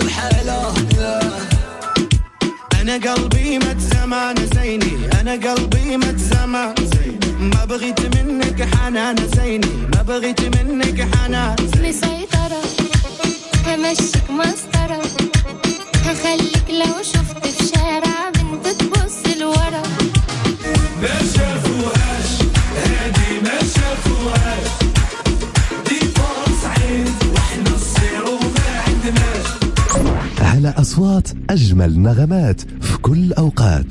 الحالة. أنا قلبي متزمان زيني، أنا قلبي متزمان زيني، ما بغيت منك حنان زيني، ما بغيت منك حنان. مسيطرة همشيك مسطرة، هخليك لو شفت في شارع بنت تبص لورا. ما شافوهاش هادي ما شافوهاش، دي فرص عين واحنا الصير وما عندناش. على أصوات أجمل نغمات في كل أوقات.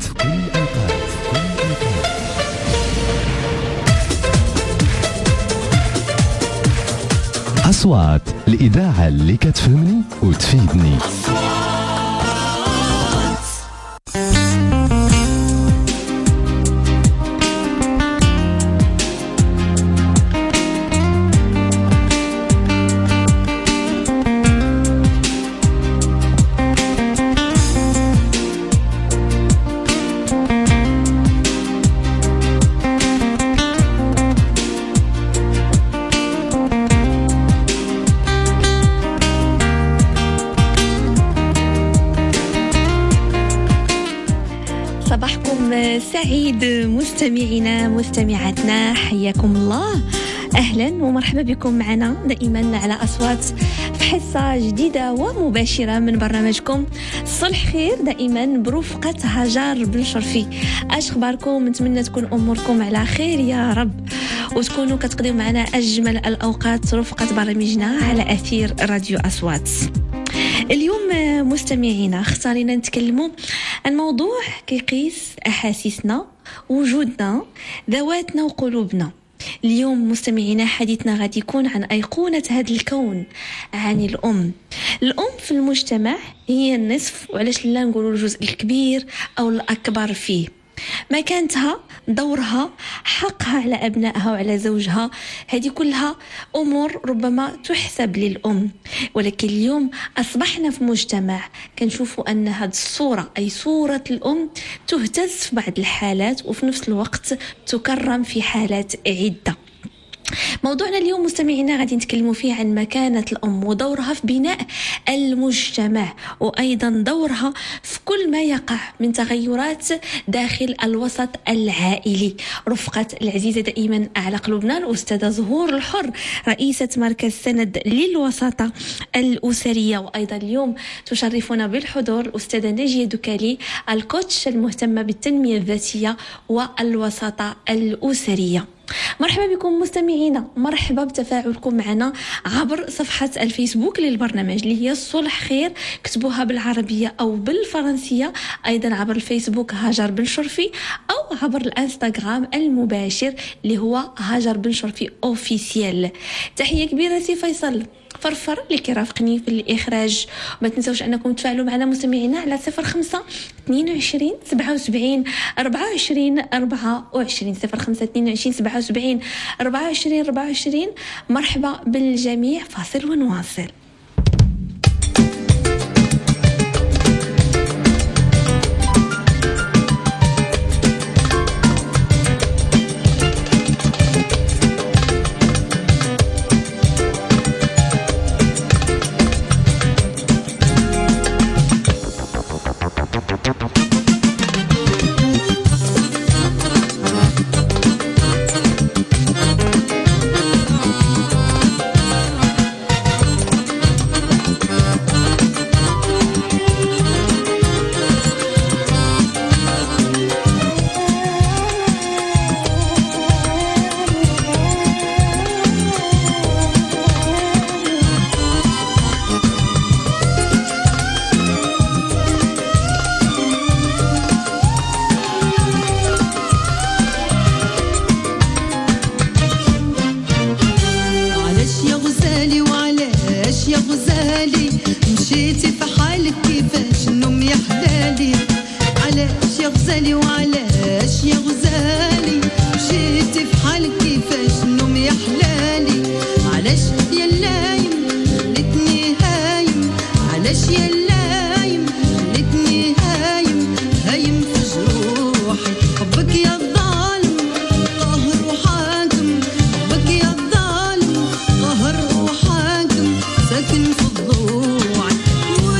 أصوات الإذاعة اللي كتفهمني وتفيدني. سعيد مستمعينا مستمعاتنا، حياكم الله، أهلا ومرحبا بكم معنا دائما على أصوات في حصة جديدة ومباشرة من برنامجكم صلح خير، دائما برفقة هاجر بن شرفي. اش اخباركم؟ نتمنى تكون اموركم على خير يا رب، وتكونوا كتقضيو معنا اجمل الاوقات رفقة برامجنا على اثير راديو اصوات. اليوم مستمعينا اختارينا نتكلموا عن موضوع كيقيس احاسيسنا، وجودنا، ذواتنا وقلوبنا. اليوم مستمعينا حديثنا غادي يكون عن أيقونة هذا الكون، عن الأم. الأم في المجتمع هي النصف، وعلاش لا نقولوا الجزء الكبير أو الأكبر فيه. مكانتها، دورها، حقها على أبنائها وعلى زوجها، هذه كلها أمور ربما تحسب للأم. ولكن اليوم أصبحنا في مجتمع كنشوفوا أن هذه الصورة، أي صورة الأم، تهتز في بعض الحالات وفي نفس الوقت تكرم في حالات عدة. موضوعنا اليوم مستمعينا غادي نتكلموا فيه عن مكانة الأم ودورها في بناء المجتمع، وأيضا دورها في كل ما يقع من تغيرات داخل الوسط العائلي. رفقة العزيزة دائما على قلوبنا الأستاذة زهور الحر، رئيسة مركز سند للوساطة الأسرية، وأيضا اليوم تشرفنا بالحضور الأستاذة ناجية دوكالي، الكوتش المهتمة بالتنمية الذاتية والوساطة الأسرية. مرحبا بكم مستمعينا، مرحبا بتفاعلكم معنا عبر صفحة الفيسبوك للبرنامج اللي هي صلح خير، كتبوها بالعربية أو بالفرنسية، أيضا عبر الفيسبوك هاجر بن شرفي، أو عبر الانستغرام المباشر اللي هو هاجر بن شرفي أوفيسيال. تحية كبيرة سي فيصل فرفر اللي كيرافقني في الإخراج. ما تنسوش أنكم تفاعلوا معنا مستمعينا على 05 22 77 24 24 05 22 77 24 24. مرحبا بالجميع، فاصل ونواصل. ساكن في الضلوع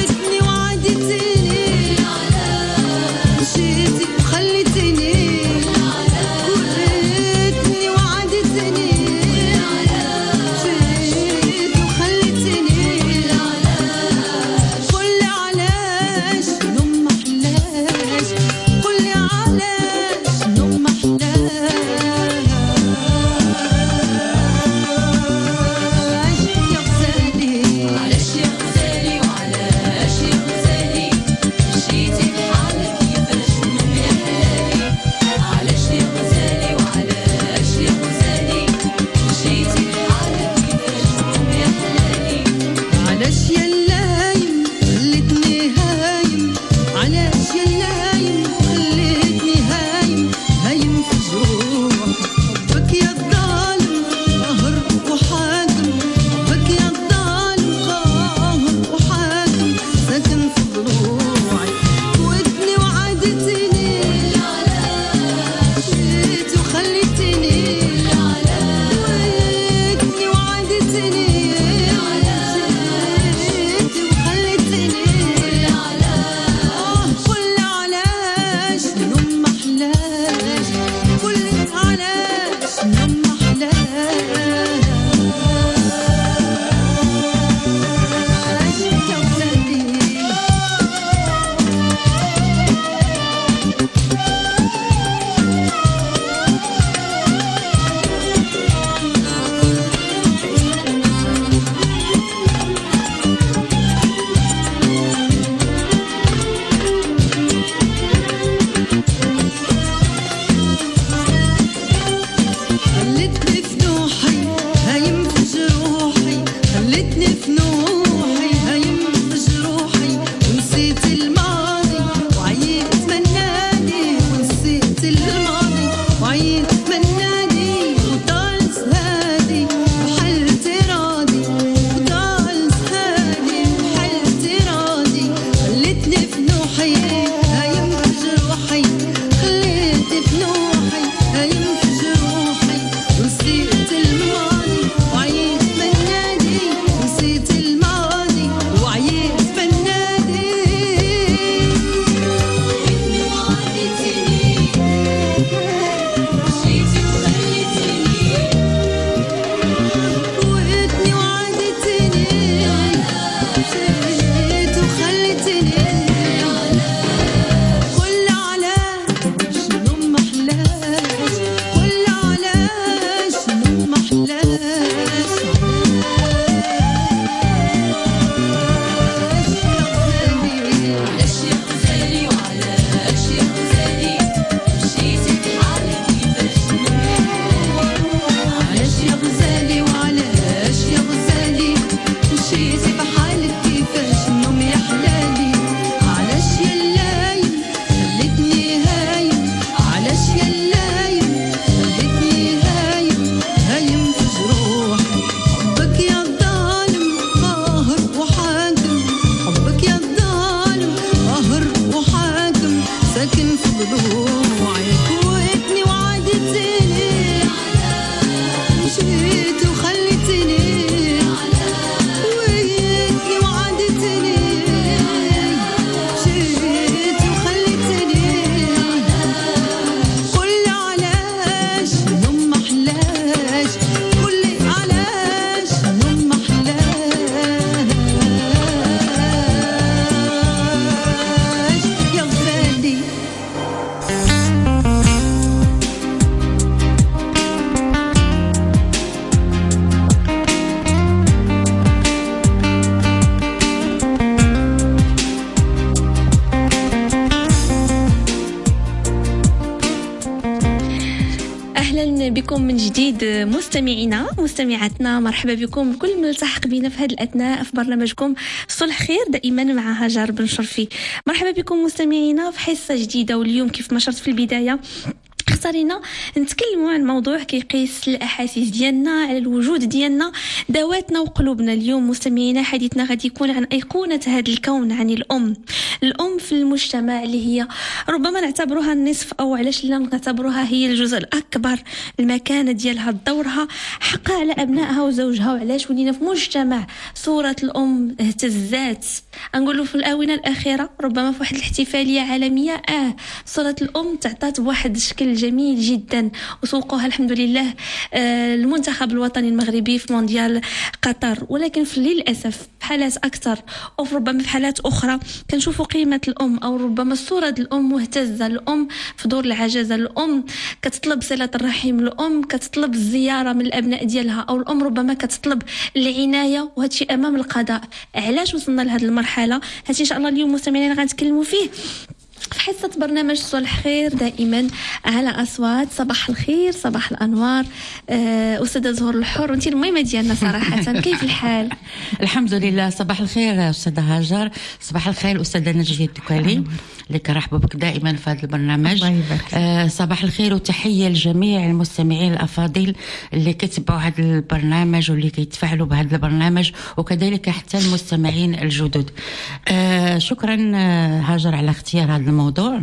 بكم من جديد مستمعينا مستمعاتنا، مرحبا بكم كل من التحق بنا في هذه الأثناء في برنامجكم صلح خير دائما مع هاجر بن شرفي. مرحبا بكم مستمعينا في حصة جديدة، واليوم كيف ما شرت في البداية اختارينا نتكلموا عن موضوع كيقيس الأحاسيس ديالنا على الوجود ديالنا، ذواتنا وقلوبنا. اليوم مستمعينا حديثنا غادي يكون عن أيقونة هذا الكون، عن الأم في المجتمع، اللي هي ربما نعتبرها النصف أو علاش لا نعتبرها هي الجزء الأكبر، المكانة ديالها دورها حقها على أبنائها وزوجها. وعلاش ولينا في مجتمع صورة الأم اهتزات، نقولوا في الآونة الأخيرة ربما في واحد الاحتفالية عالمية صورة الأم تعطات بواحد الشكل جميل جدا، وسوقها الحمد لله المنتخب الوطني المغربي في مونديال قطر. ولكن للأسف في حالات أكثر أو ربما في حالات أخرى كنشوفوا قيمة الأم، أو ربما صورة الأم مهتزة. الأم في دور العجزة، الأم كتطلب صلة الرحم، الأم كتطلب الزيارة من الأبناء ديالها، أو الأم ربما كتطلب العناية، وهذا الشيء أمام القضاء. علاش وصلنا لهذه المرحلة؟ هادشي إن شاء الله اليوم مستمعين غنتكلموا فيه في حصة برنامج صلح خير دائما على أصوات. صباح الخير، صباح الأنوار أستاذة زهور الحر، وانتي المهمة ديالنا صراحة. كيف الحال؟ الحمد لله. صباح الخير أستاذة هاجر، صباح الخير أستاذة نجية الدكالي اللي كنرحبوا بك دائما في هذا البرنامج. صباح الخير وتحية لجميع المستمعين الأفاضل اللي كيتبعوا هذا البرنامج واللي كيتفاعلوا بهذا البرنامج، وكذلك حتى المستمعين الجدد. شكرا هاجر على اختيار هذا الموضوع.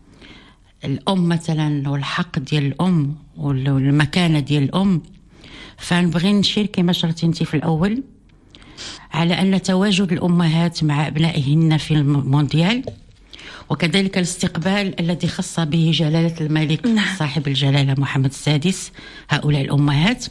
الأم مثلا والحق ديال الأم والمكانة ديال الأم، فنبغي نشير كما شرتي انت في الأول على أن تواجد الأمهات مع أبنائهن في المونديال، وكذلك الاستقبال الذي خص به جلالة الملك صاحب الجلالة محمد السادس هؤلاء الأمهات،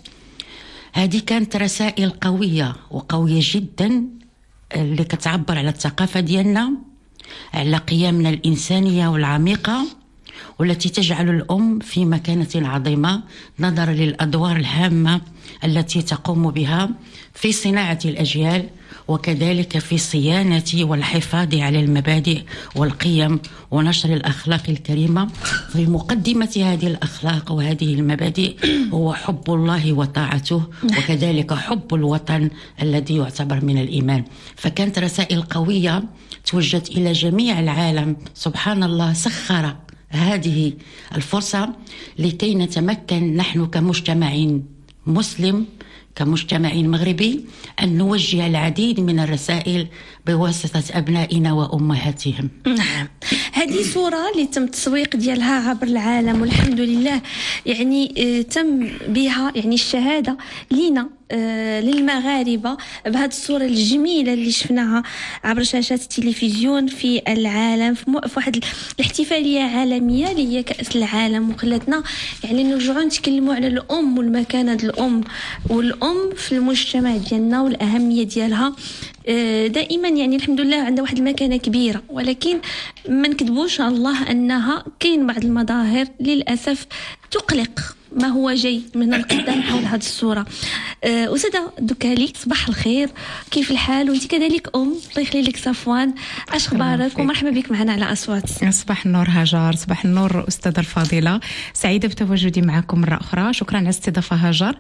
هذه كانت رسائل قوية وقوية جدا اللي كتعبر على الثقافة ديالنا، على قيمنا الإنسانية والعميقة، والتي تجعل الأم في مكانة عظيمة نظرا للأدوار الهامة التي تقوم بها في صناعة الأجيال، وكذلك في صيانة والحفاظ على المبادئ والقيم ونشر الأخلاق الكريمة. في مقدمة هذه الأخلاق وهذه المبادئ هو حب الله وطاعته، وكذلك حب الوطن الذي يعتبر من الإيمان. فكانت رسائل قوية توجهت إلى جميع العالم. سبحان الله سخر هذه الفرصة لكي نتمكن نحن كمجتمع مسلم، كمجتمع مغربي، أن نوجه العديد من الرسائل بواسطة أبنائنا وأمهاتهم. نعم، هذه صورة اللي تم التسويق ديالها عبر العالم، والحمد لله يعني تم بها يعني الشهادة لينا للمغاربة بهذه الصورة الجميلة اللي شفناها عبر شاشات التلفزيون في العالم في واحد الاحتفالية عالمية اللي هي كأس العالم. وخلتنا يعني نرجعوا نتكلموا على الأم والمكانة الأم والأم في المجتمع ديالنا والأهمية ديالها. دائما يعني الحمد لله عندها واحد المكانة كبيرة، ولكن ما نكذبوش الله أنها كاين بعض المظاهر للأسف تقلق ما هو جاي من القدام حول هذه الصورة. أستاذة دكالي، صباح الخير، كيف الحال؟ وانت كذلك أم، الله يخلي لك صفوان، اش اخبارك؟ ومرحبا بك معنا على أصوات. صباح النور هاجر، صباح النور أستاذة الفاضلة، سعيدة بتواجدي معكم مرة أخرى. شكرا على الاستضافة هاجر،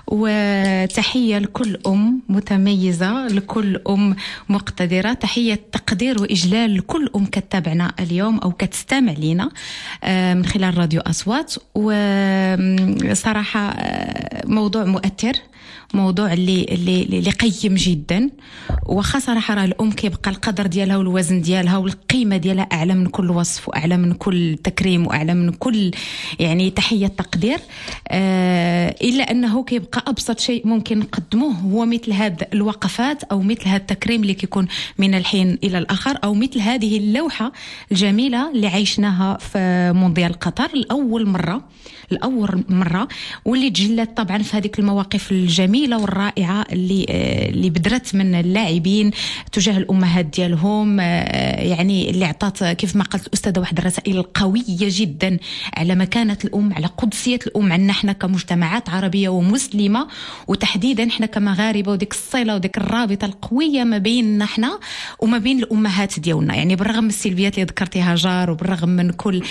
وتحية لكل أم متميزة، لكل أم مقتدرة، تحية تقدير وإجلال لكل أم كتابعنا اليوم أو كتستمع لنا من خلال راديو أصوات. وصراحة موضوع مؤثر، موضوع اللي قيم جدا، وخاصة صراحة راه الأم كيبقى القدر ديالها والوزن ديالها والقيمة ديالها أعلى من كل وصف وأعلى من كل تكريم وأعلى من كل يعني تحية تقدير. إلا أنه كيبقى أبسط شيء ممكن نقدموه هو مثل هذه الوقفات أو مثل هذا التكريم اللي كيكون من الحين إلى الآخر، أو مثل هذه اللوحة الجميلة اللي عيشناها في مونديال قطر الأول مرة، واللي تجلت طبعا في هذه المواقف الجميلة الجميله والرائعه اللي بدرت من اللاعبين تجاه الامهات ديالهم، يعني اللي عطات كيف ما قالت الاستاذه واحد الرسائل القويه جدا على مكانه الام، على قدسيه الام عندنا احنا كمجتمعات عربيه ومسلمه، وتحديدا احنا كمغاربه، وديك الصله وديك الرابطه القويه ما بيننا احنا وما بين الامهات ديالنا. يعني بالرغم من السلبيات اللي ذكرتيها جار، وبالرغم من كل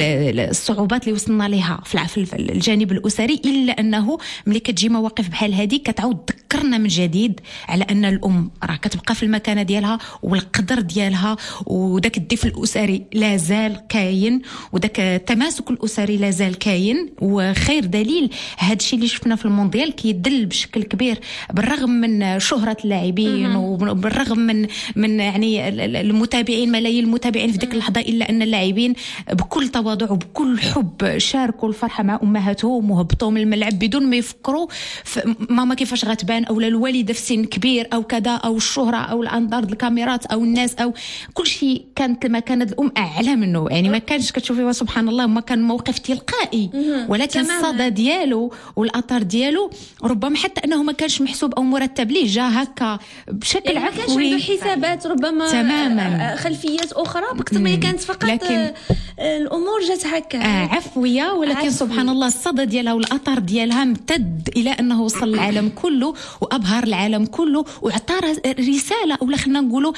الصعوبات اللي وصلنا لها في الجانب الاسري، الا انه ملي كتجي مواقف بحال هذه كتعاود تذكرنا من جديد على ان الام راه كتبقى في المكانه ديالها والقدر ديالها، وداك الدفء الاسري لا زال كاين، وداك التماسك الاسري لا زال كاين. وخير دليل هذا الشيء اللي شفنا في المونديال كيدل بشكل كبير، بالرغم من شهره اللاعبين وبالرغم من يعني المتابعين، ملايين المتابعين في ديك اللحظه، الا ان اللاعبين بكل تواضع وبكل حب شاركوا الفرحه مع امهاتهم وهبطوا من الملعب بدون ما يفكروا في ماما كيفاش غتبان، او الوالده في سن كبير او كذا، او الشهره او الانظار الكاميرات او الناس، او كل شيء كانت مكانه الام اعلى منه. يعني ما كانش كتشوفي سبحان الله ما كان موقف تلقائي، ولكن الصدى ديالو والاثر ديالو ربما حتى انه ما كانش محسوب او مرتب ليه، جا هكا بشكل يعني عفوي، ما كانش عنده حسابات ربما تماما، خلفيات اخرى بكثر ما كانت فقط لكن الامور جات هكا عفويه. ولكن عفوي. سبحان الله الصدى ديالها والاثر ديالها امتد الى انه وصل العالم كله وابهر العالم كله، وعطى رساله، او خلينا نقولوا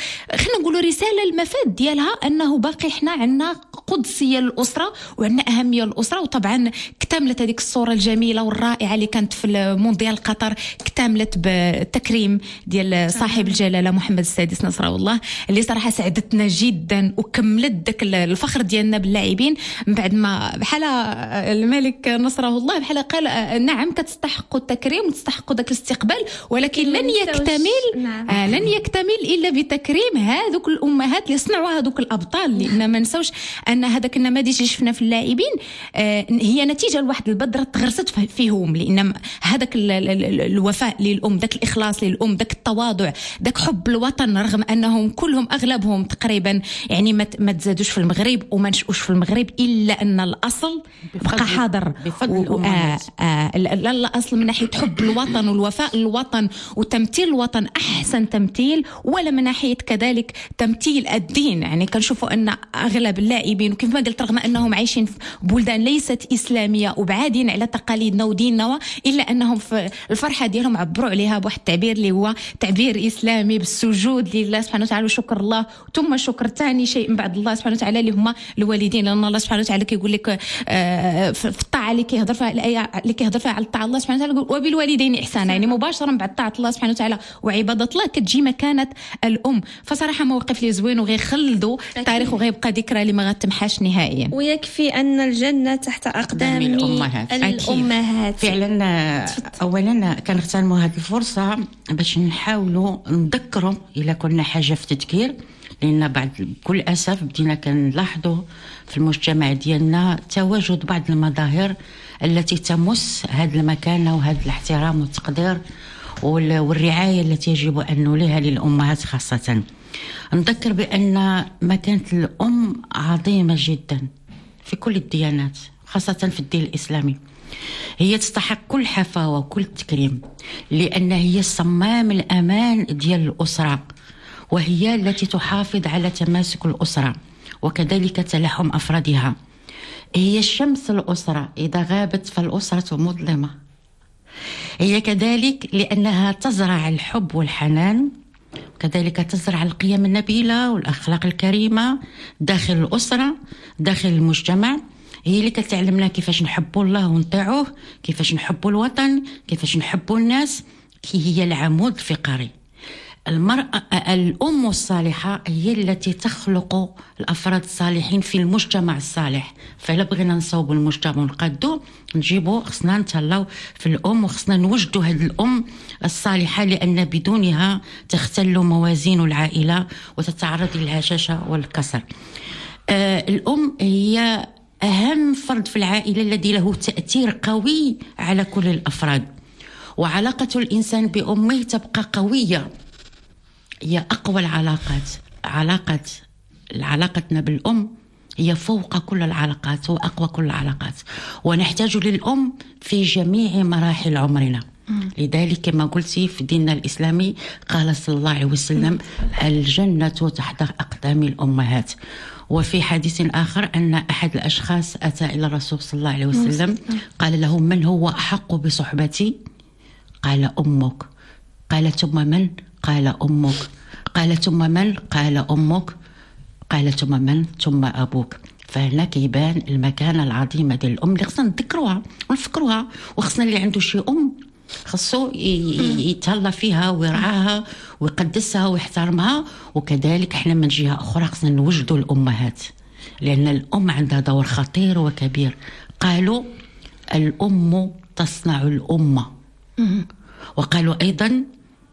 رساله المفاد ديالها انه باقي احنا عندنا قدسيه للاسره وعندنا اهميه للاسره. وطبعا اكتملت هذيك الصوره الجميله والرائعه اللي كانت في المونديال قطر، اكتملت بالتكريم ديال صاحب الجلاله محمد السادس نصره الله، اللي صراحه سعدتنا جدا وكملت داك الفخر ديالنا باللاعبين. من بعد ما بحال الملك نصره الله بحال قال نعم كتستحقوا التكريم وتستحقوا داك الاستقبال، ولكن لن يكتمل الا بتكريم هذوك الامهات اللي صنعوا هذوك الابطال. لان ما نساوش ان هذاك النماذج اللي شفنا في اللاعبين هي نتيجه لواحد البذره تغرست فيهم، لان هذاك الوفاء للام، داك الاخلاص للام، داك التواضع، داك حب الوطن، رغم انهم كلهم اغلبهم تقريبا يعني ما تزادوش في المغرب وما نشؤوش في المغرب، الا ان الاصل بقى حاضر بفضل الاصل من ناحيه حب الوطن والوفاء للوطن وتمثيل الوطن احسن تمثيل، ولا من ناحيه كذلك تمثيل الدين. يعني كنشوفوا ان اغلب اللاعبين وكيف ما قلت رغم انهم عايشين في بلدان ليست اسلاميه وبعادين على تقاليدنا وديننا، الا انهم في الفرحه ديالهم عبروا عليها بواحد التعبير اللي هو تعبير اسلامي بالسجود لله سبحانه وتعالى وشكر الله، ثم شكر ثاني شيء من بعد الله سبحانه وتعالى اللي هما الوالدين. لان الله سبحانه وتعالى كيقول لك في الطاعه اللي كيهضر فيها الايه اللي كيهضر فيها على الطاعه الله سبحانه وتعالى وبالوالدين احسانا، يعني مباشره بعد طاعه الله سبحانه وتعالى وعباده الله كتجي مكانه الام. فصراحه موقف لي زوين وغيخلدوا التاريخ وغيبقى ذكرى اللي ما غتمحاش نهائيا. ويكفي ان الجنه تحت اقدام الامهات. فعلا اولا كنغتنموا هذه الفرصه باش نحاولوا نذكروا الا كنا حاجه في تذكير، لان بعد بكل اسف بدينا كنلاحظوا في المجتمع ديالنا تواجد بعض المظاهر التي تمس هذه المكانه وهذا الاحترام والتقدير والرعايه التي يجب ان نوليها للامهات خاصه. نذكر بان مكانه الام عظيمه جدا في كل الديانات، خاصه في الدين الاسلامي. هي تستحق كل حفاوه وكل تكريم، لان هي صمام الامان ديال الاسره، وهي التي تحافظ على تماسك الاسره وكذلك تلاحم افرادها. هي الشمس الاسره، اذا غابت فالاسره مظلمه. هي كذلك لانها تزرع الحب والحنان، وكذلك تزرع القيم النبيله والاخلاق الكريمه داخل الاسره داخل المجتمع. هي اللي كتعلمنا كيفاش نحبوا الله ونطيعوه، كيفاش نحبوا الوطن، كيفاش نحبوا الناس. هي العمود الفقري. المرأة الأم الصالحة هي التي تخلق الأفراد الصالحين في المجتمع الصالح. فإلا بغينا نصوب المجتمع ونقادو نجيبو، خصنا نتهلاو في الأم وخصنا نوجدوا هذه الأم الصالحة، لأن بدونها تختل موازين العائلة وتتعرض للهشاشة والكسر. الأم هي أهم فرد في العائلة الذي له تأثير قوي على كل الأفراد، وعلاقة الإنسان بأمه تبقى قوية. هي أقوى العلاقات. علاقتنا بالأم هي فوق كل العلاقات وأقوى كل العلاقات، ونحتاج للأم في جميع مراحل عمرنا. لذلك كما قلتي في ديننا الإسلامي قال صلى الله عليه وسلم الجنة تحت أقدام الأمهات. وفي حديث آخر أن أحد الأشخاص أتى إلى الرسول صلى الله عليه وسلم قال له من هو أحق بصحبتي؟ قال أمك. قال ثم من؟ قال أمك. قال ثم من؟ قال أمك. قال ثم من؟ ثم أبوك. فهنا كيبان المكانة العظيمة ديال الأم اللي خصنا نذكروها ونفكروها، وخصنا اللي عنده شي أم خصو يتهلا فيها ويرعاها ويقدسها ويحترمها. وكذلك احنا من جهة أخرى خصنا نوجدوا الأمهات، لأن الأم عندها دور خطير وكبير. قالوا الأم تصنع الأمة، وقالوا أيضا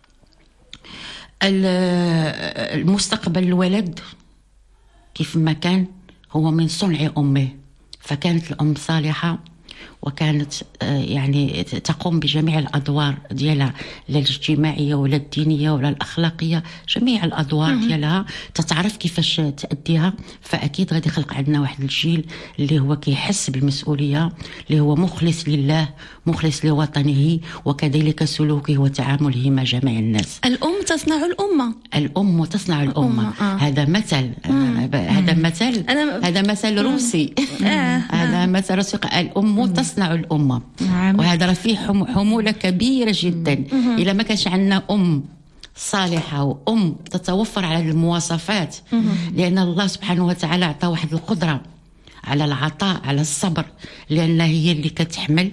المستقبل الولد كيف ما كان هو من صنع أمه. فكانت الأم صالحة وكانت يعني تقوم بجميع الأدوار ديالها، لا الاجتماعية ولا الدينية ولا الأخلاقية، جميع الأدوار ديالها تتعرف كيفاش تأديها. فأكيد غادي يخلق عندنا واحد الجيل اللي هو كيحس بالمسؤولية، اللي هو مخلص لله، مخلص لوطنه، وكذلك سلوكه وتعامله مع جميع الناس. الأم تصنع الأمة. الأم تصنع الأمة. هذا مثل هذا مثل روسي. هذا مثل روسي. الأم تصنع الأمة. وهذا راه فيه حمولة كبيرة جدا. إذا ما كانش عندنا أم صالحة وأم تتوفر على المواصفات، لأن الله سبحانه وتعالى أعطى واحد القدرة على العطاء، على الصبر، لأن هي اللي كتحمل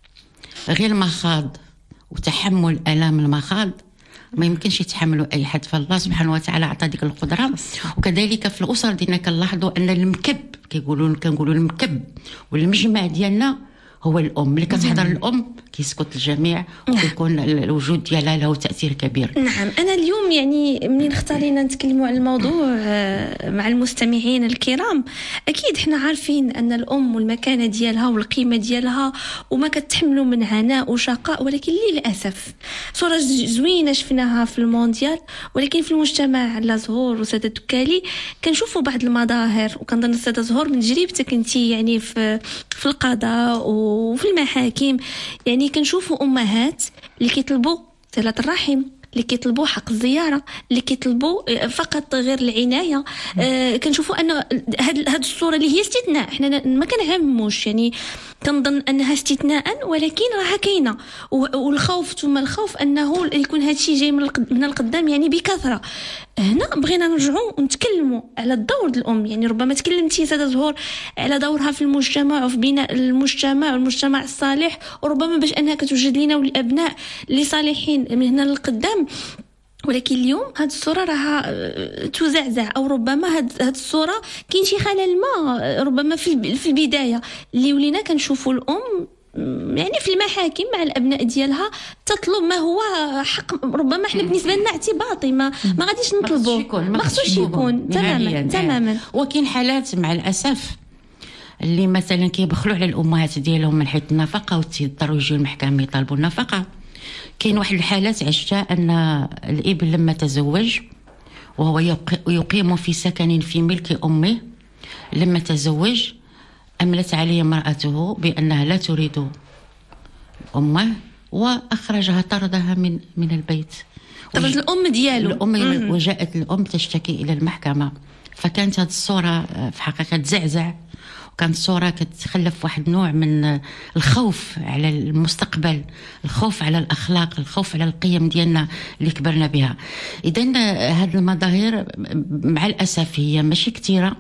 غير المخاض وتحمل آلام المخاض ما يمكنش يتحملوا أي حد. فالله سبحانه وتعالى أعطى ديك القدرة. وكذلك في الأسر ديالنا كنلاحظوا أن المكب كنقولوا المكب والمجمع ديالنا هو الأم. اللي كتحضر الأم كيسكت الجميع ويكون الوجود ديالها له تأثير كبير. نعم. أنا اليوم يعني منين اختارينا نتكلموا على الموضوع مع المستمعين الكرام، أكيد احنا عارفين أن الأم والمكانة ديالها والقيمة ديالها وما كتحملوا من عناء وشقاء، ولكن للأسف صورة زوينة شفناها في المونديال، ولكن في المجتمع لا زهور وسادة الدكالي كنشوفوا بعض المظاهر. وكنظن السادة زهور من تجربتك انت يعني في القضاء وفي المحاكم، يعني كنشوفوا أمهات اللي كيطلبوا صلة الرحم، اللي كيطلبوا حق الزيارة، اللي كيطلبوا فقط غير العناية. كنشوفوا أن هاد الصورة اللي هي استثناء، احنا ما كنعمموش، يعني كنظن أنها استثناء، ولكن راها كاينة. والخوف ثم الخوف أنه يكون هاد الشيء جاي من القدام يعني بكثرة. هنا بغينا نرجعوا ونتكلموا على الدور ديال الأم. يعني ربما تكلمتي سادة زهور على دورها في المجتمع وفي بناء المجتمع والمجتمع الصالح، وربما باش أنها كتوجد لنا والأبناء اللي صالحين من هنا للقدام. ولكن اليوم هاد الصورة راها تزعزع، أو ربما هاد الصورة كاين شي خلل ما ربما في البداية اللي ولينا كنشوفوا الأم يعني في المحاكم مع الأبناء ديالها تطلب ما هو حق ربما احنا بالنسبة لنا اعتباطي ما غاديش نطلبه، ما خصوش يكون تماما. وكاين حالات مع الأسف اللي مثلا كيبخلوا على الأمهات ديالهم من حيث النفقة وتضطروا يجيو المحكمة يطالبوا النفقة. كاين واحد الحالات عشتها أن الابن لما تزوج وهو يقيم في سكن في ملك أمه، لما تزوج أملت عليه امرأته بأنها لا تريد أمه وأخرجها، طردها من البيت. طرد الأم ديالو. وجاءت الأم تشتكي إلى المحكمة. فكانت هذه الصورة في حقيقة تزعزع، وكانت صورة كتخلف واحد نوع من الخوف على المستقبل، الخوف على الأخلاق، الخوف على القيم ديالنا اللي كبرنا بها. إذن هذه المظاهر مع الأسف هي ماشي كثيرة،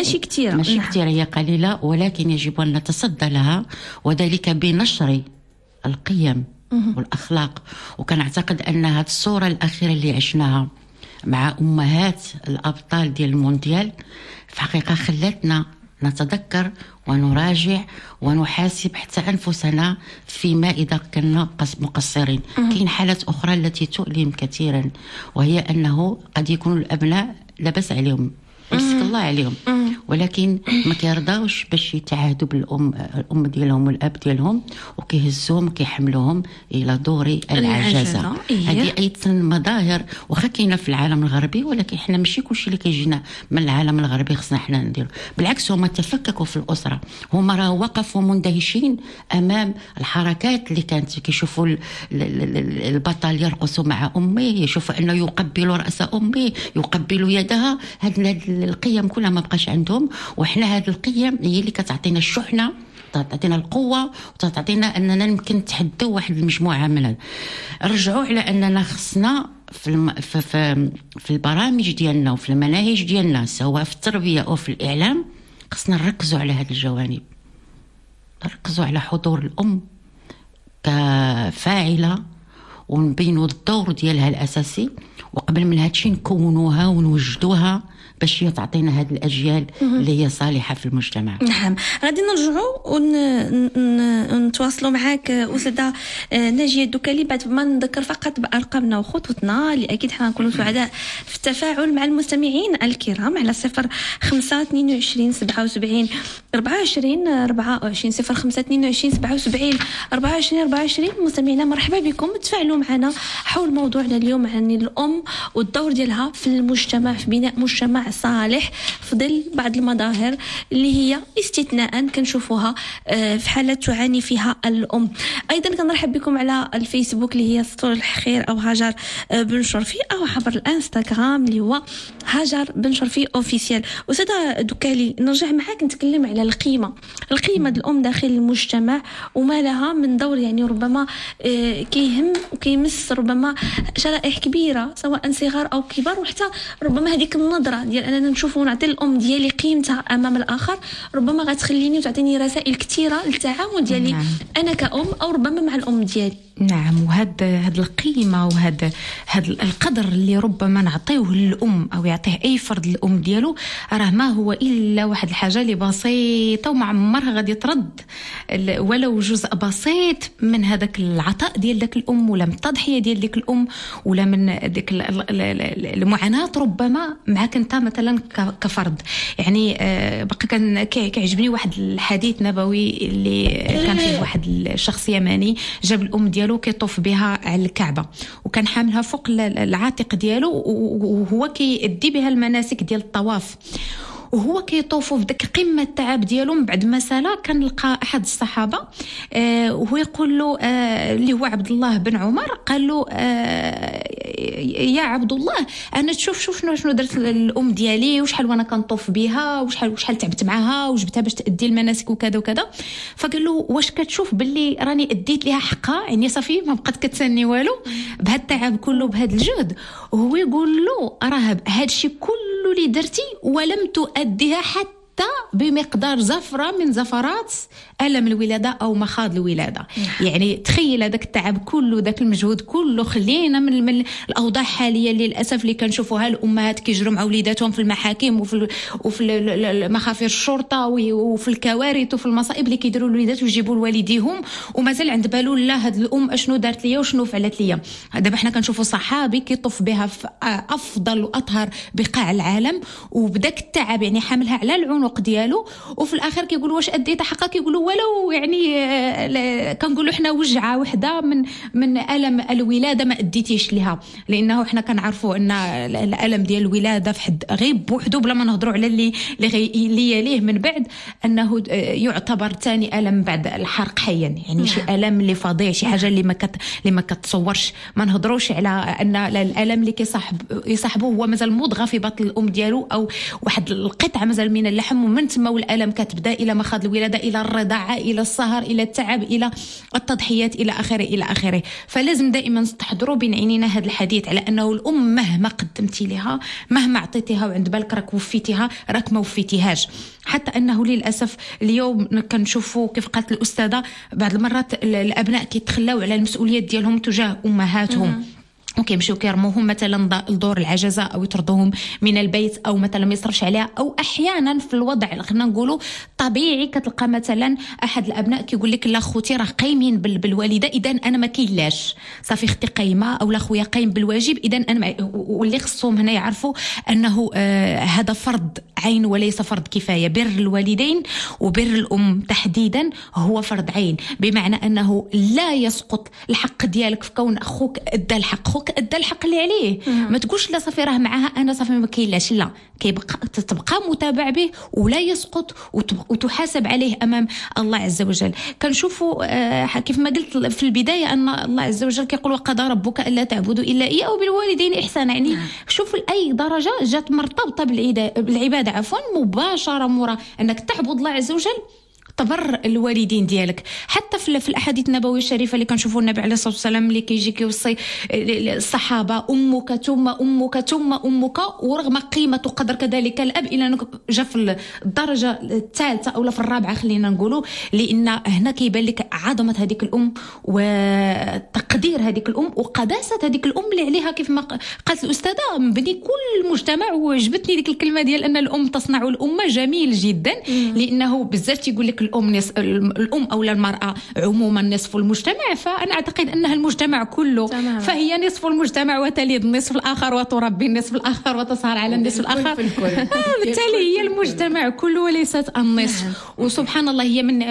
هي قليلة، ولكن يجب أن نتصدى لها، وذلك بنشر القيم والأخلاق. وكان أعتقد أن هذه الصورة الأخيرة اللي عشناها مع أمهات الأبطال ديال المونديال في حقيقة خلتنا نتذكر ونراجع ونحاسب حتى أنفسنا فيما إذا كنا مقصرين. كاين حالات أخرى التي تؤلم كثيرا، وهي أنه قد يكون الأبناء لبس عليهم، يمسك الله عليهم، ولكن ما كيرضاوش باش يتعاهدوا الام ديالهم والاب ديالهم، وكيهزوهم كيحملوهم الى دور العجزه. هذه ايضا مظاهر واخا كاينه في العالم الغربي، ولكن احنا ماشي كلشي اللي كيجينا من العالم الغربي خصنا حنا نديرو. بالعكس هما تفككوا في الاسره، هما راه وقفوا مندهشين امام الحركات اللي كانت كيشوفوا البطل يرقص مع امه، يشوفوا انه يقبل راس امه، يقبل يدها. هذه القيم كلها ما بقاش عندهم، وحنا هذه القيم هي اللي كتعطينا الشحنه، تعطينا القوه، وتعطينا اننا يمكن نتحدوا واحد المجموعه من هذا. رجعوا على اننا خصنا في البرامج ديالنا وفي المناهج ديالنا، سواء في التربيه او في الاعلام، خصنا نركزوا على هذه الجوانب، نركزوا على حضور الام كفاعله، ونبينوا الدور ديالها الاساسي، وقبل من هادشي نكونوها ونوجدوها باش تعطينا هذه الاجيال اللي هي صالحه في المجتمع. نعم، غادي نرجعوا ونتواصلوا معاك استاذه ناجيه الدكالي بعد ما نذكر فقط بارقامنا وخطوتنا اللي اكيد حنكونوا سعداء في التفاعل مع المستمعين الكرام على 05 22 77 24 24 05 22 77 24 24. مستمعينا مرحبا بكم، تفاعلوا معنا حول موضوعنا اليوم عن الام والدور ديالها في المجتمع، في بناء مجتمع صالح في ظل بعض المظاهر اللي هي استثناء كنشوفوها في حالات تعاني فيها الام. ايضا كنرحب بكم على الفيسبوك اللي هي سطور الخير او هاجر بن شرفي، او عبر الانستغرام اللي هو هاجر بن شرفي اوفيسيال. استاذه دكالي، نرجع معاك نتكلم على القيمه الام داخل المجتمع وما لها من دور، يعني ربما كيهم وكيمس ربما شرائح كبيره سواء صغار او كبار، وحتى ربما هذيك النظره ديال اننا نشوف ونعطي الام ديالي قيمتها امام الاخر ربما غتخليني وتعطيني رسائل كثيره للتعامل ديالي انا كأم او ربما مع الام ديالي. نعم، وهاد القيمه وهاد القدر اللي ربما نعطيوه للام او يعطيه اي فرد للام ديالو، راه ما هو الا واحد الحاجه اللي بسيطه وما عمرها غادي ترد ولو جزء بسيط من هذاك العطاء ديال داك الام، ولا من التضحيه ديال ديك الام، ولا من ديك المعاناه ربما معك انت مثلا كفرد. يعني بقى كان كيعجبني واحد الحديث نبوي اللي كان فيه واحد الشخص يماني جاب الام ديالو كيطوف بها على الكعبه، وكان حاملها فوق العاتق ديالو وهو كيدي بها المناسك ديال الطواف، وهو كيطوفوا في داك قمه التعب ديالو. من بعد ما سالا كان لقى احد الصحابه وهو يقول له اللي هو عبد الله بن عمر، قال له يا عبد الله، انا تشوف شنو درت الام ديالي، وشحال وانا كنطوف بها، وشحال تعبت معها وجبتها باش تادي المناسك وكذا وكذا. فقال له واش كتشوف باللي راني اديت لها حقها، يعني صافي ما بقات كتسني والو بهذا التعب كله بهذا الجهد؟ وهو يقول له راه هادشي كله اللي درتي ولم تؤديها حتى بمقدار زفرة من زفرات ألم الولادة أو مخاض الولادة. يعني تخيل هذاك التعب كله، ذاك المجهود كله، خلينا من الأوضاع حاليا للأسف اللي كنشوفوها الأمهات كيجروا مع وليداتهم في المحاكم وفي مخافر الشرطة وفي الكوارث وفي المصائب اللي كيديروا الوليدات ويجيبوا لوالديهم، ومازال عند بالو لا هاد الأم أشنو دارت ليا وشنو فعلت ليا. دابا حنا كنشوفوا صحابي كيطوف بها في أفضل وأطهر بقاع العالم، وبداك التعب يعني حاملها على العنق ديالو، وفي الاخر كيقولوا واش اديت حقك، كيقولوا ولو يعني كنقولوا حنا وجعه وحده من الم الولاده ما اديتيش لها، لانه حنا كنعرفوا ان الالم ديال الولاده في حد غير بوحدو بلا ما نهضروا على اللي يليه من بعد، انه يعتبر ثاني الم بعد الحرق حيا. يعني شي الم اللي فظيع، شي حاجه اللي ما كتصورش. ما نهضروش على ان الالم اللي يصاحبه هو مازال مضغه في بطن الام ديالو او واحد القطعه مازال من اللحم، ومن ثم والالم كتبدا الى مخاض الولاده، الى الرضاعه، الى السهر، الى التعب، الى التضحيات، الى اخره الى اخره. فلازم دائما نستحضروا بين عينينا هذا الحديث على انه الام مهما قدمتي لها، مهما عطيتيها وعند بالك راك وفيتيها، راك ما وفيتيهاش. حتى انه للاسف اليوم كنشوفوا كيف قالت الاستاذه بعض المرات الابناء كيتخلاو على المسؤوليات ديالهم تجاه امهاتهم. وكيمشيو كيرموهم مثلا لدور العجزه او يطردوهم من البيت او مثلا ما يصرفش عليها. او احيانا في الوضع خلينا نقولوا طبيعي كتلقى مثلا احد الابناء كيقول لك لا خوتي راه قايمين بالوالده اذا انا ما كاينلاش، صافي اختي قايمه او لا خويا قايم بالواجب اذا انا واللي خصهم هنا يعرفوا انه هذا فرض عين وليس فرض كفايه. بر الوالدين وبر الام تحديدا هو فرض عين، بمعنى انه لا يسقط الحق ديالك في كون اخوك ادى الحق، اخوك ادى الحق اللي عليه. ما تقولش لا صافي راه معاها انا صافي ما كاينلاش، لا تبقى متابع به ولا يسقط وتحاسب عليه امام الله عز وجل. كنشوفوا كيف ما قلت في البدايه ان الله عز وجل كيقول وقضى ربك الا تعبدوا الا اياه وبالوالدين احسانا. يعني شوفوا لاي درجه جات مرتبطه بالعباده مباشره مورا انك تعبد الله عز وجل تبر الوالدين ديالك. حتى في الاحاديث النبويه الشريفه اللي كنشوفوا النبي عليه الصلاه والسلام اللي كيجي كيوصي الصحابه امك ثم امك ثم امك، ورغم قيمه وقدر كذلك الاب الى جا في الدرجه الثالثه او في الرابعه خلينا نقولوا، لان هنا كيبان لك عظمه هذيك الام وتقدير هذيك الام وقداسه هذيك الام اللي عليها كيف ما قالت الاستاذه مبني كل المجتمع. وعجبتني ديك الكلمه ديال ان الام تصنع الامه، جميل جدا، لانه بزاف تيقول لك الام او المراه عموما نصف المجتمع، فانا اعتقد انها المجتمع كله تمام. فهي نصف المجتمع وتلد النصف الاخر وتربي النصف الاخر وتسهر على النصف الاخر، بالتالي هي المجتمع كله وليست النصف. وسبحان الله هي من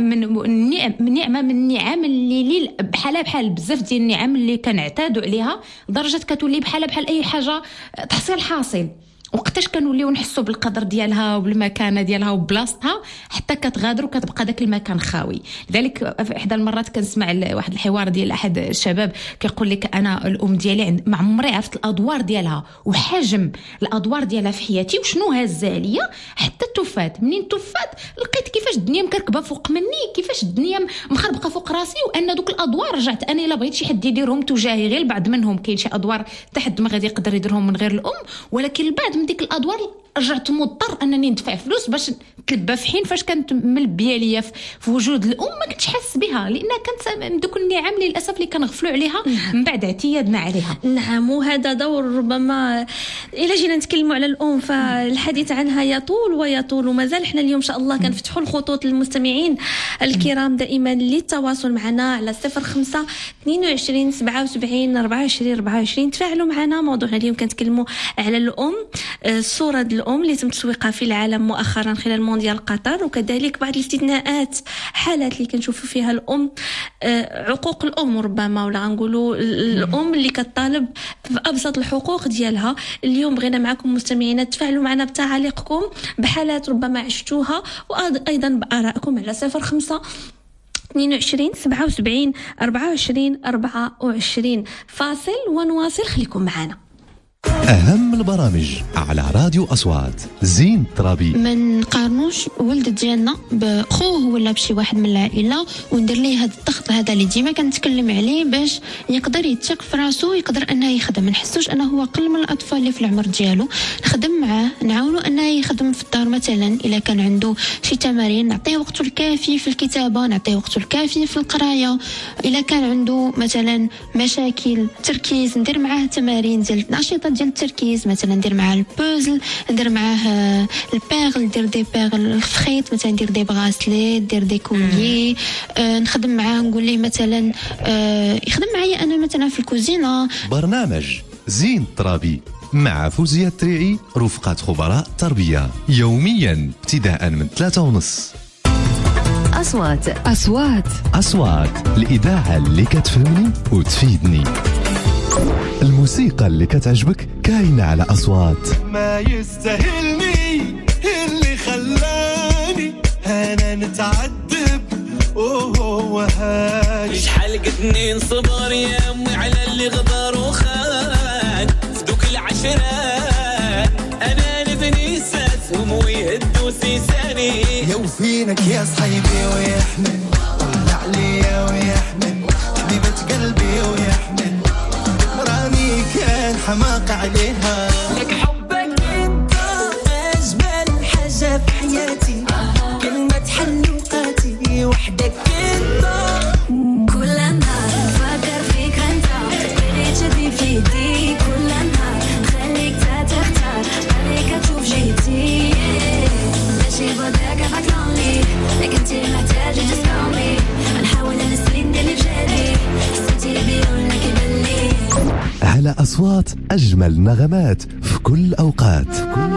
نعمه من النعم اللي بحال بزاف ديال النعم اللي كنعتادوا عليها لدرجه كتولي بحال اي حاجه تحصيل حاصل. وقتاش كنوليو نحسوا بالقدر ديالها وبالمكانه ديالها وبلاصتها حتى كتغادر وكتبقى داك المكان خاوي. لذلك في احدى المرات كنسمع واحد الحوار ديال احد الشباب كيقول لك انا الام ديالي ما عمري عرفت الادوار ديالها وحجم الادوار ديالها في حياتي وشنو هازه عليا حتى توفات. منين توفات لقيت كيفاش الدنيا مكركبه فوق مني، كيفاش الدنيا مخربقه فوق راسي، وان دوك الادوار رجعت انا الا بغيت شي حد يديرهم تجاهي غير البعض منهم. كاين شي ادوار حتى ما غادي يقدر يديرهم من غير الام، ولكن البعض من ديك الادوار رجعت مضطر انني ندفع فلوس باش نتلبى في حين فاش كانت ملبيه ليا في وجود الام ما كنتش حاسس بها، لانها كانت من دوك النعم للاسف اللي كنغفلوا عليها من بعد اعتيادنا عليها. نعم، وهذا دور ربما الا جينا نتكلموا على الام فالحديث عنها يطول ويطول، ومازال احنا اليوم ان شاء الله كنفتحوا الخطوط للمستمعين الكرام دائما للتواصل معنا على 05 22 77 24 24. تفاعلوا معنا. موضوعنا اليوم كنتكلموا على الام، صورة الأم اللي تم تسويقها في العالم مؤخرا خلال مونديال قطر، وكذلك بعض الاستثناءات حالات اللي كنشوفوا فيها الأم عقوق الأم ربما، ولا نقولوا الأم اللي كتطالب بأبسط الحقوق ديالها. اليوم بغينا معكم مستمعينا تفاعلوا معنا بتعاليقكم بحالات ربما عشتوها، وأيضا بآرائكم على 05 22 77 24 24. فاصل ونواصل، خليكم معنا. أهم البرامج على راديو أصوات. زين ترابي. ما نقارنوش ولد ديالنا بخوه ولا بشي واحد من العائله وندير ليه هذا الضغط هذا اللي ديما كنتكلم عليه باش يقدر يتثق في راسو ويقدر انه يخدم. ما نحسوش انه هو اقل من الاطفال اللي في العمر ديالو، نخدم معاه نعاونو انه يخدم في الدار. مثلا الا كان عنده شي تمارين نعطيه وقته الكافي في الكتابه، نعطيه وقته الكافي في القرايه. الا كان عنده مثلا مشاكل تركيز ندير معاه تمارين ديال نشاطات ديال التركيز، مثلا ندير معاه البوزل، ندير معاه البيغل، ندير دي بيغل الخيط، مثلا ندير دي براسلي، ندير دي كولي. نخدم معاه نقول ليه مثلا يخدم معايا انا مثلا في الكوزينه. برنامج زين ترابي مع فوزية التريعي رفقة خبراء تربية، يوميا ابتداء من 3:30. أصوات الإذاعة اللي كتفهمني وتفيدني. الموسيقى اللي كتعجبك كاينة على أصوات. ما يستاهلني اللي خلاني أنا نتعذب وهو هاني. شحال قدني نصبر يا أمي على اللي غدر وخان في دوك العشرات. أنا نبني ساسهم ويهدوا سيساني. يا وفينك يا صحيبي ويحمل طلع عليا ويحمل حبيبة قلبي ويحمل راني كان حماق عليها. لك حبك انت أجمل حاجة في حياتي، كلمة حلوقاتي وحدك انت. كل ما نفكر فيك انت تبغي تشدني فيك الأصوات أجمل النغمات في كل الأوقات.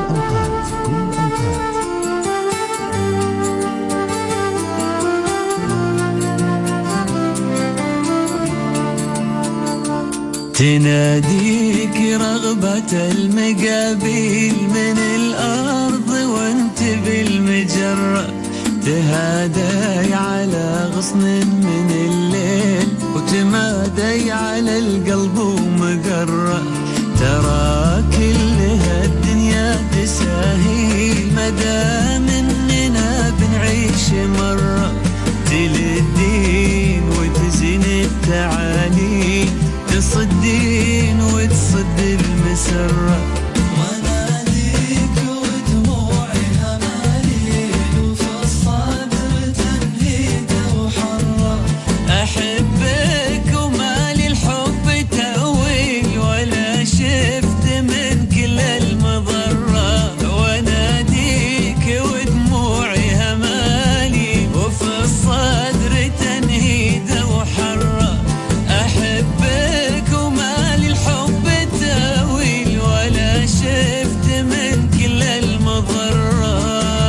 تناديك رغبة المقابيل من الأرض وانت بالمجرة، تهادي على غصن من الليل وتمادي على القلب ومقرة. ترى كل هالدنيا تساهي مدام اننا بنعيش مرة، تلدين وتزين التعالي، تصدين وتصد المسرة. وناديك ودموعي هماليل وفي الصدر تنهيد وحرة، أحبك ومالي الحب تأويل ولا شفت من كل المضرة. وناديك ودموعي هماليل وفي الصدر تنهيد وحرة، أحبك ومالي الحب تأويل ولا شفت من كل المضرة.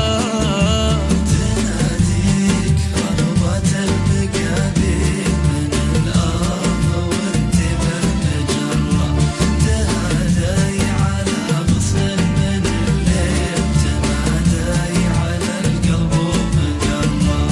تناديك رغبة المقابيل من الأرض وانت بالمجرة، تهادي على غصن من الليل، تمادي على القلب ومقرة.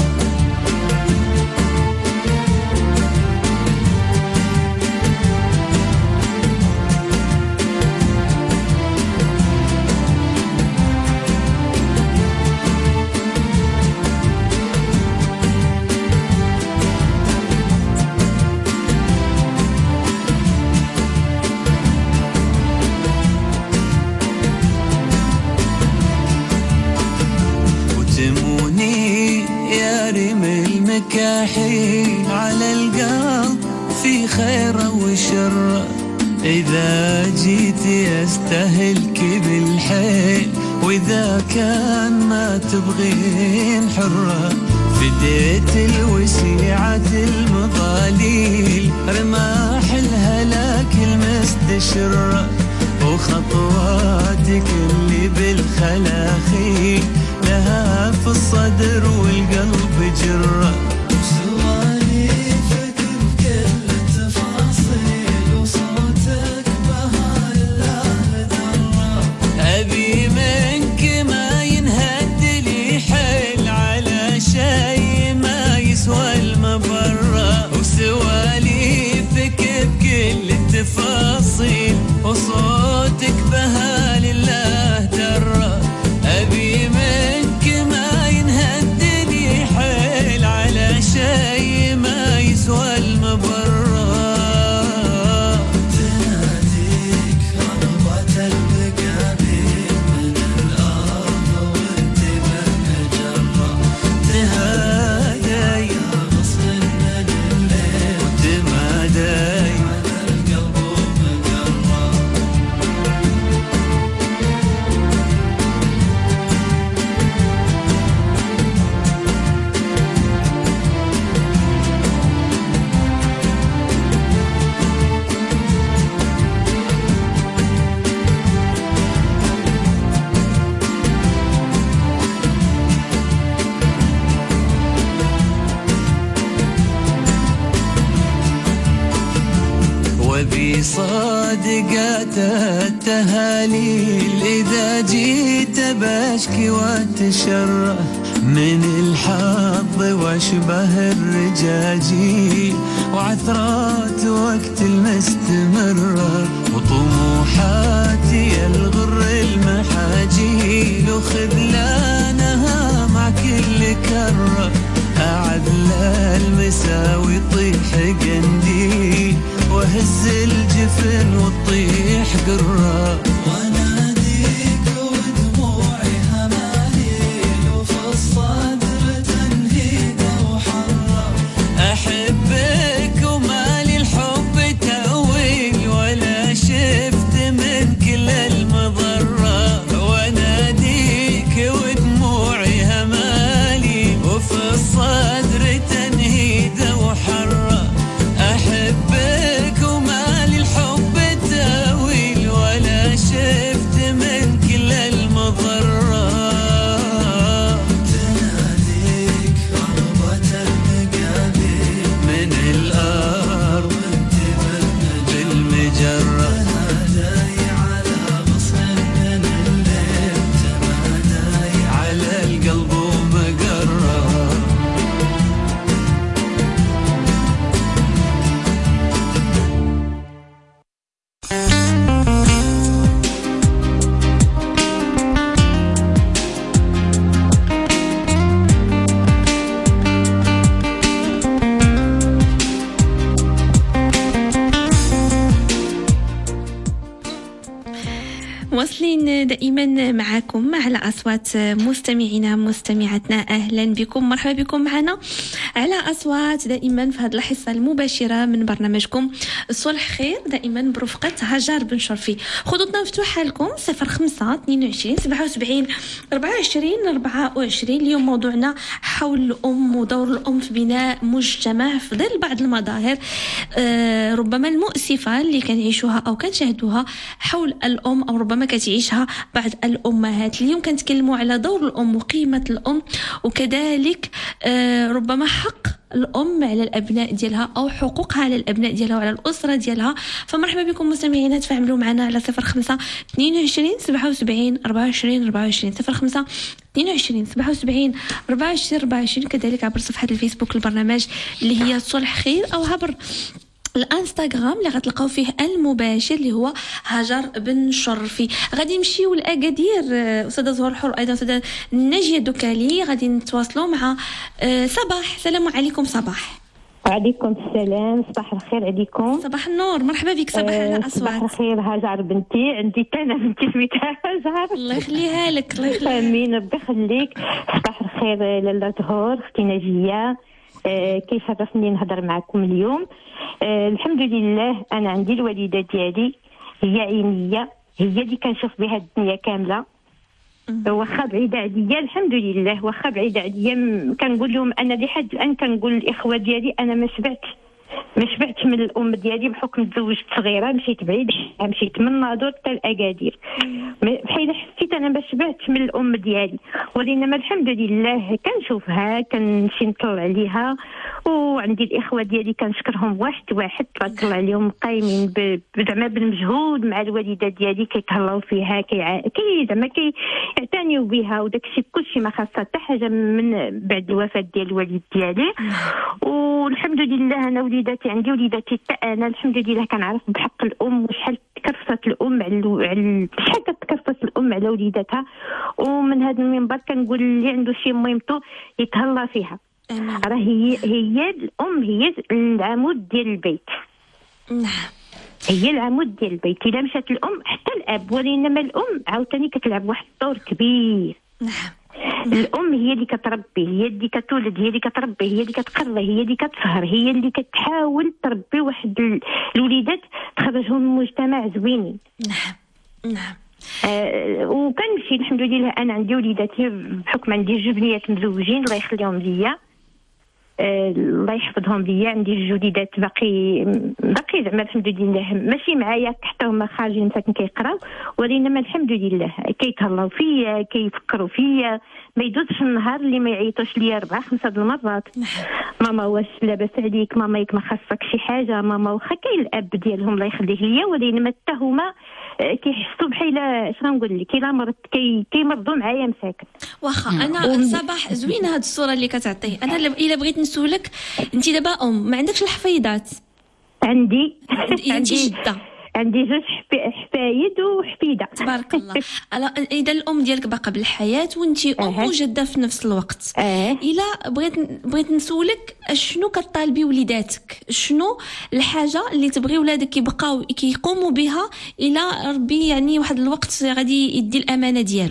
وتموني يا ريم المكاحيل على القلب في خير وشر، إذا جيت يستهلك بالحيل وإذا كان ما تبغين حرة. فديت الوسيعة المضاليل رماح الهلاك المستشرة، وخطواتك اللي بالخلاخيل لها في الصدر والقلب جرة. سواليفك بكل التفاصيل وصوتك بها لله ذرة، أبي منك ما ينهد لي حيل على شيء ما يسوى المبرة. وسواليفك بكل التفاصيل وصوتك بها لله درة، أبي منك ما ينهد لي حيل على شيء ما يسوى المبرة. تناديك رغبة المقابيل من الأرض وانت بالمجرة، تهادي غصن من الليل وتمادي على القلب ومقرة. وبصادقات التهاليل إذا جيت بشكي واتشرى من الحظ واشبه الرجاجيل وعثرات وقت المستمرة، وطموحاتي الغر المحاجيل وخذلانها مع كل كرة. أعدل المساوي طيح قنديل وهز الجفن وطيح قرة. وناديك ودموعي هماليل وفي الصدر تنهيد وحرة، أحبك ومالي الحب تأويل ولا شفت من كل المضرة. وناديك ودموعي هماليل وفي الصدر تنهيد وحرة، أحبك ومالي الحب تأويل دائما معكم على أصوات مستمعينا مستمعاتنا. أهلا بكم، مرحبا بكم معنا على أصوات دائما في هذه الحصة المباشرة من برنامجكم الصلح خير، دائما برفقة هاجر بن شرفي. خطوطنا مفتوحة لكم 05 22 77 24 24. اليوم موضوعنا حول الأم ودور الأم في بناء مجتمع في ظل بعض المظاهر ربما المؤسفة اللي كنعيشوها أو كنشاهدوها حول الأم، أو ربما كتعيشها بعض الأمهات. اليوم كنتكلموا على دور الأم وقيمة الأم، وكذلك ربما حق الأم على الأبناء ديالها أو حقوقها على الأبناء ديالها وعلى الأسرة ديالها. فمرحبا بكم مستمعينا، تفاعلوا معنا على 05 22 77 24 24 05 22 77 24 24. كذلك عبر صفحة الفيسبوك البرنامج اللي هي صلح خير، أو عبر الانستغرام اللي غتلقاو فيه المباشر اللي هو هاجر بن شرفي. غادي نمشيو لاكادير، استاذه زهور الحر ايضا استاذه ناجيه دوكالي، غادي نتواصلوا مع صباح. السلام عليكم صباح. وعليكم السلام، صباح الخير عليكم. صباح النور، مرحبا بك صباح على أصوات. صباح الخير هاجر بنتي، عندي انا بنتي سميتها هاجر. الله يخليها لك، الله يخليها. امين، ربي يخليك. صباح الخير لاله زهور اختي ناجيه، كيشرفني نهضر معكم اليوم. الحمد لله انا عندي الوالده ديالي هي عينيه، هي اللي كنشوف بها الدنيا كامله. واخا بعيده عليا الحمد لله، واخا بعيده عليا كنقول لهم انا لحد الان كنقول للاخوه ديالي انا ما شبعتش من الام ديالي بحكم تزوجت صغيره، مشيت بعيد، مشيت من ناظور حتى الاكادير، بحال حسيت انا ما شبعتش من الام ديالي. ولكن الحمد لله كنشوفها، كنمشي نطلع عليها، وعندي الاخوه ديالي كنشكرهم واحد تبارك الله عليهم، قايمين زعما بالمجهود مع الوالده ديالي، كيتهلاو فيها، زعما كيعتنيوا بها، وداكشي كلشي ما خاصها حتى حاجه من بعد الوفاه ديال الوالد ديالي. والحمد لله انا وليداتي، عندي وليداتي حتى انا الحمد لله كنعرف بحق الام وشحال تكرفت الام على شحال تكرفت الام على وليداتها. ومن هذا المنبر كنقول اللي عنده شي ميمتو يتهلا فيها. راه هي الام هي العمود ديال البيت. نعم، هي العمود ديال البيت. الا مشات الام حتى الاب، ولكن الام عاوتاني كتلعب واحد الدور كبير. نعم، الام هي اللي كتربي، هي اللي كتولد، هي اللي كتربي، هي اللي كتقري، هي اللي كتسهر، هي اللي كتحاول تربي واحد الوليدات تخرجهم من مجتمع زوينين. نعم. وكنمشي الحمد لله انا عندي وليداتي بحكم عندي جوج بنيات مزوجين الله يخليهم ليا، الله يحفظهم ليا. عندي جديدات باقي زعما الحمد لله ماشي معايا حتى هما خارجين مساكن كيقراو، ولكن الحمد لله كيتهلاو فيا، كيفكروا فيا. ما يدوزش النهار اللي ما يعيطوش ليا 4-5 المرات. ماما واش لاباس عليك، ماما ياك ما خاصك شي حاجه، ماما. واخا كاين الاب ديالهم الله يخليه ليا، ولكن حتى هما كيحسوا بحال اش غنقول لك الا مرض كيمرضوا معايا مساكن. واخا انا صباح زوينه هاد الصوره اللي كتعطيه. انا الا بغيت نسولك، انت دابا ما عندكش الحفيضات؟ عندي جده، عندي جوج حفايد وحفيده تبارك الله. اذا الام ديالك باقا بالحياه وانت ام وجده في نفس الوقت، الا بغيت نسولك شنو كطالبي وليداتك، شنو الحاجه اللي تبغي ولادك يبقاو كيقوموا بها الى ربي يعني واحد الوقت غادي يدي الامانه ديالو؟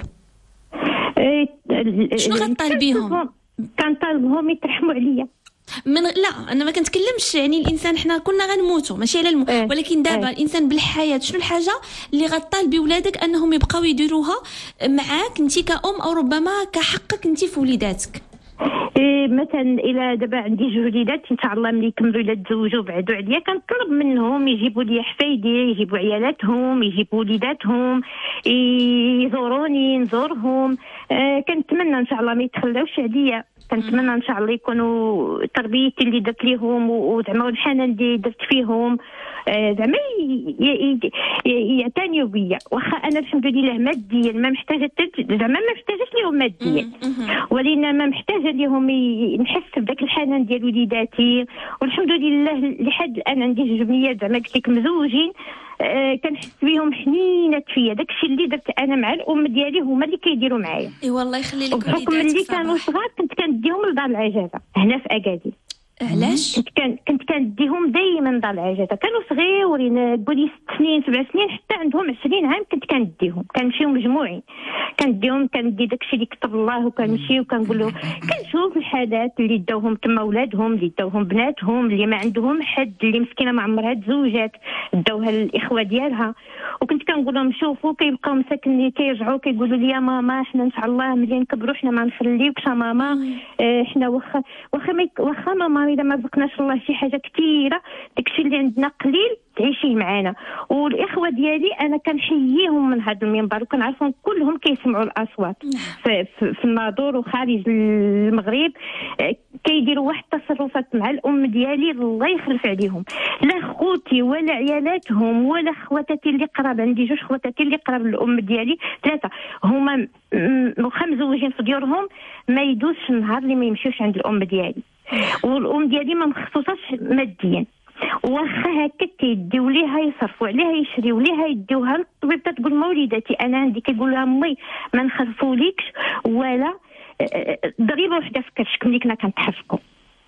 شنو غطالبيهم؟ كنطالبهم يترحموا عليا. لا انا ما كنتكلمش يعني الانسان حنا كنا غنموتوا ماشي على ولكن دابا الانسان بالحياه شنو الحاجه اللي غطالبي ولادك انهم يبقاو يديروها معاك انت كأم، او ربما كحقك انت في وليداتك؟ مثلا الى دابا عندي جوج وليدات ان شاء الله ملي يكملوا الى تزوجوا بعدوا عليا، كنطلب منهم يجيبوا لي حفايدي، يجيبوا عيالاتهم، يجيبوا وليداتهم، يزوروني نزورهم. كنتمنى ان شاء الله ما يتخلاوش عليا، كنتمنى ان شاء الله يكونوا تربيتي اللي درت ليهم وزعما الحنان اللي درت فيهم زعما يعتنيوا بيا. واخا انا الحمد لله ماديا ما محتاجه زعما ما محتاجش ليهم ماديا، ولكن ما محتاجه ليهم نحس بداك الحنان ديال وليداتي. والحمد لله لحد الان عندي جوج بنيات زعما قلت لك مزوجين، كنحس بهم حنينات فيا. داكشي اللي درت انا مع الام ديالي هما اللي كيديروا معايا. اي والله يخلي لك وليداتك. بحكم اللي كانوا صغار كنت كنديهم لدار العجازه هنا في اكادير. علاش؟ كنت كنديهم دائما دار العجزه، كانوا صغيورين قولي 6 سنين 7 سنين حتى عندهم 20 عام كنت كنديهم، كنمشيو مجموعين كنديهم، كندي داكشي اللي كتب الله وكنمشي وكنقول له كنشوف الحالات اللي داوهم تما ولادهم، اللي داوهم بناتهم، اللي ما عندهم حد، اللي مسكينه ما عمرها تزوجات داوها الاخوه ديالها، وكنت كنقول لهم شوفوا كيبقاو مساكنين كيرجعوا كيقولوا لي يا ماما حنا ان شاء الله ملي نكبروا حنا ما نخليوكش ماما، حنا واخا ماما اذا ما رزقناش الله شي حاجه كثيره داكشي اللي عندنا قليل تعيشي معنا. والاخوه ديالي انا كنحييهم من هذا المنبر وكنعرفهم كلهم كيسمعوا الاصوات في الناظور وخارج المغرب، كيديروا واحد التصرفات مع الام ديالي الله يخلف عليهم، لا خوتي ولا عيالاتهم ولا خواتاتي اللي قراب، عندي 2 خواتاتي اللي قراب للام ديالي 3 هما واخا مزوجين في ديورهم ما يدوزش النهار اللي ما يمشيوش عند الام ديالي، والام ديالي ما مخصوصاش ماديا، واخا هكا كيديو ليها يصرفوا عليها يشريو ليها يديوها للطبيب، تقول موليداتي انا عندي، كيقول لها امي ما نخلفوليكش ولا ضريبه وحده في كرشك ملي كنا كنتحركوا،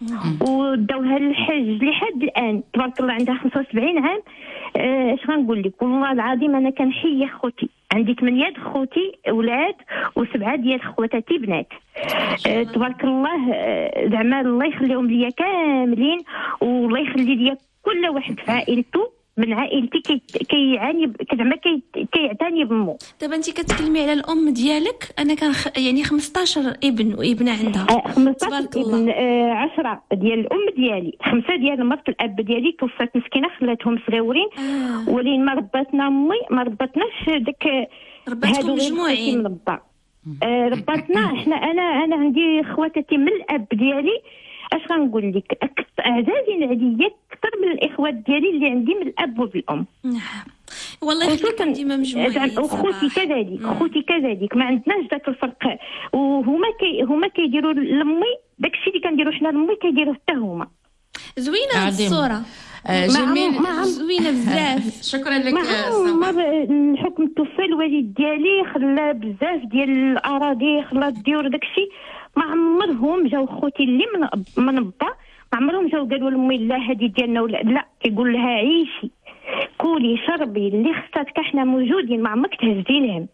وداوها للحج لحد الان تبارك الله عندها 75 عام. اش غنقول لك والله العظيم انا كنحيي خوتي، عندي 8 خوتي اولاد و7 ديال خواتاتي بنات، تبارك الله زعما الله يخليهم ليا كاملين، والله يخلي ليا كل واحد في عائلته من عائلتي كيعاني زعما كيعتني بمو. دابا انت كتكلمي على الام ديالك، انا كان يعني 15 ابن وابنه عندها 15 ابن 10 ديال الام ديالي، 5 ديال مرت الاب ديالي توفات مسكينه خلاتهم صغيورين، ولين ما رباتنا امي ما رباتناش داك رباتكم مجموعين من با، رباتنا احنا انا عندي خواتاتي من الاب ديالي، اش غنقول لك اعزازين عليا اكثر من الاخوات ديالي اللي عندي من الاب والام. والله يخليكم ديما مجموعين. اخوتي كذلك ما عندناش ذاك الفرق، وهما كيديروا لامي داكشي اللي كنديروا حنا لامي كيديروه حتى هما. زوينه هذه الصوره، جميل زوينه بزاف. شكرا لك الحكم التوفى الوالد ديالي خلى بزاف ديال الاراضي، خلى الديور داكشي، ما عمرهم جاو خوتي اللي من با ما عمرهم جاو قالوا لامي لا هذه ديالنا ولا لا، كيقول لها عيشي كولي شربي اللي خصاتك احنا موجودين، ما عمرك تهزي لهم.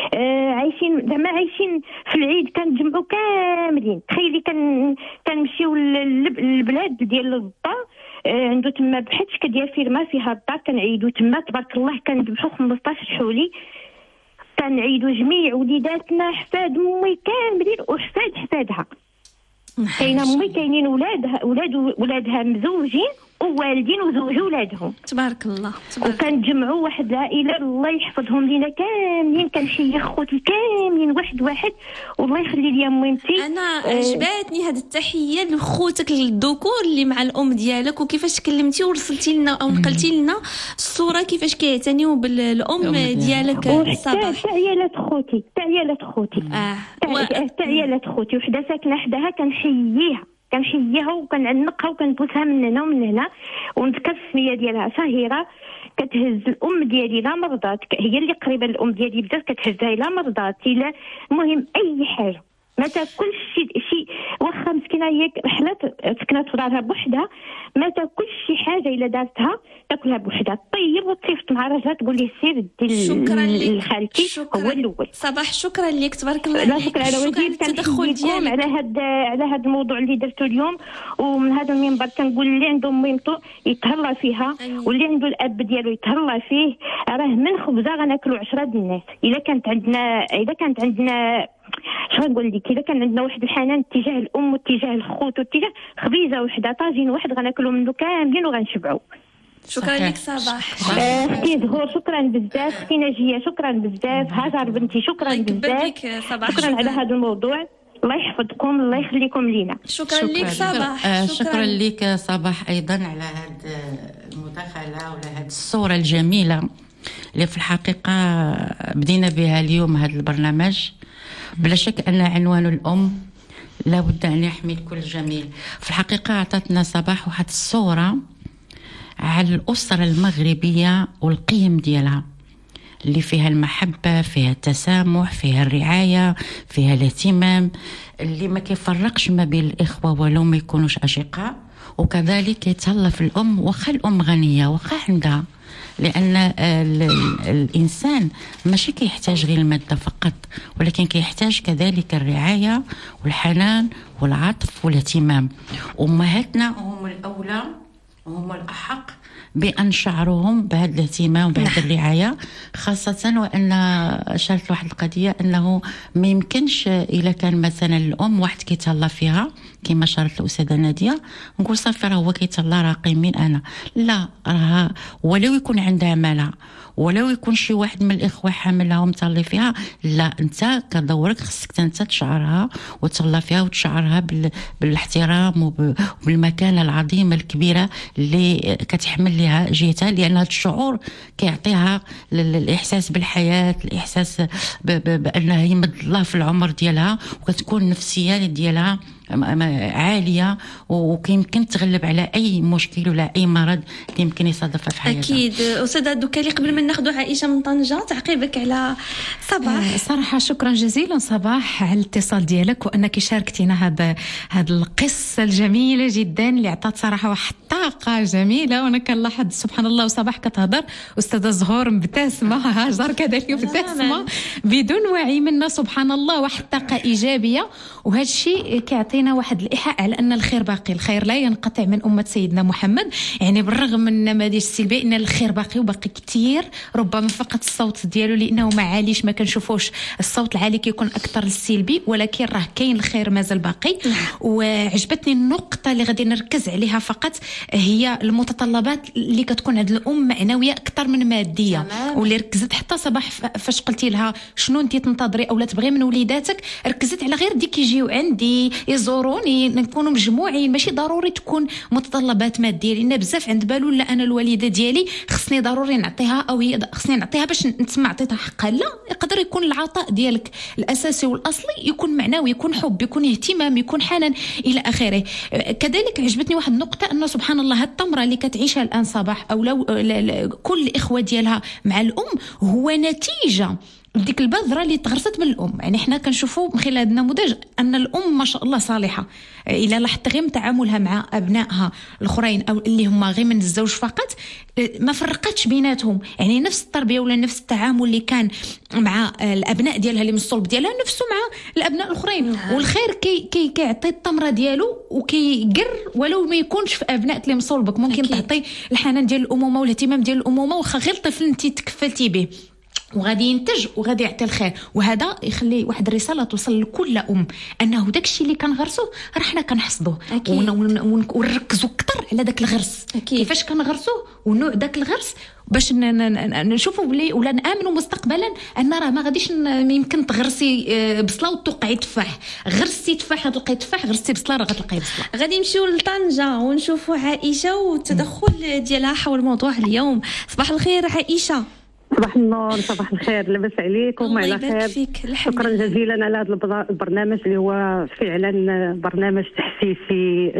عايشين زعما عايشين في العيد كنتجمعوا كاملين، تخيلي كنمشيو للبلاد ديال البا عنده تما بحال ديال فيرما فيها الدار، كنعيدوا تما تبارك الله كنذبحوا 15 حولي، كنعيدوا جميع وليداتنا حفاد امي كاملين وحفاد حفادها، كاينه امي كاينين ولادها مزوجين ووالدين وزوجوا ولادهم تبارك الله. وكنجمعوا واحد العائله الله يحفظهم لينا كاملين، كنحيي خوتي كاملين واحد والله يخلي لي ميمتي. انا عجباتني هذه التحيه لخوتك الذكور اللي مع الام ديالك، وكيفاش كلمتي ورسلتي لنا او نقلتي لنا الصوره كيفاش كيعتنيوا بالام ديالك الصباح. حتى عيالات خوتي حتى عيالات خوتي وحده ساكنه حداها كنحييها وكنعنقها وكنبوسها من هنا ومن هنا، ونذكر السميه ديالها شهيره، كتهز الام ديالي لا مرضات، هي اللي قريبه للام ديالي بزاف، كتهزها لا مرضات لا المهم اي حاجه ما تاكلش شي واخا مسكينه هي حلات سكنات في دارها بوحدها، ما تاكلش شي حاجه الا دارتها تاكلها بوحدها، طيب وتصيفط مع راجلها تقول لي سير دير لخالتي هو الاول. صباح شكرا لك تبارك الله عليك. شكرا على التدخل ديالك على هذا الموضوع اللي درتو اليوم، ومن هذا المنبر كنقول اللي عنده ميمتو يتهلا فيها واللي عنده الاب ديالو يتهلا فيه، راه من خبزه غناكلوا 10 د الناس. اذا كانت عندنا شنو نقول لك، اذا كان عندنا واحد الحنان اتجاه الام واتجاه الخوت واتجاه خبيزه وحده طاجين واحد غناكلوا منه كاملين وغنشبعوا. شكرا لك صباح. اختي زهور شكرا بزاف، اختي ناجيه شكرا بزاف، هاجر بنتي شكرا بزاف، شكرا على هذا الموضوع، الله يحفظكم الله يخليكم لينا. شكرا لك صباح. شكرا لك صباح ايضا على هذه المداخله وعلى هذه الصوره الجميله اللي في الحقيقه بدينا بها اليوم هذا البرنامج. بلا شك أن عنوان الأم لا بد أن يحمل كل جميل. في الحقيقة أعطتنا صباح واحد الصورة على الأسرة المغربية والقيم ديالها اللي فيها المحبة، فيها التسامح، فيها الرعاية، فيها الاهتمام، اللي ما كيفرقش ما بين الإخوة ولو ما يكونوش أشقاء، وكذلك يتهلا في الأم، وخا الأم غنية وخا عندها، لأن الإنسان ماشي كيحتاج غير المادة فقط، ولكن كيحتاج كذلك الرعاية والحنان والعطف والاهتمام. أمهاتنا هم الأولى وهم الأحق بأن شعرهم بهذا الاهتمام وبهذه الرعاية، خاصة وأن شاركت واحد القضية أنه ما يمكنش إلا كان مثلا الأم واحد كيتهلا فيها كما شاركت الأستاذة نادية نقول صافي راه هو كيتهلا راه قيمين أنا، لا، راه ولو يكون عندها مالها ولو يكون شي واحد من الإخوة حاملها ومتهلي فيها، لا، أنت كدورك خصك أنت تشعرها وتهلا فيها وتشعرها بالاحترام وبالمكانة العظيمة الكبيرة اللي كتحمل لها جهتها، لأن هذا الشعور كيعطيها الإحساس بالحياة، الإحساس بأنها يمد الله في العمر ديالها، وكتكون النفسية ديالها عالية ويمكن تغلب على أي مشكل ولا أي مرض يمكن يصادفها في حياتها. أكيد. أستاذة دوكالي، قبل ما ناخذ عائشة من طنجة تعقيبك على صباح. صراحة شكرا جزيلا صباح على الاتصال ديالك وأنك شاركتينا هذه القصة الجميلة جدا اللي عطات صراحة واحد طاقة جميلة. وأنا كنلاحظ سبحان الله وصباح كتهضر أستاذة زهور مبتسمة، هاجر كذلك مبتسمة بدون وعي منا، سبحان الله، واحد طاقة إيجابية. وهذا الشيء كيعطينا واحد الإيحاء على أن الخير باقي، الخير لا ينقطع من أمة سيدنا محمد. يعني بالرغم من النماذج السلبية إن الخير باقي وباقي كتير، ربما فقط الصوت ديالو لأنه ما عاليش، ما كنشوفوش الصوت العالي كيكون أكثر السلبي، ولكن راه كاين الخير مازال باقي. وعجبتني النقطة اللي غادي نركز عليها فقط، هي المتطلبات اللي كتكون عند الأم معنوية أكثر من مادية. واللي ركزت حتى صباح فاش قلتي لها شنو انت تنتظري او لا تبغي من وليداتك، ركزت على غير ديك يجيو عندي يزوروني نكونوا مجموعين، ماشي ضروري تكون متطلبات ماديه، لان بزاف عند بالو لا انا الوالده ديالي خصني ضروري نعطيها او هي خصني نعطيها باش نتسمع عطيتها حقها. لا، يقدر يكون العطاء ديالك الاساسي والاصلي يكون معنوي، يكون حب، يكون اهتمام، يكون حنان الى اخره. كذلك عجبتني واحد النقطه، انه سبحان الله التمره اللي كتعيشها الان صباح او لو كل الاخوه ديالها مع الام هو نتيجه ديك البذره اللي تغرست من الام. يعني احنا كنشوفوا من خلال هذا النموذج ان الام ما شاء الله صالحه، الا لاحظت غير تعاملها مع ابنائها الاخرين او اللي هما غير من الزوج فقط، ما فرقتش بيناتهم. يعني نفس التربيه ولا نفس التعامل اللي كان مع الابناء ديالها اللي من الصلب ديالها نفسه مع الابناء الاخرين. والخير كيعطي التمره ديالو وكيقر ولو ما يكونش في ابناء اللي من صلبك. ممكن تعطي الحنان ديال الامومه والاهتمام ديال الامومه وخا غير الطفل انت تكفلتي به، وغادي ينتج وغادي يعطي الخير. وهذا يخلي واحد الرساله توصل لكل ام انه داكشي اللي كنغرسوه راه حنا كنحصدوه، ونركزوا اكثر على داك الغرس. كيفاش كنغرسوه ونوع داك الغرس باش نشوفوا بلي ولا نامنوا مستقبلا ان راه ما غاديش يمكن تغرسي بصله وتوقعي تفاح، غرسي تفاح غتلقاي تفاح، غرسي بصله راه غتلقاي بصله. غادي نمشيو لطنجة ونشوفوا عائشه والتدخل ديالها حول موضوع اليوم. صباح الخير عائشه. صباح النور، صباح الخير، لاباس عليكم وعلى خير. شكرا جزيلا على هذا البرنامج اللي هو فعلا برنامج تحسيسي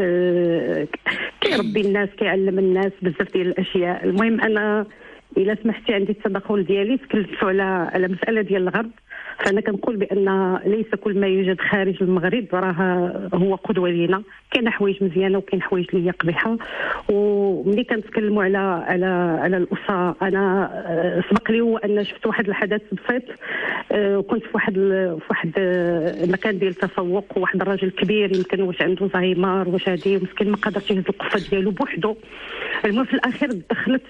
كيربي الناس، كيعلم الناس بزاف ديال الاشياء. المهم انا الا سمحتي عندي التدخل ديالي، تكلمتوا على مساله ديال الغرب، فانا كنقول بان ليس كل ما يوجد خارج المغرب راه هو قدوه لينا. كاين حوايج مزيانه وكاين حوايج اللي هي قبيحه. وملي كنتكلموا على الاسره، انا سبق لي هو ان شفت واحد الحدث بسيط. وكنت في واحد المكان ديال التسوق، وواحد الراجل كبير يمكن واش عنده زهايمر واش هادي، مسكين ما قدرش يهز القفه ديالو بوحدو. المهم في الاخير دخلت،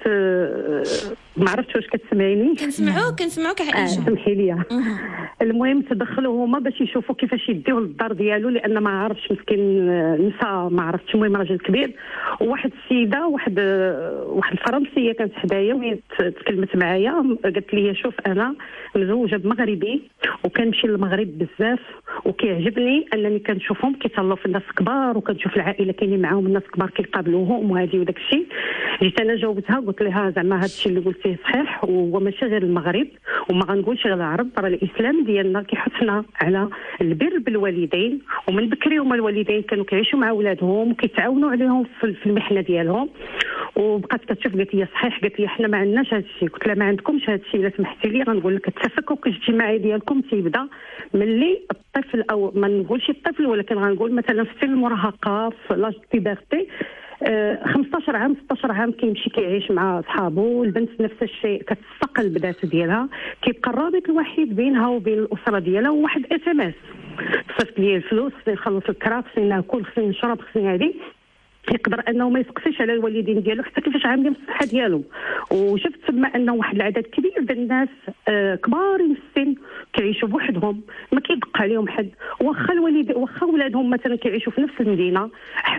ما عرفتش واش كتسمعيني؟ كنسمعوك عائشه. سمحي لي. المهم تدخلوا هما باش يشوفوا كيفاش يديوه للدار ديالو، لان ما عرفش مسكين نساء ما عرفتش. المهم راجل كبير وواحد السيده، واحد الفرنسيه كانت حدايا وهي تكلمت معايا، قالت لي شوف انا مزوجه بمغربي وكنمشي للمغرب بزاف وكيعجبني انني كنشوفهم كيتهلاو في الناس كبار، وكنشوف العائله كاينين معاهم الناس كبار كيقابلوهم وهذه وداك الشيء. جيت انا جاوبتها قلت لها زعما هذا الشيء اللي قلتيه صحيح، وماشي غير المغرب وما غنقولش غير العرب، راه الاسلام ديالنا كيحثنا على البر بالوالدين، ومن بكري هما الوالدين كانوا كيعيشوا مع اولادهم وكيتعاونوا عليهم في المحنه ديالهم. وبقات كتشوف قالت لي صحيح، قالت لي حنا ما عندناش هذا الشيء. قلت لها ما عندكمش هذا الشيء، الا سمحتي لي غنقول لك التفكك الاجتماعي ديالكم تيبدا ملي الطفل، او ما نقولش الطفل ولكن غنقول مثلا في سن المراهقه، في لاج بيبرتي، 15 عام 16 عام كيمشي كيعيش مع صحابه، البنت نفس الشيء كتستقل الذات ديالها، كيبقى الرابط الوحيد بينها وبين الاسره ديالها هو واحد SMS صيفط لي الفلوس، خصني نخلص الكرا، خصني ناكل، خصني نشرب، خصني هذه. يقدر انه ما يسقسيش على الوالدين ديالو حتى كيفاش عاملين الصحه ديالهم. وشفت تما انه واحد العدد كبير ديال الناس كبارين في السن كيعيشوا بوحدهم، ما كيدق عليهم حد، واخا ولادهم مثلا كيعيشوا في نفس المدينه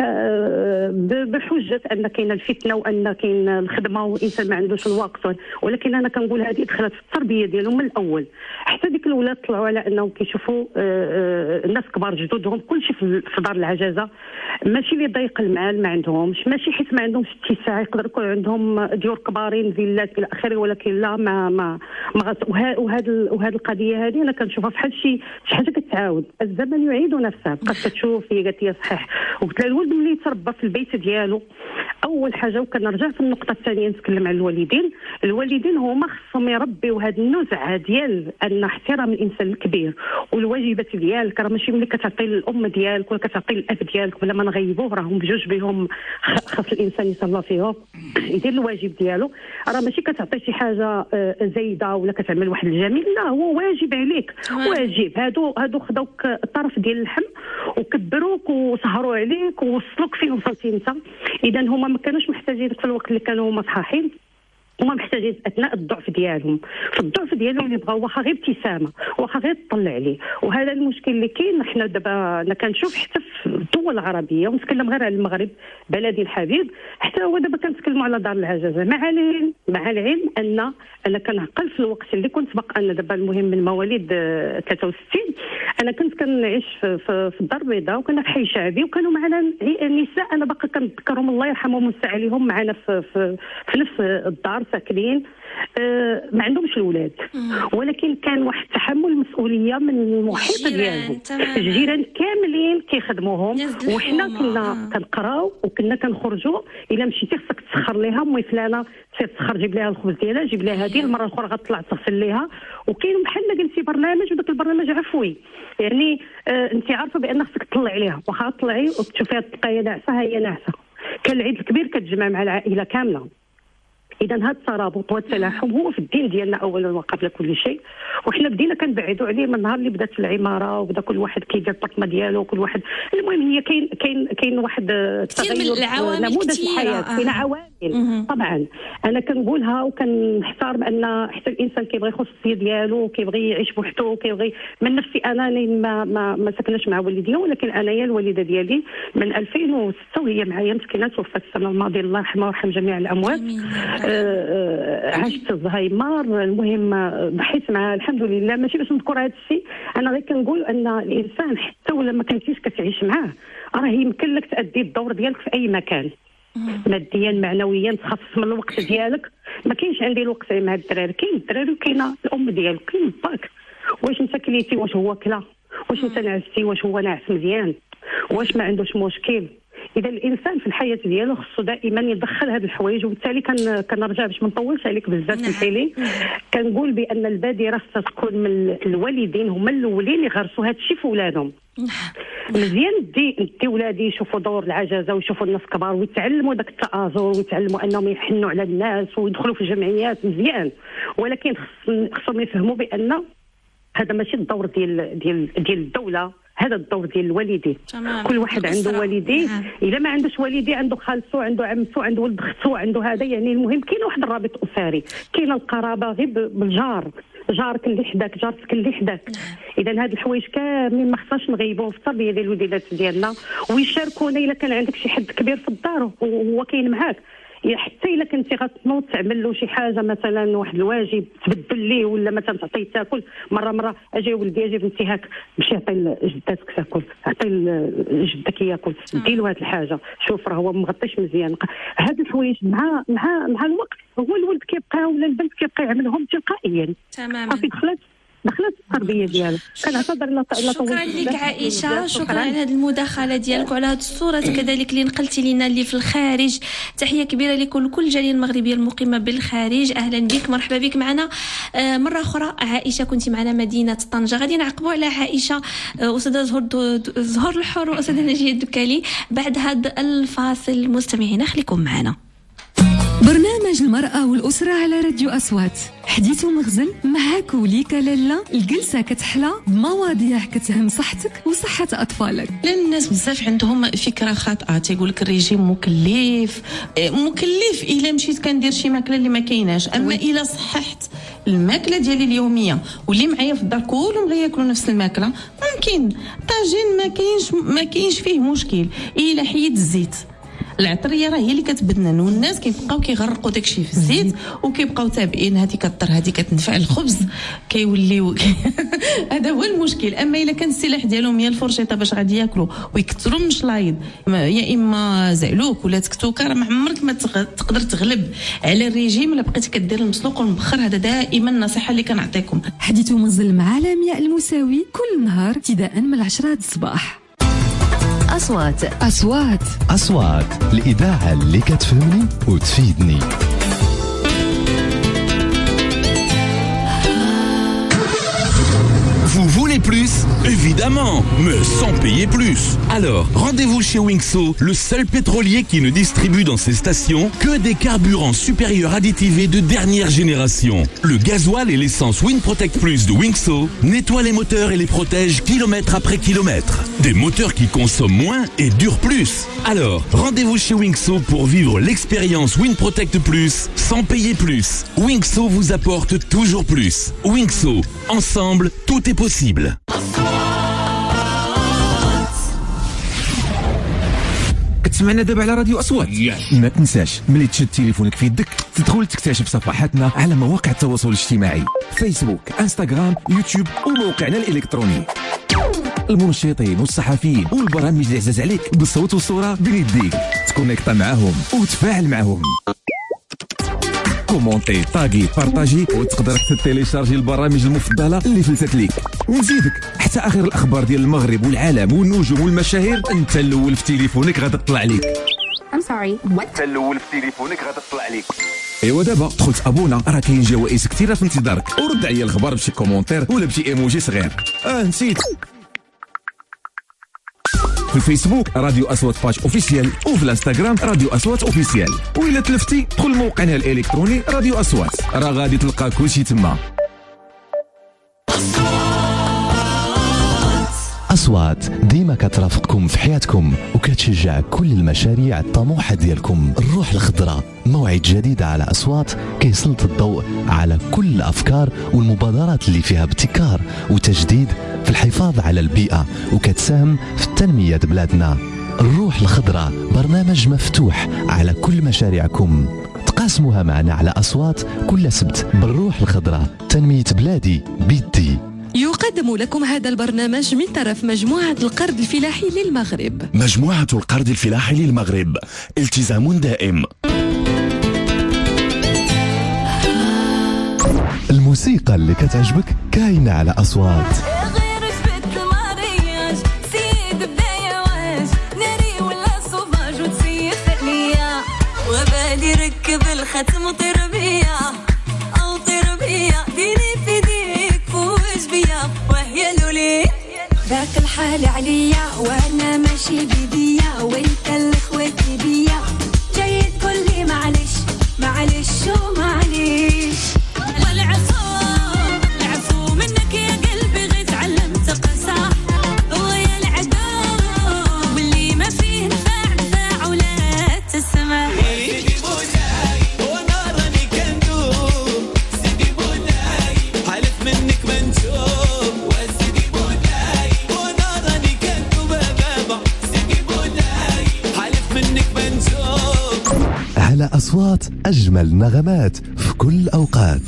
بحجه ان كاين الفتنه وان كاين الخدمه والانسان ما عندوش الوقت. ولكن انا كنقول هذه دخلت في التربيه ديالهم من الاول، حتى ديك الاولاد طلعوا على انهم كيشوفوا الناس كبار جدودهم كلشي في دار العجزه، ماشي اللي ضيق المال ما عندهمش، ماشي حيت ما عندهمش اتساع، يقدر يكون عندهم ديور كبارين فيلات الى اخره، ولكن لا ما وهذه القضيه هذه انا كنشوفها بحال شي حاجه كتعاود، الزمن يعيد نفسه. بقات كتشوف هي قالت لي صحيح، وقلت لها الولد ملي يتربى في البيت ديالو اول حاجه، وكنرجع في النقطه الثانيه نتكلم على الوالدين هما خصهم يربيو هذه النزعه ديال ان احترام الانسان الكبير والواجبات ديالك، راه ماشي ملي كتعطي الام ديالك ولا كتعطي الاب ديالك بلا ما نغيبوه، راهم بجوج بهم خاص الانسان يصلى فيهم يدير الواجب ديالو، راه ماشي كتعطي شي حاجه زايده ولا كتعمل واحد الجميل، لا هو واجب عليك، واجب. هادو خداوك الطرف ديال اللحم وكبروك وسهروا عليك ووصلوك فين وصلتي انت. اذا هما ما كانوش محتاجينك في الوقت اللي كانوا هما صحاحين، هما محتاجين اثناء الضعف ديالهم، في الضعف ديالهم اللي بغاو واخا غير ابتسامه، واخا غير تطلع عليه. وهذا المشكل اللي كاين. حنا دابا انا كنشوف حتى في الدول العربيه، ونتكلم غير على المغرب بلدي الحبيب، حتى هو دابا كنتكلموا على دار العجزه، مع العلم ان انا كنعقل في الوقت اللي كنت باقا انا دابا المهم من مواليد 63 انا كنت كنعيش في الدار البيضاء، وكنا في حي شعبي، وكانوا معنا نساء انا باقا كنذكرهم الله يرحمهم ويوسع عليهم معنا في نفس الدار ساكنين، ما عندهمش الاولاد، ولكن كان واحد تحمل مسؤوليه من المحيط ديالهم، الجيران كاملين كيخدموهم، وحنا كنا كنقراو وكنا كنخرجوا. الا مشيتي خصك تسخر ليها امي فلانه، تسخر جيب لها الخبز ديالها، جيب لها هذه، المره الاخرى غتطلع تغسل ليها. وكاين بحال ما قلتي برنامج، وداك البرنامج عفوي، يعني انت عارفه بان خصك تطلعي عليها، واخا تطلعي وتشوفيها تلقايها ناعسه، هي ناعسه. كان العيد الكبير كتجمع مع العائله كامله. اذا هذا الترابط والتلاحم هو في الدين ديالنا اولا وقبل كل شيء، وحنا بدينا كنبعدوا عليه من نهار اللي بدات العماره، وبدا كل واحد كيدير الطقمه ديالو، كل واحد المهم هي كاين واحد تغير نموذج الحياه، كاين عوامل. طبعا انا كنقولها وكنحترم ان حتى الانسان كيبغي الخصوصيه ديالو، كيبغي يعيش بوحدو، كيبغي من نفسي انا ما سكناش مع والديا، ولكن انايا الوالده ديالي من 2006 وهي معايا مسكينه، توفات السنه الماضيه الله يرحمها ويرحم جميع الاموات. عشت الزهايمر، المهم ضحيت معها الحمد لله. ماشي باش نذكر هذا الشيء، انا غير كنقول ان الانسان حتى ولا ما كنتيش كتعيش معاه، راه يمكن لك تأدي الدور ديالك في اي مكان، ماديا معنويا، تخصص من الوقت ديالك. ما كاينش عندي الوقت مع الدراري، كاين الدراري وكاينه الام ديالك، كاين باك، واش انت كليتي، واش هو كلا، واش انت نعستي، واش هو ناعس مزيان، واش ما عندوش مشكل. اذا الانسان في الحياه ديالو خصو دائما يدخل هذه الحوايج. وبالتالي كنرجع باش ما نطولش عليك بزاف سمحيلي، كنقول بان البادره خصها تكون من الوالدين، هما الاولين يغرسوا هذا الشيء في ولادهم. مزيان دي ولادي يشوفوا دور العجزه ويشوفوا الناس كبار ويتعلموا داك التآزر ويتعلموا انهم يحنوا على الناس ويدخلوا في الجمعيات، مزيان، ولكن خصهم يفهموا بان هذا ماشي الدور ديال الدوله، هذا الدور ديال الوالدين. كل واحد عنده والديه، الا ما عندوش والديه عنده خالته، عنده عمته، عنده ولد اخته، عنده هذا. يعني المهم كاين واحد الرابط اسري، كاين القرابه غير بالجار، جارك اللي حداك، جارتك اللي حداك. اذا هاد الحوايج كاملين ما خصناش نغيبوهم في التربيه ديال الوليدات ديالنا، ويشاركونا الا كان عندك شي حد كبير في الدار وهو كاين معاك، حتى الا كنتي غتنوض تعمل له شي حاجه، مثلا واحد الواجب تبدل ليه، ولا مثلا تعطيه تاكل، مره اجي ولدي اجي بنتي هاك مشي عطي لجداتك تاكل، عطي لجدك ياكل، دي له هذه الحاجه، شوف راه هو مغطيش مزيان. هاد الحوايج مع الوقت هو الولد كيبقى ولا البنت كيبقى يعملهم تلقائيا. تماما. صافي دخلت دخلت في التربيه ديالها. كنعتذر لا شكرا لك عائشه، شكرا على هذه المداخله ديالك وعلى هذه الصوره كذلك اللي نقلتي لنا اللي في الخارج. تحيه كبيره لكل الجاليه المغربيه المقيمه بالخارج، اهلا بك، مرحبا بك معنا مره اخرى. عائشه كنتي معنا مدينه طنجه. غادي نعقبوا على عائشه استاذه زهور الحر واستاذه نجيه الدكالي بعد هذا الفاصل. مستمعينا خليكم معنا. برنامج المرأة والأسرة على راديو أصوات، حديث ومغزل معاك وليك لالا. الجلسة كتحلى بمواضيع كتهم صحتك وصحة أطفالك. لأن الناس بزاف عندهم فكرة خاطئة، تيقول لك الريجيم مكلف إلا مشيت كندير شي ماكلة اللي ما كايناش، أما إلا صححت الماكلة ديالي اليومية واللي معايا في الدار كلهم غياكلوا نفس الماكلة، ممكن طاجين ما كاينش فيه مشكل. إلا حيد الزيت، العطريه راه هي اللي كتبدنا، والناس كيبقاو كيغرقوا داكشي في الزيت وكيبقاو تابعين هذه كضر هذه كتنفع الخبز، كيوليو هذا هو المشكل. اما الا كان السلاح ديالهم هي الفرشيطه باش غادي ياكلوا ويكثروا من شلايض يا اما زعلوك ولا تكتوكه، راه ما عمرك ما تقدر تغلب على الريجيم الا بقيتي كدير المسلوق والمبخر. هذا دائما النصيحه اللي كنعطيكم. حديث ومنزل مع لمياء المساوي كل نهار ابتداء من 10 الصباح. أصوات الإذاعة اللي كتفهمني وتفيدني. Vous voulez plus? Évidemment, mais sans payer plus. Alors, rendez-vous chez Winkso, le seul pétrolier qui ne distribue dans ses stations que des carburants supérieurs additivés de dernière génération. Le gasoil et l'essence WinProtect Plus de Winkso nettoient les moteurs et les protègent kilomètre après kilomètre. Des moteurs qui consomment moins et durent plus. Alors, rendez-vous chez Winkso pour vivre l'expérience WinProtect Plus sans payer plus. Winkso vous apporte toujours plus. Winkso, ensemble, tout est possible. كتسمعنا دابا على راديو أصوات. ما تنساش ملي تشد تليفونك في يدك تدخل تكتشف صفحاتنا على مواقع التواصل الاجتماعي، فيسبوك، انستغرام، يوتيوب وموقعنا الإلكتروني. المنشطين والصحفيين والبرامج اللي عزاز عليك بالصوت والصورة بين يديك، تكونيكتا معاهم وتفاعل معاهم. كومونتي، طاغي، بارطاجي، وتقدر تيليشارجي البرامج المفضله اللي فلتت ليك، ونزيدك حتى اخر الاخبار ديال المغرب والعالم والنجوم والمشاهير انت الاول في تليفونك غادا تطلع ليك. انت الاول في تليفونك غادا تطلع ليك. ايوا دابا دخلت ابونا، راه كاين جوائز كثيره في انتظارك، ورد عليا الخبر بشي كومونتير ولا بشي ايموجي صغير. نسيت. في الفيسبوك راديو أصوات باج اوفيسيال، وفي الانستغرام راديو أصوات اوفيسيال، وإلا تلفتي دخل موقعنا الإلكتروني راديو أصوات، راه غادي تلقى كلشي تما. أصوات ديما كترافقكم في حياتكم وكتشجع كل المشاريع الطموحة ديالكم. الروح الخضراء موعد جديد على أصوات كيسلط الضوء على كل الأفكار والمبادرات اللي فيها ابتكار وتجديد في الحفاظ على البيئة وكتساهم في التنمية بلادنا. الروح الخضراء برنامج مفتوح على كل مشاريعكم، تقاسموها معنا على أصوات كل سبت. بالروح الخضراء تنمية بلادي بيدي. يقدم لكم هذا البرنامج من طرف مجموعة القرض الفلاحي للمغرب. مجموعة القرض الفلاحي للمغرب، التزام دائم. الموسيقى اللي كتعجبك كاينة على أصوات. وبالي ركب الختم وطير بيا أو طير بيا ديني في ديك فوج بيا وهي لولي ذاك الحال عليا وانا ماشي بيديا وانت الاخواتي بيا جاي تقول لي معلش ومعليش والعفو منك يا قلبي غير تعلمت قسا ويا العدو واللي ما فيه نفع ولا تسمع. على أصوات أجمل نغمات في كل الأوقات.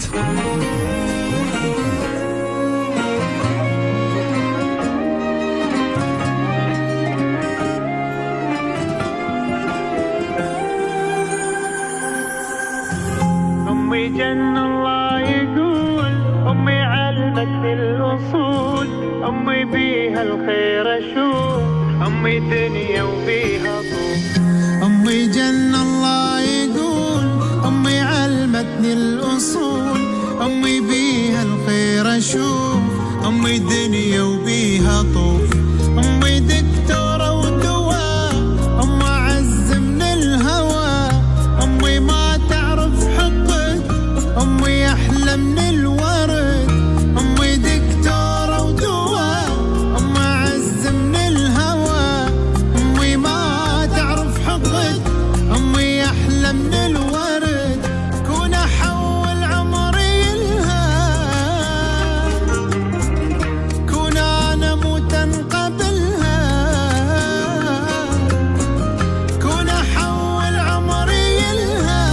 أمي جنة الله يقول أمي علمت بيها الخير أشوف أمي دنيا وبيها طوف أمي جنة الله يقول أمي علمتني الأصول أمي بيها الخير أشوف أمي دنيا وبيها طوف أمي دكتورة ودواء أمي عز من الهوى أمي ما تعرف حقد أمي أحلى من الورد أمي دكتورة ودواء أمي عز من الهوى أمي ما تعرف حقد أمي أحلى من الورد كون أحول عمري لها كون أنا موتا قبلها كون أحول عمري لها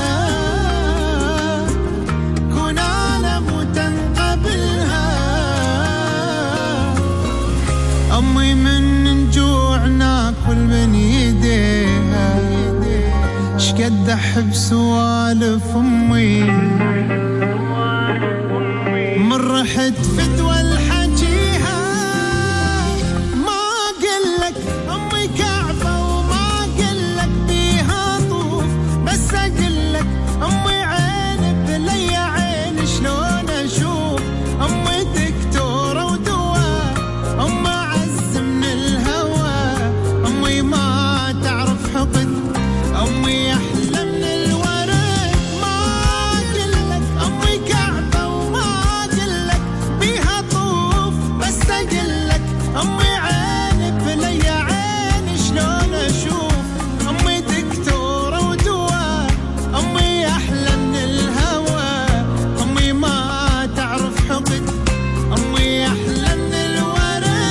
كون أنا موتا قبلها أمي من نجوع ناكل من يديها شقد أحب سوالف أمي من رحت فدوى الحجيها ما أقلك أمي كعبة وما أقلك بيها طوف بس أقلك أمي عين بلي عين شلون أشوف أمي دكتورة ودواء أمي عز من الهوى أمي ما تعرف حقد أمي أحلى من الورد ما أقلك أمي كعبة وما أقلك بيها طوف بس أقلك أمي عين بلي عين شلون أشوف أمي دكتورة ودواء أمي أحلى من الهوى أمي ما تعرف حقد أمي أحلى من الورد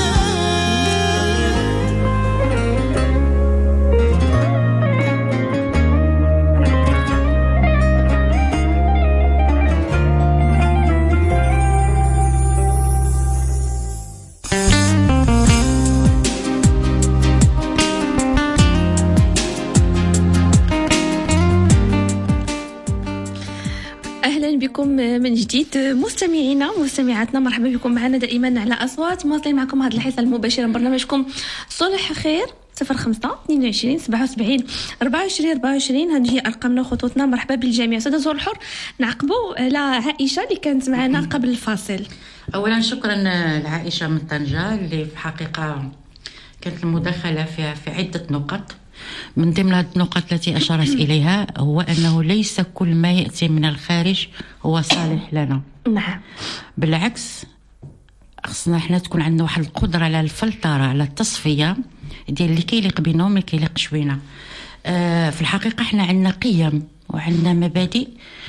أهلا بكم من جديد مستمعينا مستمعاتنا، مرحبا بكم معنا دائما على أصوات. مواصلين معكم هذه الحصة المباشرة من برنامجكم صلح خير 05 22 77 24 24. هذه هي أرقامنا وخطوطنا. مرحبا بالجميع. سادة زور الحر، نعقبوا على عائشة اللي كانت معنا قبل الفاصل. أولا شكرا لعائشة من طنجة اللي في حقيقة كانت المداخلة فيها في عدة نقط. من ضمن هذه النقط التي أشارت إليها هو أنه ليس كل ما يأتي من الخارج هو صالح لنا. نعم، بالعكس خصنا احنا تكون عندنا واحد القدرة على الفلترة، على التصفية ديال اللي كيليق بينا وما كيليقش بينا. في الحقيقة احنا عندنا قيم وعندنا مبادئ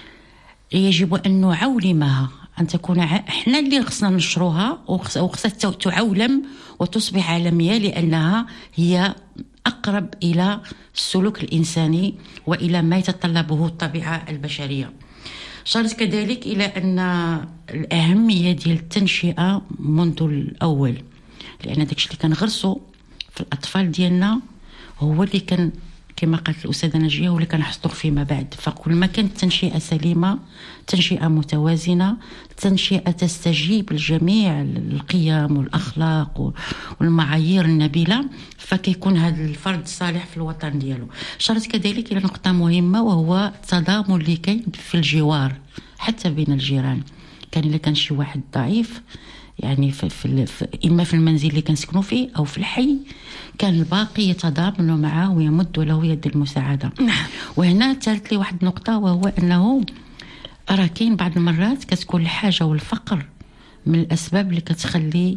يجب أن نعولمها، أن تكون احنا اللي خصنا نشروها وخصها تعولم وتصبح عالمية، لأنها هي أقرب إلى السلوك الإنساني وإلى ما يتطلبه الطبيعة البشرية. شرط كذلك إلى أن الأهمية ديال التنشئة منذ الأول، لأن داكشي اللي كنغرسو في الأطفال ديالنا هو اللي كان كما قالت الأستاذة نجية واللي كنحصدو فيما بعد. فكل ما كانت تنشئة سليمة، تنشئة متوازنة، تنشئة تستجيب لجميع القيم والأخلاق والمعايير النبيلة، فكيكون هذا الفرد صالح في الوطن ديالو. شرط كذلك إلى نقطة مهمة وهو التضامن اللي كاين في الجوار حتى بين الجيران. كان إلا كان شي واحد ضعيف يعني إما في المنزل اللي كنسكنوا فيه أو في الحي، كان الباقي يتضامن معه ويمد له يد المساعدة. وهنا ثالث لي واحد النقطة، وهو أنه راه كاين بعض المرات كتكون الحاجة والفقر من الأسباب اللي كتخلي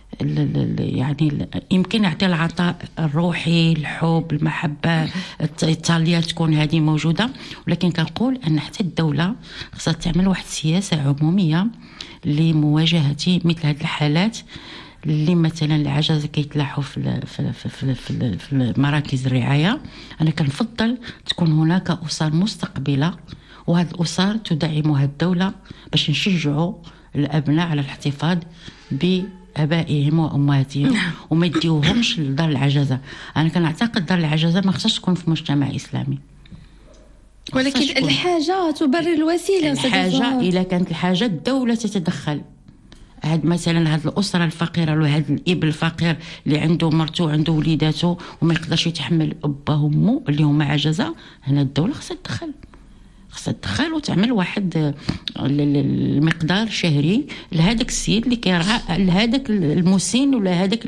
يعني يمكن يعطي العطاء الروحي، الحب، المحبة، التالية تكون هذه موجودة. ولكن كنقول أن حتى الدولة خصها تعمل واحد السياسة عمومية لمواجهة مثل هذه الحالات اللي مثلا العجز كيتلاحوا في مراكز الرعاية. أنا كنفضل تكون هناك أسر مستقبلة، وهذه الأسر تدعمها الدولة باش نشجعوا الأبناء على الاحتفاظ بآبائهم وأمهاتهم وما يديوهمش لدار العجزة. أنا كنعتقد دار العجزة ما خصهاش تكون في مجتمع إسلامي، ولكن الحاجة تبرر الوسيلة. الحاجة إذا كانت الحاجة الدولة تتدخل. هاد مثلا هاد الاسره الفقيره ولا هاد الاب الفقير اللي عنده مرته وعنده وليداته وما يقدرش يتحمل اباه وامه اللي هما عجزه، هنا الدوله خصها تدخل وتعمل واحد المقدار شهري لهذاك السيد اللي كيرعى لهذاك المسن ولا هذاك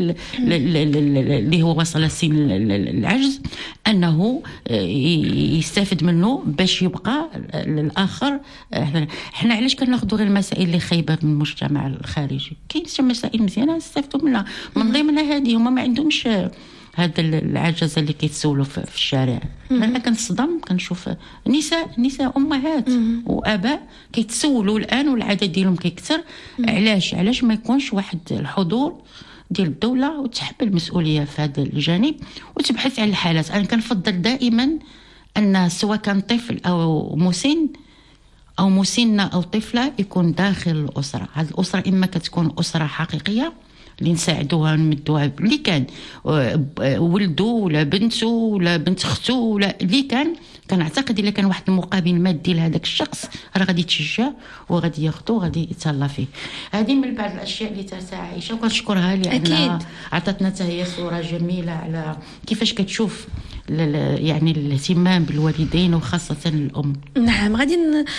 اللي هو وصل سن العجز، انه يستفد منه باش يبقى الاخر. احنا علاش كناخذوا غير المسائل اللي خايبه من المجتمع الخارجي؟ كاين شي مسائل مزيانه نستافدوا منها، من ضمنها هذه. هما ما عندهمش هذا العجزه اللي كيتسولوا في الشارع. انا كنصدم كنشوف نساء امهات واباء كيتسولوا الان والعدد ديالهم كيكثر. علاش ما يكونش واحد الحضور ديال الدوله وتحمل المسؤوليه في هذا الجانب وتبحث على الحالات؟ انا كنفضل دائما ان سواء كان طفل او مسن او مسنه او طفله يكون داخل الاسره. هذه الاسره اما كتكون اسره حقيقيه اللي نساعدوها نمدوها اللي كان ولده ولا بنته ولا بنت اخته ولا اللي كنعتقد الا كان واحد المقابل مادي لهذاك الشخص راه غادي يتشجع وغادي ياخذو وغادي يتهلا فيه. هذه من بعض الاشياء اللي تاع عائشه وكنشكرها لانها عطاتنا حتى هي صوره جميله على كيفاش كتشوف يعني الاهتمام بالوالدين وخاصه الام. نعم غادي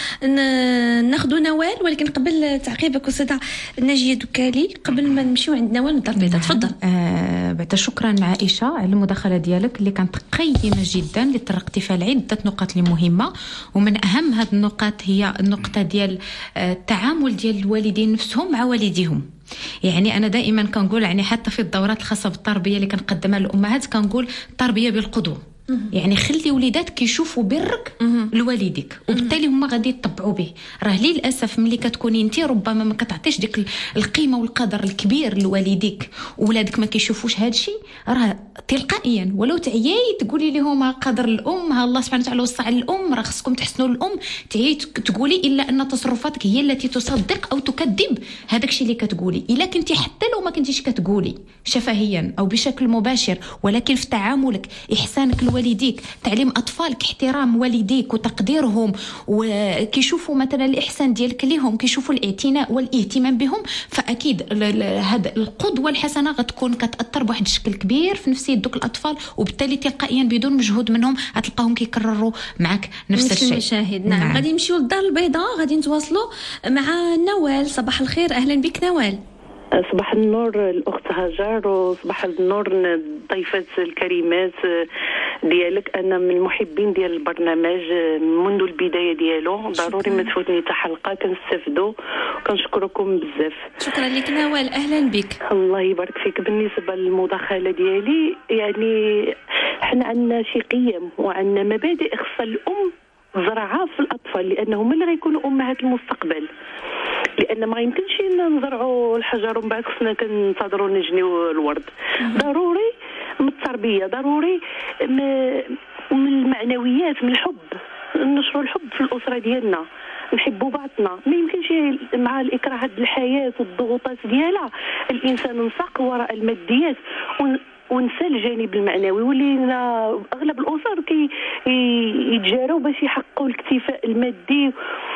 ناخذ نوال، ولكن قبل تعقيبك استاذه ناجيه دكالي قبل ما نمشيو عند نوال الدربيطه تفضل. بعد شكرا عائشه على المداخله ديالك اللي كانت قيمه جدا، اللي طرقتي فيها عده نقاط اللي مهمه، ومن اهم هذه النقاط هي النقطه ديال التعامل ديال الوالدين نفسهم مع والديهم. يعني انا دائما كنقول يعني حتى في الدورات الخاصه بالتربيه اللي كنقدمها للامهات كنقول التربيه بالقدوه. يعني خلي وليداتك يشوفوا برك لوالديك وبالتالي هما غادي يتبعوا به. راه للاسف ملي كتكوني انت ربما ما كتعطيش ديك القيمه والقدر الكبير لوالديك وولادك ما كيشوفوش هذا الشيء، راه تلقائيا ولو تعيي تقولي لهم قدر الام، ها الله سبحانه وتعالى وصى على الام، راه خصكم تحسنوا الام، تعيي تقولي الا ان تصرفاتك هي التي تصدق او تكذب هذاك الشيء اللي كتقولي. الا كنتي حتى لو ما كنتيش كتقولي شفهيا او بشكل مباشر، ولكن في تعاملك احسانك لوالديك، تعليم اطفالك احترام والديك وتقديرهم، وكيشوفوا مثلا الاحسان ديالك ليهم، كيشوفوا الاعتناء والاهتمام بهم، فاكيد هذا القدوه الحسنه غتكون كتاثر بواحد الشكل كبير في نفسيه دوك الاطفال، وبالتالي تلقائيا بدون مجهود منهم غتلقاهم كيكرروا معك نفس الشيء. المشاهد نعم. غادي نمشيو للدار البيضاء، غادي نتواصلوا مع نوال. صباح الخير، اهلا بك نوال. صباح النور الاخت هاجر، وصباح النور الضيفات الكريمات ديالك. انا من المحبين ديال البرنامج منذ البدايه ديالو، ضروري ما تفوتني حتى حلقه، كنستافدوا وكنشكركم بزاف. شكرا لك نوال، اهلا بك. الله يبارك فيك. بالنسبه للمداخله ديالي، يعني حنا عندنا شي قيم وعندنا مبادئ خصها الام زرعها في الاطفال، لانهم اللي غيكونوا امهات المستقبل. لان ما يمكنش نزرعوا الحجر ومن بعد خصنا كنتظروا نجنيو الورد. ضروري من التربيه، ضروري من المعنويات، من الحب، نشروا الحب في الاسره ديالنا، نحبوا بعضنا. ما يمكنش مع الاكراهات الحياه والضغوطات ديالها الانسان ينساق وراء الماديات ونسى الجانب المعنوي. ولينا اغلب الاسر يتجاروا باش يحققوا الاكتفاء المادي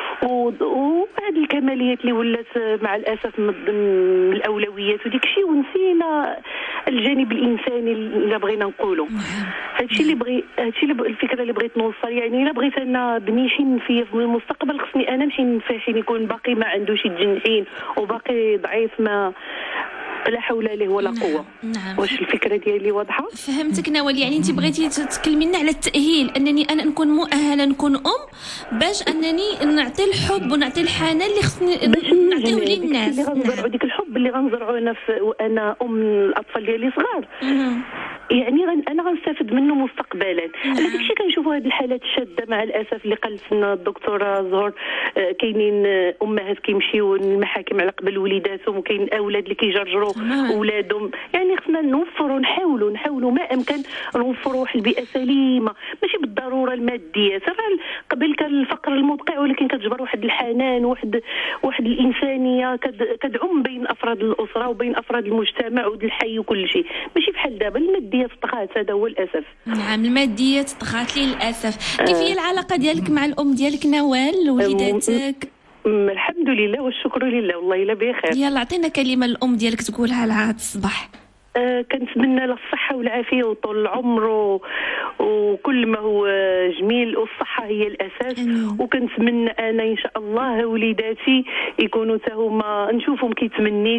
وهذه الكماليات اللي ولات مع الاسف من الاولويات وديك الشيء، ونسينا الجانب الانساني اللي بغينا نقوله. هادشي اللي الفكره اللي بغيت نوصل. يعني الا بغيت انا بني شي نفيه في المستقبل، خصني انا نمشي نفاشي يكون باقي ما عندوش الجنحين وباقي ضعيف، ما لا حول له ولا قوه. نعم. واش الفكره ديالي واضحه؟ فهمتك نوال. يعني انت بغيتي تكلمينا على التاهيل، انني انا نكون مؤهله نكون باش انني نعطي الحب ونعطي الحنان اللي خصني نعطيوه للناس. اللي غنزرعوا ديك الحب اللي غنزرعوا انا وانا الاطفال ديالي صغار، يعني انا غنستافد منه مستقبلا. هذاك الشيء كنشوفوا هذه الحالات الشاده مع الاسف اللي قالت لنا الدكتوره زهور. كاينين امهات كيمشيو للمحاكم على قبل وليداتهم، وكاين اولاد اللي كيجرجروا اولادهم. يعني خصنا نوفروا، نحاولوا ما امكن نوفروا واحد البيئه سليمه، ماشي بالضروره الماديه. قبل كان الفقر المدقع، ولكن كتجبر واحد الحنان، واحد الانسانيه كتعم بين افراد الاسره وبين افراد المجتمع والحي وكل شيء. ماشي بحال دابا الماديه طغات، هذا هو الاسف. نعم الماديه طغات للاسف. كيف هي العلاقه ديالك مع الام ديالك نوال، وليداتك؟ الحمد لله والشكر لله، والله الا بخير. يلا عطينا كلمه الام ديالك تقولها لها هذا الصباح. كنتمنى له الصحة والعافية وطول العمر وكل ما هو جميل، والصحة هي الأساس. وكنتمنى أنا إن شاء الله وليداتي يكونوا تاهما نشوفهم كي تمنيت.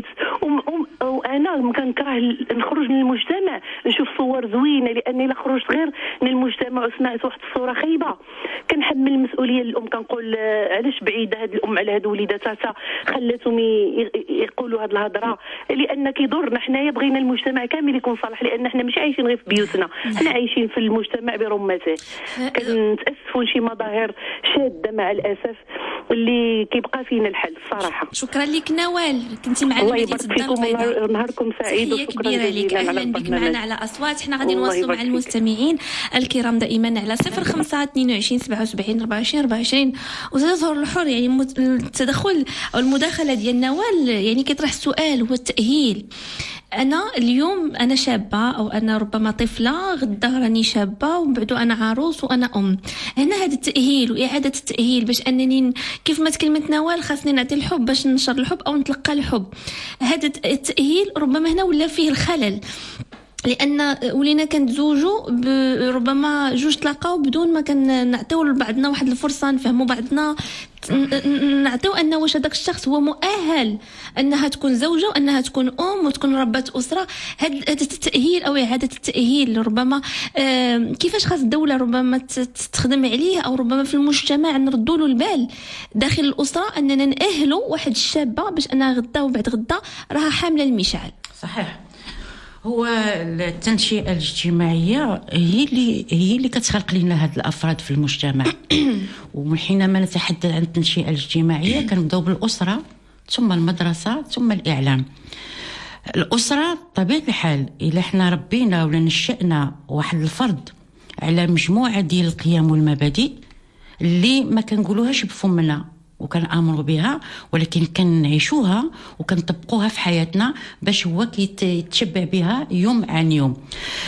وأنا كنكره نخرج من المجتمع نشوف صور زوينة، لأني إلا خرجت غير من المجتمع وسمعت واحد الصورة خايبة كنحمل المسؤولية للأم. كنقول علاش بعيدة هاد الأم على هاد وليداتها خلاتهم يقولوا هاد الهضرة، لأن كيضرنا حنايا. بغينا المجتمع كامل يكون صالح، لان احنا مش عايشين غير في بيوتنا، احنا عايشين في المجتمع برمته. كنتاسفوا شي مظاهر شاده مع الاسف اللي كيبقى فينا الحل الصراحه. شكرا لك نوال، كنتي معنا الله يبارك فيكم، نهاركم سعيد وشكرا جزيلا. اهلا بك معنا على اصوات. حنا غادي نواصلوا مع المستمعين الكرام دائما على 05 22 77 24 24. وتظهر الحر يعني التدخل او المداخله ديال نوال يعني كيطرح السؤال هو التاهيل. انا اليوم انا شابه او انا ربما طفله، غدا راني شابه، ومن بعد انا عروس وانا ام. هنا هذا التاهيل واعاده التاهيل باش انني كيف ما تكلمت نوال خاصني نعطي الحب باش ننشر الحب او نتلقى الحب. هذا التاهيل ربما هنا ولا فيه الخلل، لان ولينا كنتزوجوا ربما جوج تلاقاو بدون ما كنعطيو لبعضنا واحد الفرصه نفهموا بعضنا، نعطيو ان واش هذاك الشخص هو مؤهل انها تكون زوجه وانها تكون ام وتكون ربة اسره. هذا التاهيل او اعاده التاهيل ربما كيفاش خاص الدوله ربما تخدم عليه، او ربما في المجتمع نردوا له البال داخل الاسره اننا ناهلوا واحد الشابه باش انها غدا وبعد غدا راها حامله المشعل. صحيح. هو التنشئة الاجتماعية هي اللي كتخلق لنا هاد الأفراد في المجتمع. وحينما نتحدث عن التنشئة الاجتماعية كنبداو بالأسرة ثم المدرسة ثم الإعلام. الأسرة طبيعة الحال إلا احنا ربينا ولا نشأنا واحد الفرد على مجموعة ديال القيم والمبادئ اللي ما كنقولوهاش بفمنا وكنآمروا بها، ولكن كنعيشوها وكنطبقوها في حياتنا باش هو كيتشبع بها يوم عن يوم.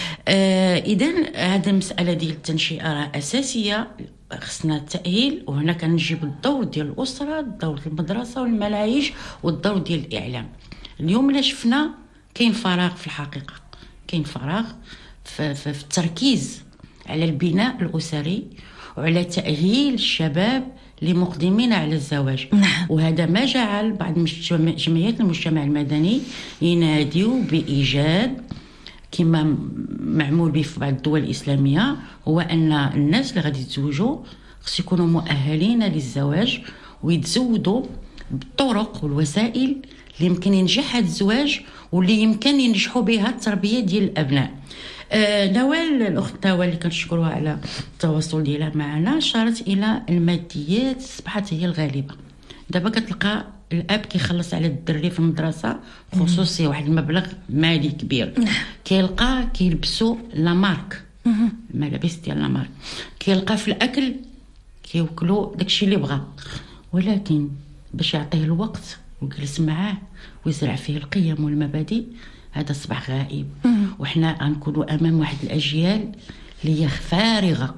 إذن هذه المسألة ديال التنشئة راه أساسية، خصنا التأهيل. وهنا كنجيب الدور ديال الأسرة، الدور ديال المدرسة والمناهج، والدور ديال الإعلام. اليوم اللي شفنا كاين فراغ في الحقيقة، كاين فراغ في التركيز على البناء الأسري وعلى تأهيل الشباب لمقدمين على الزواج. نعم. وهذا ما جعل بعض جمعيات المجتمع المدني يناديوا بإيجاد كما معمول به في بعض الدول الإسلامية، هو أن الناس اللي غادي يتزوجوا خص يكونوا مؤهلين للزواج ويتزودوا بالطرق والوسائل اللي يمكن ينجح هذا الزواج واللي يمكن ينجحوا بها التربية ديال الأبناء. نوال الأخت نوال اللي كنشكروها على التواصل ديالها معنا شارت إلى الماديات أصبحت هي الغالبة. دابا كتلقى الأب كيخلص على الدري في المدرسة خصوصي واحد المبلغ مالي كبير، كيلقى كيلبسوا لا مارك، الملابس ديال لا مارك، كيلقى في الأكل كيوكلوا داكشي اللي بغا، ولكن باش يعطيه الوقت ويجلس معاه ويزرع فيه القيم والمبادئ هذا أصبح غائب. وحنا غنكونوا امام واحد الاجيال اللي هي فارغه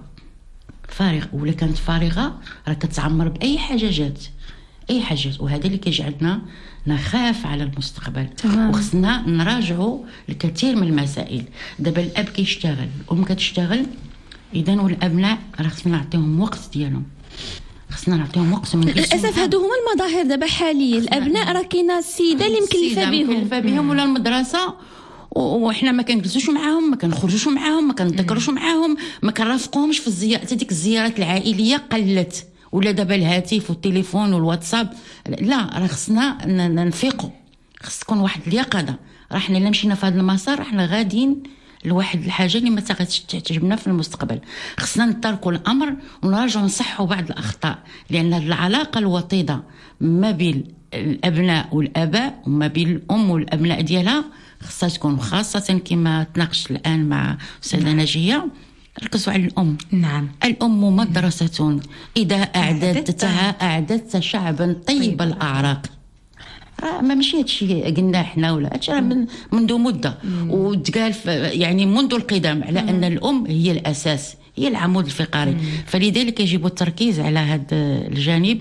ولا كانت فارغه راه كتعمر باي حاجات اي حاجات. وهذا اللي كيجعلنا نخاف على المستقبل. وخصنا نراجعوا الكثير من المسائل. دابا الاب كيشتغل، الام كتشتغل، اذا والابناء راه خصنا نعطيهم وقت ديالهم، خصنا نعطيهم وقت. للاسف هادو هما المظاهر دابا حاليا. الابناء راه كاينه السيده اللي مكلفه بهم ولا المدرسه، وحنا ما كنجلسوش معاهم، ما كنخرجوش معاهم، ما كنذكروش معاهم، ما كنرافقوهمش في الزيارات. هذيك الزيارات العائليه قلت، ولا دابا الهاتف والتليفون والواتساب. لا، راه خصنا نفيقوا، خص تكون واحد اليقظه. راه حنا الا مشينا في هذا المسار احنا غاديين لواحد الحاجه اللي ما تعجبنا في المستقبل. خصنا نتركوا الامر ونراجعوا نصحوا بعض الاخطاء، لان العلاقه الوطيده ما بين الابناء والاباء وما بين الام والابناء ديالها خصها تكون، خاصه كما تناقشت الان مع استاذه ناجيه، ركزوا على الام. نعم. الام مدرسه اذا اعددت شعبا طيب الاعراق. ما ماشي هادشي قلنا احنا ولا هادشي منذ مده وتقال يعني منذ القدم على ان الام هي الاساس، هي العمود الفقري. فلذلك يجب التركيز على هذا الجانب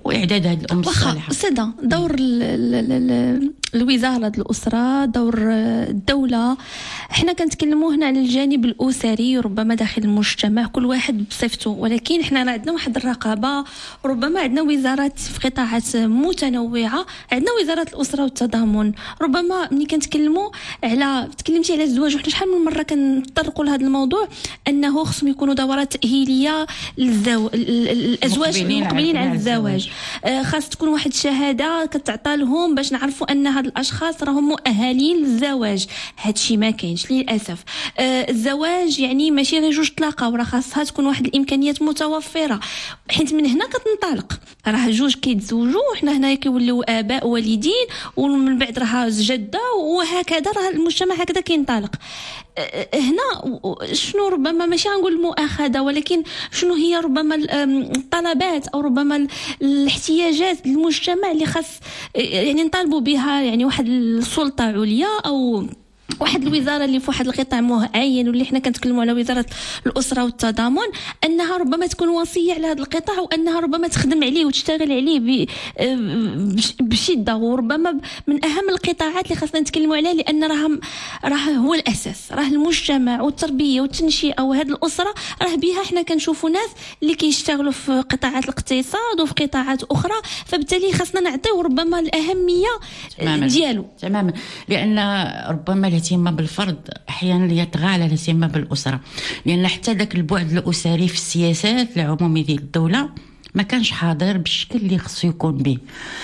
واعداد هذه الام الصالحه. سيدا دور الوزاره الاسره، دور الدوله. احنا كنتكلموا هنا على الجانب الاسري ربما داخل المجتمع كل واحد بصفته، ولكن احنا عندنا واحد الرقابه، ربما عندنا وزارات في قطاعات متنوعه. عندنا وزاره الاسره والتضامن، ربما ملي كنتكلموا على تكلمتي على الزواج، وحنا شحال من مره كنطرقوا لهذا الموضوع انه خصهم يكونوا دورات تاهيليه الازواج المقبلين على الزواج. خاص تكون واحد الشهاده كتعطى لهم باش نعرفوا ان هاد الاشخاص راهم مؤهلين للزواج. هادشي ما كاينش للاسف. الزواج يعني ماشي غير جوج طلاقه، وراه خاصها تكون واحد الامكانيات متوفره، حيت من هنا كتنطلق. راه جوج كيتزوجوا، وحنا هنا كيوليو اباء والدين، ومن بعد راه جده، وهكذا راه المجتمع هكذا كينطلق. هنا شنو ربما ماشي غنقول المؤاخذه، ولكن شنو هي ربما الطلبات او ربما الاحتياجات المجتمع اللي خاص يعني نطالبوا بها، يعني واحد السلطه عليا او واحد الوزاره اللي في واحد القطاع معين، واللي حنا كنتكلموا على وزاره الاسره والتضامن، انها ربما تكون وصيه على هذا القطاع، وانها ربما تخدم عليه وتشتغل عليه بشده. وربما من اهم القطاعات اللي خاصنا نتكلموا عليها، لان راه هو الاساس، راه المجتمع والتربيه والتنشئه وهذه الاسره راه بها حنا كنشوفوا ناس اللي كيشتغلوا في قطاعات الاقتصاد وفي قطاعات اخرى، فبالتالي خاصنا نعطيو ربما الاهميه ديالو تماما. لان ربما الاهتمام بالفرد احيانا يطغى على الاهتمام بالاسره، لان حتى ذاك البعد الاسري في السياسات العموميه ديال الدوله ما كانش حاضر بالشكل اللي خصو يكون به.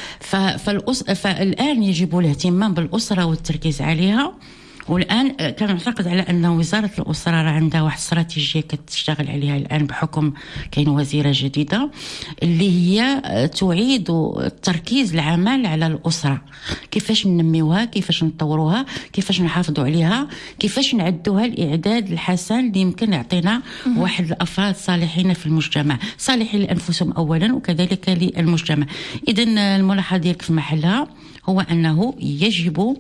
فالان يجب الاهتمام بالاسره والتركيز عليها. والان كنعتقد على ان وزاره الاسره راه عندها واحد استراتيجيه كتشتغل عليها الان، بحكم كاين وزيره جديده اللي هي تعيد التركيز العمل على الاسره، كيفاش ننميوها، كيفاش نطوروها، كيفاش نحافظوا عليها، كيفاش نعدوها الاعداد الحسن اللي يمكن يعطينا واحد الافراد صالحين في المجتمع، صالحين لانفسهم اولا وكذلك للمجتمع. اذا الملاحظه ديالك في محلها، هو انه يجب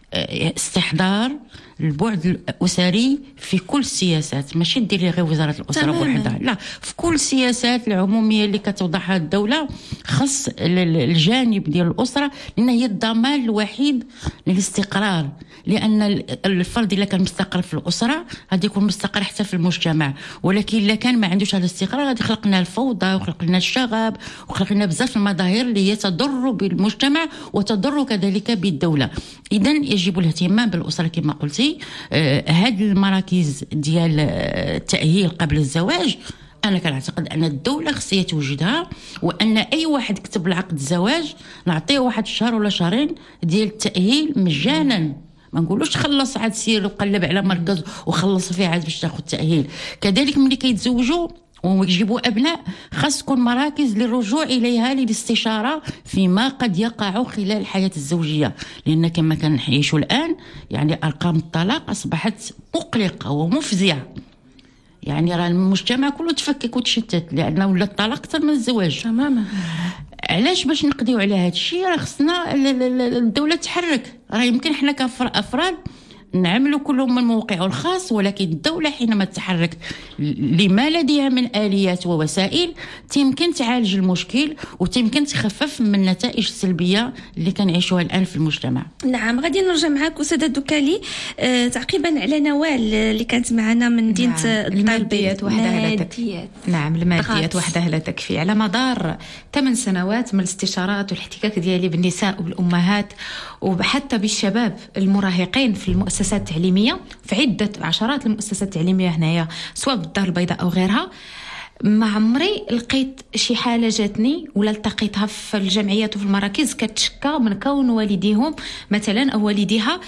استحضار البعد الأسري في كل السياسات، ماشي ندير غير وزارة الأسرة بوحدها، لا، في كل السياسات العمومية اللي كتوضعها الدولة خص الجانب ديال الأسرة، لأن هي الضمان الوحيد للاستقرار. لأن الفرد إلا كان مستقر في الأسرة غادي يكون مستقر حتى في المجتمع، ولكن إلا كان ما عندوش هذا الاستقرار غادي يخلق لنا الفوضى ويخلق لنا الشغب ويخلق لنا بزاف المظاهر اللي هي تضر بالمجتمع وتضر كذلك بالدولة. إذن يجب الاهتمام بالأسرة كما قلتي. هذه المراكز ديال التأهيل قبل الزواج أنا كنعتقد أن الدولة خصها توجدها، وأن أي واحد كتب العقد الزواج نعطيه واحد الشهر ولا شهرين ديال التأهيل مجانا. ما نقولوش خلص عاد سير وقلب على مركز وخلص فيه عاد باش تاخذ التأهيل. كذلك ملي كيتزوجوا ويجيبوا أبناء خاص تكون مراكز للرجوع إليها للاستشارة فيما قد يقع خلال الحياة الزوجية، لأن كما كنعيشوا الآن يعني أرقام الطلاق أصبحت مقلقة ومفزعة. يعني راه المجتمع كله تفكك وتشتت، لأنه ولا الطلاق أكثر من الزواج تماما. علاش باش نقضيو على هذا الشيء؟ راه خصنا الدولة تحرك. راه يمكن حنا كأفراد نعملوا كلهم من موقعه الخاص، ولكن الدولة حينما تتحرك لما لديها من آليات ووسائل تمكن تعالج المشكل وتمكن تخفف من النتائج السلبية اللي كنعيشوها الآن في المجتمع. نعم، غادي نرجع معك أستاذة الدكالي تعقيبا على نوال اللي كانت معنا من مدينة الماديات وحدها لا تكفي. نعم، الماديات وحدها لا تكفي. على مدار 8 سنوات من الاستشارات والاحتكاك ديالي بالنساء والأمهات وحتى بالشباب المراهقين في المؤسسات التعليمية، في عدة عشرات المؤسسات التعليمية هنايا سواء بالدار البيضاء أو غيرها، ما عمري لقيت شي حالة جاتني ولا التقيتها في الجمعيات وفي المراكز كتشكى من كون والديهم مثلا أو والديها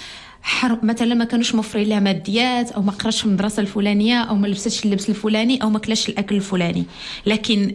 مثلا ما كانوش موفرين لها ماديات، او ما قراش في المدرسة الفلانية، او ما لبستش اللبس الفلاني، او ما كلاش الأكل الفلاني. لكن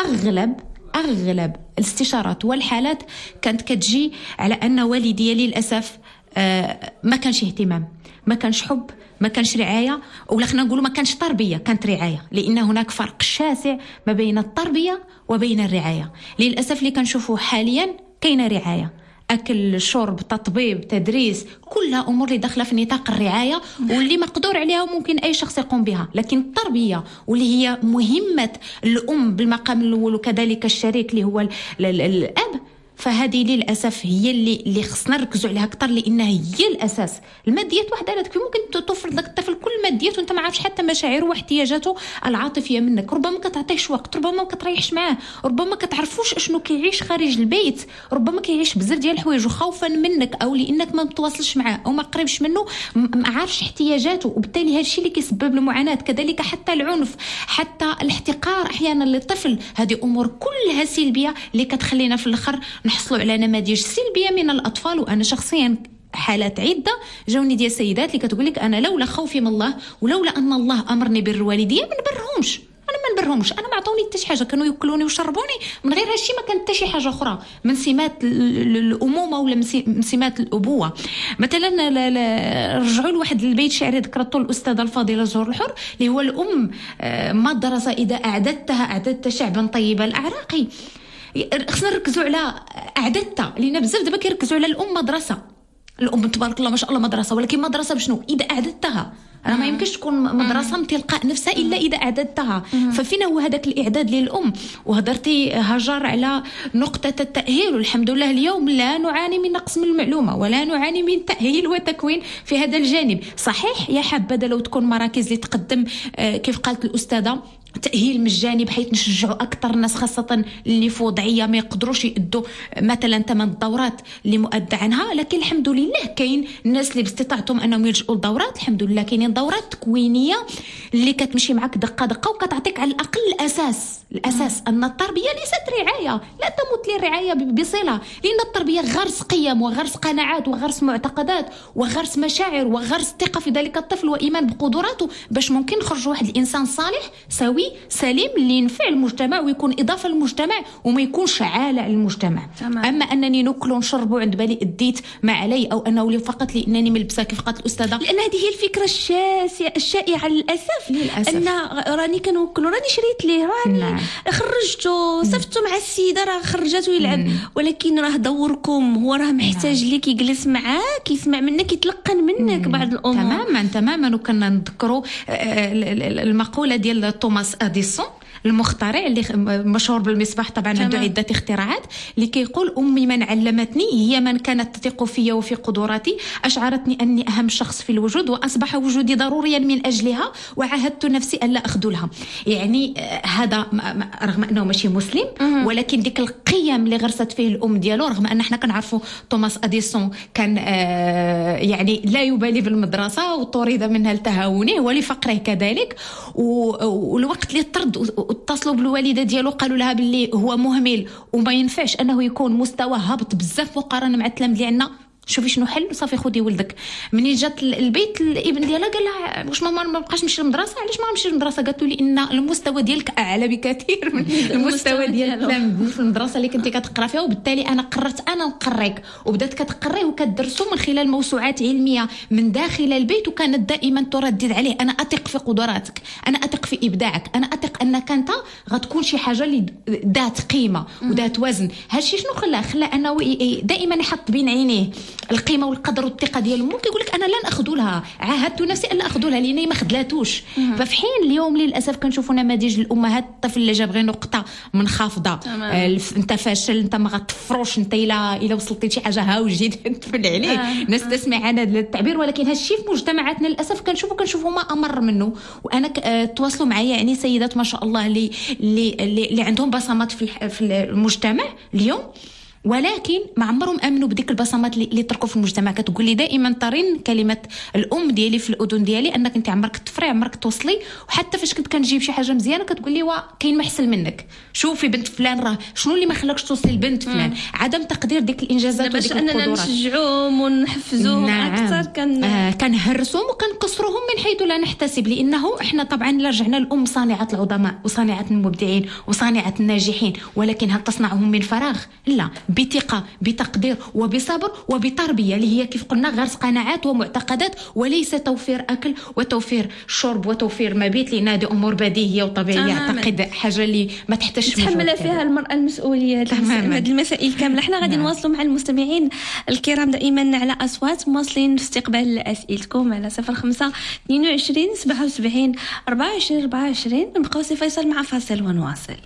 أغلب الاستشارات والحالات كانت كتجي على أن والدي للأسف ما كانش اهتمام، ما كانش حب، ما كانش رعاية، ولا خلينا نقولوا ما كانش تربية، كانت رعاية. لأن هناك فرق شاسع ما بين التربية وبين الرعاية. للأسف اللي كنشوفه حاليا كاينة رعاية، اكل، شرب، تطبيب، تدريس، كلها امور اللي داخله في نطاق الرعايه واللي مقدور عليها وممكن اي شخص يقوم بها. لكن التربيه واللي هي مهمه الام بالمقام الاول وكذلك الشريك اللي هو الاب، فهذه للاسف هي اللي خصنا نركزوا عليها اكثر، لانها هي الاساس. الماديات وحدها لا تكفي. ممكن تفرض لك الطفل كل الماديات وانت ما عارفش حتى مشاعره واحتياجاته العاطفيه منك، ربما ما كتعطيش وقت، ربما ما كتريحش معاه، ربما ما كتعرفوش اشنو كيعيش خارج البيت، ربما كيعيش بزاف ديال الحوايج وخوفا منك او لانك ما متواصلش معاه او ما قريبش منه ما عارفش احتياجاته، وبالتالي هذا الشيء اللي كيسبب المعاناه. كذلك حتى العنف، حتى الاحتقار احيانا للطفل، هذه امور كلها سلبيه اللي كتخلينا في الاخر نحصلوا على نماذج سلبيه من الاطفال. وانا شخصيا حالات عده جاوني ديال سيدات اللي كتقول لك انا لولا خوفي من الله ولولا ان الله امرني بر الوالديه ما نبرهمش، انا ما نبرهمش، انا ما عطوني حتى شي حاجه، كانوا ياكلوني ويشربوني، من غير هادشي ما كانت حتى شي حاجه اخرى من سمات الامومه ولا من سمات الابوه. مثلا رجعوا لواحد البيت شعري ذكرته الاستاذه الفاضله زهور الحر اللي هو الام مدرسه اذا اعددت شعبا طيب الاعراق. خصنا نركزوا على اعدادها، لان بزاف دابا كيركزوا على الام مدرسه، الام تبارك الله ما شاء الله مدرسه، ولكن مدرسه بشنو؟ اذا اعددتها. راه ما يمكنش تكون مدرسه من تلقاء نفسها الا اذا اعددتها. ففين هو هذاك الاعداد للام؟ وهضرتي هاجر على نقطه التاهيل، والحمد لله اليوم لا نعاني من نقص من المعلومه ولا نعاني من تاهيل وتكوين في هذا الجانب. صحيح يا حبذا لو تكون مراكز اللي تقدم كيف قالت الاستاذه تأهيل مجاني بحيث نشجعوا أكثر الناس خاصة اللي في وضعية ما يقدروش يأدوا مثلا ثمن الدورات اللي مؤدى عنها. لكن الحمد لله كاين الناس اللي باستطاعتهم أنهم يلجؤوا للدورات، الحمد لله كاينين دورات تكوينية اللي كتمشي معك دقة دقة وكتعطيك على الأقل الأساس أن التربية ليست رعاية، لا تموت لي الرعاية بصلة، لأن التربية غرس قيم وغرس قناعات وغرس معتقدات وغرس مشاعر وغرس ثقة في ذلك الطفل وإيمان بقدراته باش ممكن نخرج واحد الإنسان صالح سوي سليم اللي ينفع المجتمع ويكون إضافة للمجتمع وما يكونش عالة للمجتمع. أما أنني ناكل ونشرب وعند بالي أديت ما علي، أو أنه فقط لأنني ملبسة كيف قالت الأستاذة، لأن هذه هي الفكرة الشائعة للأسف. أن راني كنوكل، راني شريت ليه، راني خرجته صفتو مع السيدة، راه خرجته يلعب، ولكن راه دوركم هو راه محتاج ليك يجلس معاك يسمع منك يتلقن منك بعض الأمور. تماما. وكنا نذكروا المقولة ديال توماس أديسون المخترع اللي مشهور بالمصباح، طبعا عنده عدة اختراعات، اللي كيقول أمي من علمتني هي من كانت تثق في وفي قدراتي، أشعرتني أني أهم شخص في الوجود وأصبح وجودي ضروريا من أجلها وعاهدت نفسي ألا أخذلها. يعني هذا رغم أنه ماشي مسلم، ولكن ديك القيم اللي غرست فيه الأم ديالو، رغم أن احنا كنعرفوا توماس أديسون كان يعني لا يبالي بالمدرسة وطرد منها لتهاونه ولفقره كذلك، والوقت اللي طرد اتصلوا بالوالده ديالو قالوا لها باللي هو مهمل وما ينفعش انه يكون مستوى هابط بزاف مقارنه مع التلاميذ اللي عندنا، شوفي شنو حل، صافي خدي ولدك. مني جات البيت الابن ديالها قال لها واش ماما ما بقاش نمشي للمدرسه؟ علاش ما نمشي للمدرسه؟ قالت له لان المستوى ديالك اعلى بكثير من المستوى ديال التلاميذ في المدرسه اللي كنتي كتقرا فيها، وبالتالي انا قررت انا نقريك، وبدات كتقري وكتدرسوا من خلال موسوعات علميه من داخل البيت، وكانت دائما تردد عليه انا اثق في قدراتك، انا اثق في ابداعك، انا اثق انك انت غتكون شي حاجه اللي ذات قيمه وذات وزن. هادشي شنو خلى انه دائما يحط بين عينيه القيمه والقدر والثقه ديال امه، كيقول لك انا لن اخذلها، عاهدت نفسي الا اخذلها لاني ما خذلاتوش. ففي حين اليوم للاسف كنشوفوا نماذج الامهات، الطفل اللي جاب غير نقطه منخفضه، انت فاشل، انت ما غتفروش، انت الا وصلتي شي حاجه هاوجي تفل عليه، الناس تسمع هذا التعبير، ولكن هذا الشيء في مجتمعاتنا للاسف كنشوفوا ما امر منه. وانا تواصلوا معايا يعني سيدات ما شاء الله اللي عندهم بصمات في المجتمع اليوم، ولكن ما عمرهم امنوا بديك البصمات اللي تركوا في المجتمع. كتقول لي دائما طارين كلمه الام ديالي في الاذن ديالي انك انت عمرك تفري، عمرك توصلي، وحتى فاش كنت كنجيب شي حاجه مزيانه كتقول لي كاين ما احسن منك، شوفي بنت فلان راه شنو اللي ما خلاكش توصلي لبنت فلان. عدم تقدير ديك الانجازات وديك القدرات، باش اننا نشجعوهم ونحفزوهم اكثر، كنهرسوهم وكنقصروهم من حيث لا نحتسب، لأنه إحنا طبعا رجعنا الأم صانعة العظماء وصانعة المبدعين وصانعة الناجحين، ولكن هل تصنعهم من فراغ؟ لا، بثقة، بتقدير وبصبر وبتربية اللي هي كيف قلنا غرس قناعات ومعتقدات، وليس توفير أكل وتوفير شرب وتوفير مبيت، لأن هذه أمور بديهية وطبيعية. أعتقد حاجة اللي ما تحتاجش تحمل فيها المرأة المسؤولية. هذه المسائل كاملة. احنا غادي نواصلوا مع المستمعين الكرام دائما على أصوات، مواصلين في استقبال أسئلتكم على 05 22 77 24 24. نبقاو سي فيصل مع فاصل ونواصل.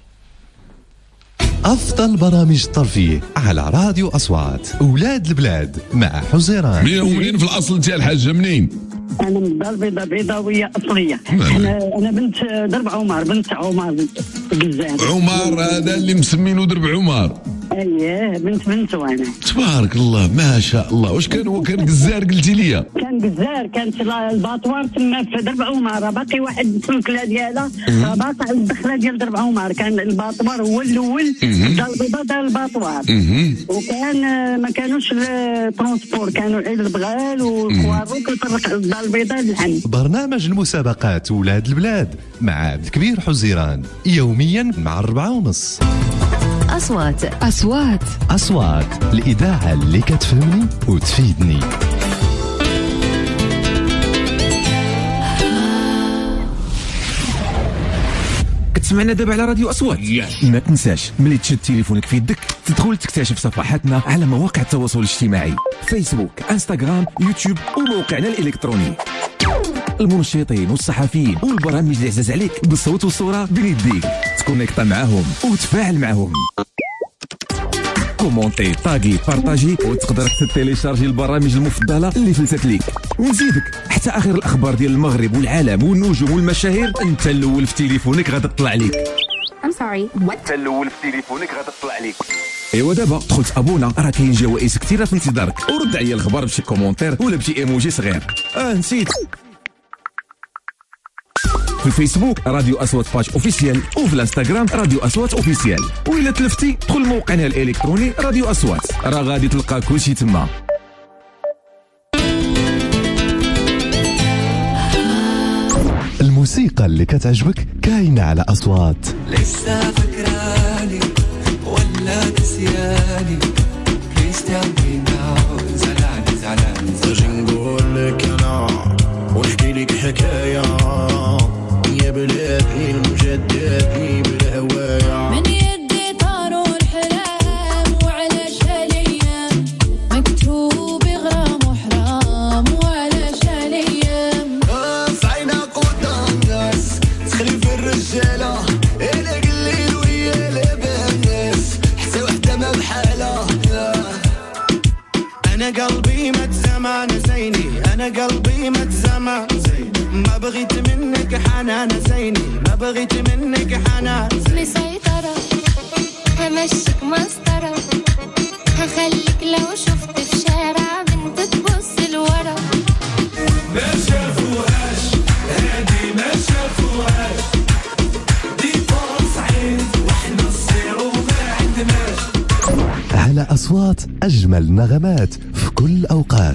أفضل برامج الترفيه على راديو أصوات. أولاد البلاد مع حزيران. منين في الأصل تاع الحاجة منين؟ أنا من الدار البيضاء، بيضاوية أصلية. أنا بنت درب عمر، بنت عمر الجزائر. عمر هذا اللي مسمينه درب عمر. اييه بنت وانا. تبارك الله ما شاء الله. واش كان جزار قلتي لي؟ كان جزار، كانت الباطوار تما في درب عمر، باقي واحد الكلا ديالها باقي الدخله ديال درب عمر. كان الباطوار هو الاول، الدار البيضاء دار الباطوار، وكان ما كانوش الترونسبور، كانوا عيد البغال والكوارو كيطرق الدار البيضاء للحن. برنامج المسابقات ولاد البلاد مع عبد الكبير حزيران يوميا مع 4:30. أصوات الإذاعة اللي كتفهمني وتفيدني. كتسمعنا دابا على راديو أصوات. ما تنساش ملي تشد تليفونك في يدك تدخل تكتشف صفحاتنا على مواقع التواصل الاجتماعي، فيسبوك، انستغرام، يوتيوب وموقعنا الإلكتروني. المنشطين والصحفيين والبرامج اللي عزاز عليك بالصوت والصورة بين يديك، تكونيكتا معاهم وتفاعل معاهم. كومونتي، طاغي، بارطاجي، وتقدر تيليشارجي البرامج المفضله اللي فلتت ليك. ونزيدك حتى اخر الاخبار ديال المغرب والعالم والنجوم والمشاهير انت الاول في تليفونك غادي تطلع ليك. انت الاول في تليفونك غادي تطلع ليك. ايوا دابا دخلت ابونا، راه كاين جوائز كثيره في انتظارك، ورد عليا الخبر بشي كومونتير ولا بشي ايموجي صغير. نسيت. في الفيسبوك راديو أصوات باج اوفيسيال، وفي الانستغرام راديو أصوات اوفيسيال، وإلا تلفتي دخل موقعنا الإلكتروني راديو أصوات، راه غادي تلقى كلشي تما. الموسيقى اللي كتعجبك كاينة على أصوات. لسه فكراني ولا نسياني؟ Please tell me now. زعلاني زوج نقول لك أنا ونحكي لك حكاية يا بلادي المجددني بالهوايا. من يدي طاروا الحرام وعلاش هالايام مكتوب غرام وحرام وعلاش هالايام. صعينا قدام الناس تخلي في الرجالة انا قليل ويا لابا الناس حتى وحدة ما بحالها. انا قلبي متزمع نسيني، انا قلبي متزمع ما بغيت منك حنان زيني، ما بغيت منك حنان زيني. مسيطرة همشيك مسطرة، هخليك لو شفت في شارع بنت تبص لورا. ما شافوهاش هادي ما شافوهاش، دي فرص عين واحنا الصيرو ما عندناش. على أصوات أجمل نغمات في كل أوقات.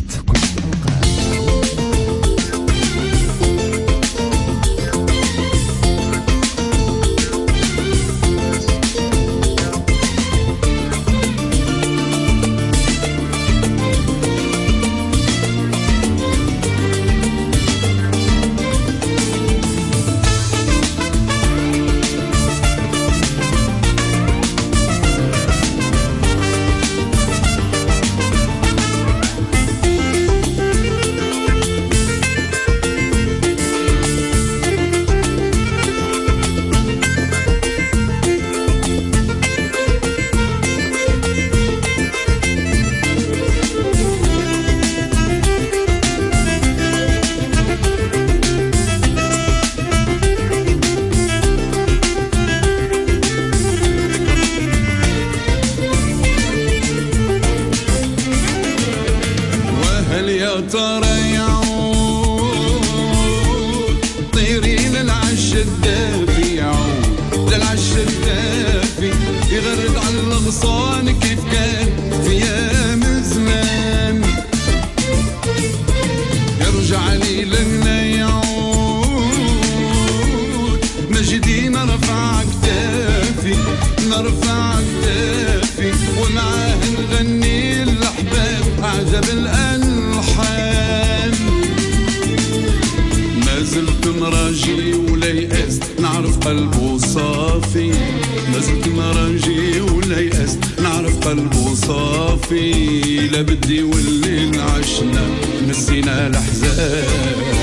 رانجي ولا يأست نعرف قلبه صافي لازلت ما رانجي ولا يأست نعرف قلبه صافي لا بدي والليل عشنا نسينا الأحزان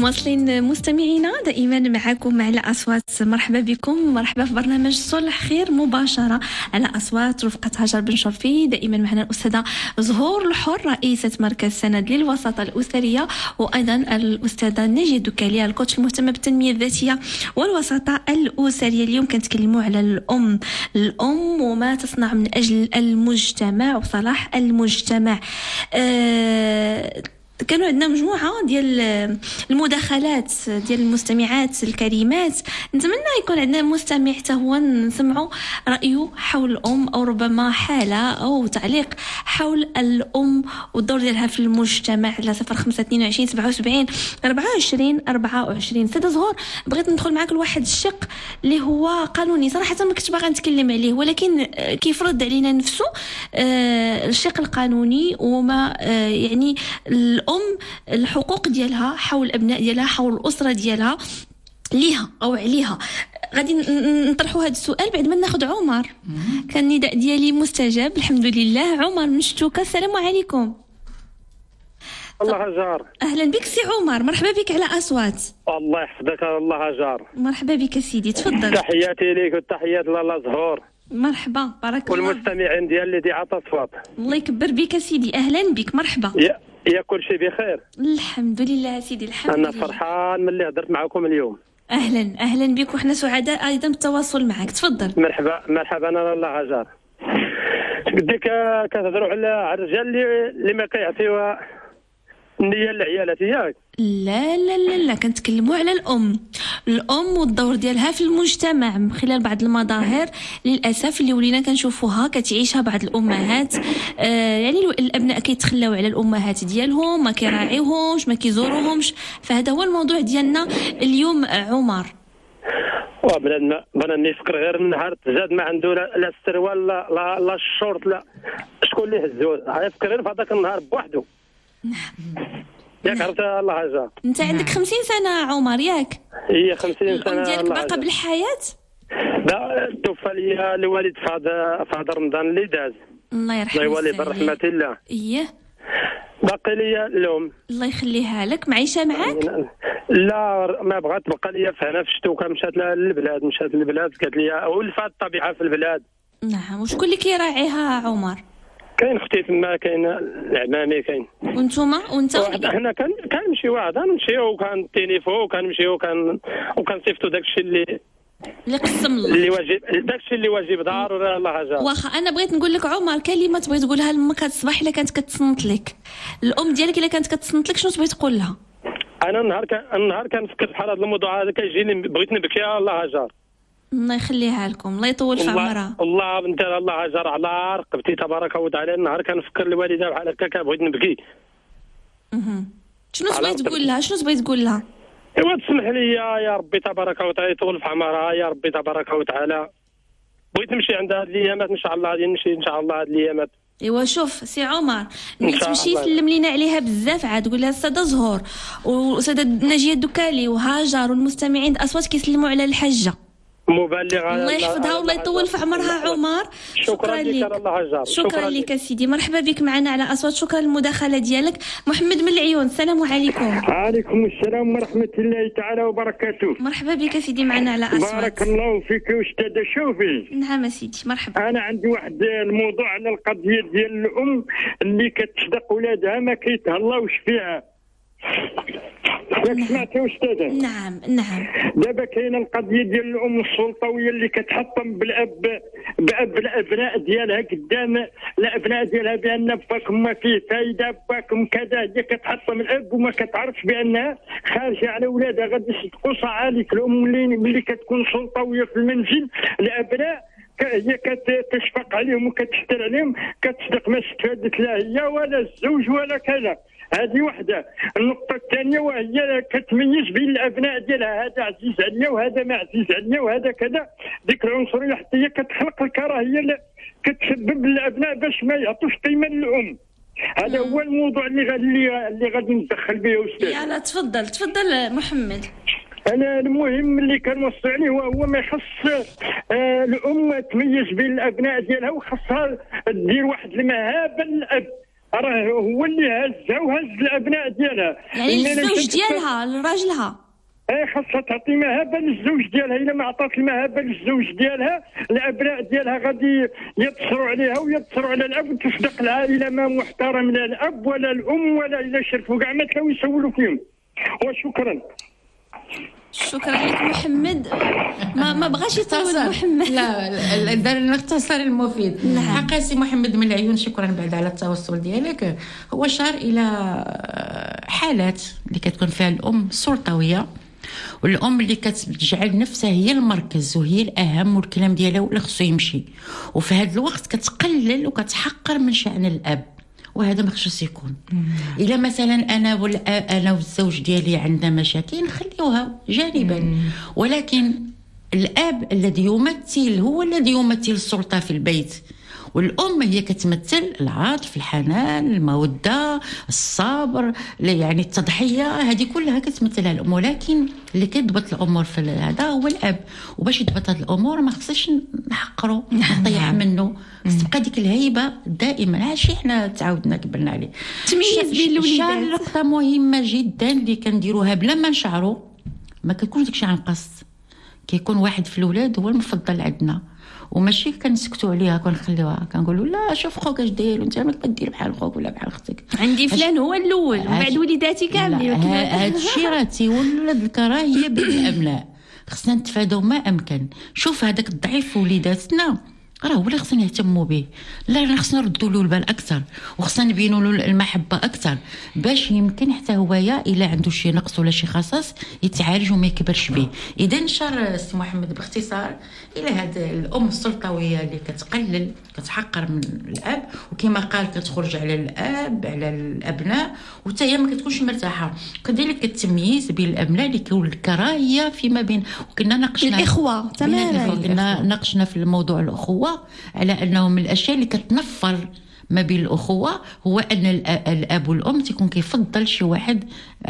مواصلين مستمعينا دائما معكم على أصوات. مرحبا بكم، مرحبا في برنامج صلح خير مباشرة على أصوات رفقة هاجر بن شرفي. دائما معنا الأستاذة زهور الحر رئيسة مركز سند للوساطة الأسرية، وأيضا الأستاذة نجية الدكالي الكوتش المهتمة بالتنمية الذاتية والوساطة الأسرية. اليوم كنتكلموا على الأم وما تصنع من أجل المجتمع وصلاح المجتمع. كانوا عندنا مجموعة ديال المداخلات ديال المستمعات الكريمات. نتمنى يكون عندنا مستمع حتى هو نسمعوا رأيه حول الأم، أو ربما حالة أو تعليق حول الأم والدور ديالها في المجتمع على 0522 77 24 24. سيدة زهور، بغيت ندخل معك لواحد الشق اللي هو قانوني. صراحة ما كنت باغا نتكلم عليه، ولكن كيفرض علينا نفسه الشق القانوني وما يعني الأم الحقوق ديالها حول الأبناء ديالها، حول الأسرة ديالها ليها أو عليها. غادي نطرحوا هذا السؤال بعد ما ناخذ عمر. كان النداء ديالي مستجاب الحمد لله. عمر من شتوكا، السلام عليكم. الله هجار. أهلا بك سي عمر، مرحبا بك على أصوات. الله يحفظك. الله هجار. مرحبا بك سيدي، تفضل. تحياتي ليك وتحيات لالا زهور. مرحبا، بارك الله. والمستمعين ديال اللي عطى صوت. الله يكبر بك سيدي، أهلا بك، مرحبا. يا كل شيء بخير الحمد لله سيدي، الحمد لله. أنا فرحان من اللي هدرت معكم اليوم. أهلا بك، وحنا سعداء أيضا بالتواصل معك. تفضل. مرحبا أنا لالا هجار. بديك كتهضروا على الرجال اللي ما كيعطيوها النية للعيالات ياك؟ لا لا لا لا، كنتكلموا على الأم والدور ديالها في المجتمع من خلال بعض المظاهر للأسف اللي ولينا كنشوفوها كتعيشها بعض الأمهات. يعني الأبناء كيتخلاو على الأمهات ديالهم، ما كيراعيوهمش، ما كيزوروهمش. فهذا هو الموضوع ديالنا اليوم عمر. بنادم يفكر غير النهار تزاد ما عنده لا السروال لا الشورت، لا شكون اللي هزو، يفكر غير في هذاك النهار بوحده. ياك عرفت الله هجا. انت عندك 50 سنه عمر ياك؟ هي 50 سنه. الام ديالك باقا بالحياه؟ لا، توفى لي الوالد في هذا رمضان اللي داز. الله يرحمه. الله يولي برحمه الله. اييه. باقي لي الام الله يخليها لك. معيشه معاك؟ لا، ما بغات تبقى لي فهنا في شتوكا. مشات للبلاد قالت لي ولفات الطبيعه في البلاد. نعم. وشكون اللي كيراعيها عمر؟ كاين اختي تما، كاين العمامي، كاين. وانتوما وانت؟ حنا كنمشي واحد نمشيو وكان التليفون وكنمشيو وكنصيفطوا داكشي اللي قسم الله، اللي واجب، داكشي اللي واجب ضروري. الله هجا. واخا انا بغيت نقول لك عمر كلمه تبغي تقولها لامك هاد الصباح الا كانت كتصنت لك، الام ديالك الا كانت كتصنت لك، شنو تبغي تقول لها؟ انا النهار كنفكر بحال هذا الموضوع هذا كيجيني بغيت نبكي. الله هجا. الله يخليها لكم، الله يطول في عمرها. الله بنت الله هجر على رقبتي تبارك وتعالى. النهار كنفكر الوالده بحال هكا بغيت نبكي. شنو تبغي تقول لها؟ ايوا تسمح لي يا ربي تبارك وتعالى يطول في عمرها يا ربي تبارك وتعالى. بغيت نمشي عند هاد الايامات ان شاء الله، غادي نمشي ان شاء الله هاد الايامات. ايوا شوف سي عمر، ملي تمشي سلم لينا عليها بزاف، عاد قول لها الساده زهور والساده نجيه الدكالي وهاجر والمستمعين اصوات كيسلموا على الحجه مبلغه. الله يحفظها والله يطول في عمرها عمر. شكرا لك الله هجر. شكرا لك سيدي، مرحبا بك معنا على اصوات. شكرا للمداخله ديالك. محمد من العيون، السلام عليكم. وعليكم السلام ورحمه الله تعالى وبركاته. مرحبا بك سيدي معنا على اصوات. بارك الله فيك استاذه. شوفي، نعم سيدي مرحبا. انا عندي واحد الموضوع على القضيه ديال الام اللي كتصدق ولادها ما كيتهلاوش فيها. سمعتي استاذه؟ نعم. دابا كاينه القضيه ديال الام السلطويه اللي كتحطم باب الابناء ديالها قدام الابناء ديالها بان باكم ما فيه فايده، باكم كذا. هي كتحطم الاب وما كتعرفش بانها خارجه على ولادها. غادي يصدقوا صعاليك الام اللي كتكون سلطويه في المنزل. الابناء هي كتشفق عليهم وكتشتر عليهم، كتصدق ما استفادت لا هي ولا الزوج ولا كذا. هذه وحده. النقطة الثانية وهي كتميز بين الأبناء ديالها، هذا عزيز عليا وهذا ما عزيز عليا وهذا كذا. ديك العنصرية حتى هي كتخلق الكراهية اللي كتسبب للأبناء باش ما يعطوش قيمة للأم. هذا هو الموضوع اللي غادي ندخل به أستاذ. يلا تفضل محمد. أنا المهم اللي كنوصي عليه هو ما يخص الأم تميز بين الأبناء ديالها، وخاصها دير واحد المهابة للأب. راه هو اللي هزها وهز الابناء ديالها. يعني الزوج ديالها لراجلها خاصها تعطي مهابه للزوج ديالها. الا ما عطات المهابه للزوج ديالها الابناء ديالها غادي يتصروا عليها ويتصروا على الاب، وتصدق العائله ما محترم لا الاب ولا الام ولا الا شرفوا كاع ما تلاو يسولوا فيهم. وشكرا. شكرا لك محمد. ما بغاش يطول محمد. لا دار المختصر المفيد. حقا سي محمد من العيون، شكرا بعد على التوصل ديالك. هو شار الى حالات اللي كتكون فيها الام سلطويه، والام اللي كتجعل نفسها هي المركز وهي الاهم والكلام ديالها هو اللي خصو يمشي، وفي هذا الوقت كتقلل وكتحقر من شأن الاب، وهذا ما خصوش يكون. الا مثلا انا والزوج ديالي عندنا مشاكل نخليوها جانبا، ولكن الاب الذي يمثل هو الذي يمثل السلطه في البيت، والام هي كتمثل العاطف، الحنان، الموده، الصبر، يعني التضحيه، هذه كلها كتمثلها الام. ولكن اللي كيضبط الامور في هذا هو الاب، وباش يضبط هذه الامور ما خصناش نحقروا نطيح منه، تبقى ديك الهيبه دائما. هادشي حنا تعودنا كبرنا عليه. تمييز بين الوليدات نقطه مهمه جدا اللي كنديروها بلا ما نشعروا، ما كيكونش داكشي عن قصد، كيكون واحد في الاولاد هو المفضل عندنا، وماشي كنسكتوا عليها كنخليوها، كنقولوا لا شوف خوك اش داير وانت ما كدير بحال خوك ولا بحال اختك. عندي فلان هو الاول وبعد وليداتي كاملين. هذا الشيء راه تيولد الكراهيه بين الابناء، خصنا نتفاداو ما امكن. شوف هذاك الضعيف في وليداتنا راه هو اللي خصنا نهتموا به، لا خصنا نردوا له البال اكثر، وخصنا نبينوا له المحبه اكثر، باش يمكن حتى هويا الا عنده شي نقص ولا شي خصاص يتعالج وما يكبرش به. اذا نشر سي محمد باختصار الى هذه الام السلطويه اللي كتقلل كتحقر من الاب، وكما قال كتخرج على الاب على الابناء، وحتى هي ما كتكونش مرتاحه. كذلك التمييز بين الابناء اللي كيكون الكراهيه فيما بين. وكنا ناقشنا الاخوه تماما، كنا ناقشنا في الموضوع الاخوه على انه من الاشياء اللي كتنفر ما بين الاخوه هو ان الاب والام تيكون كيفضل شي واحد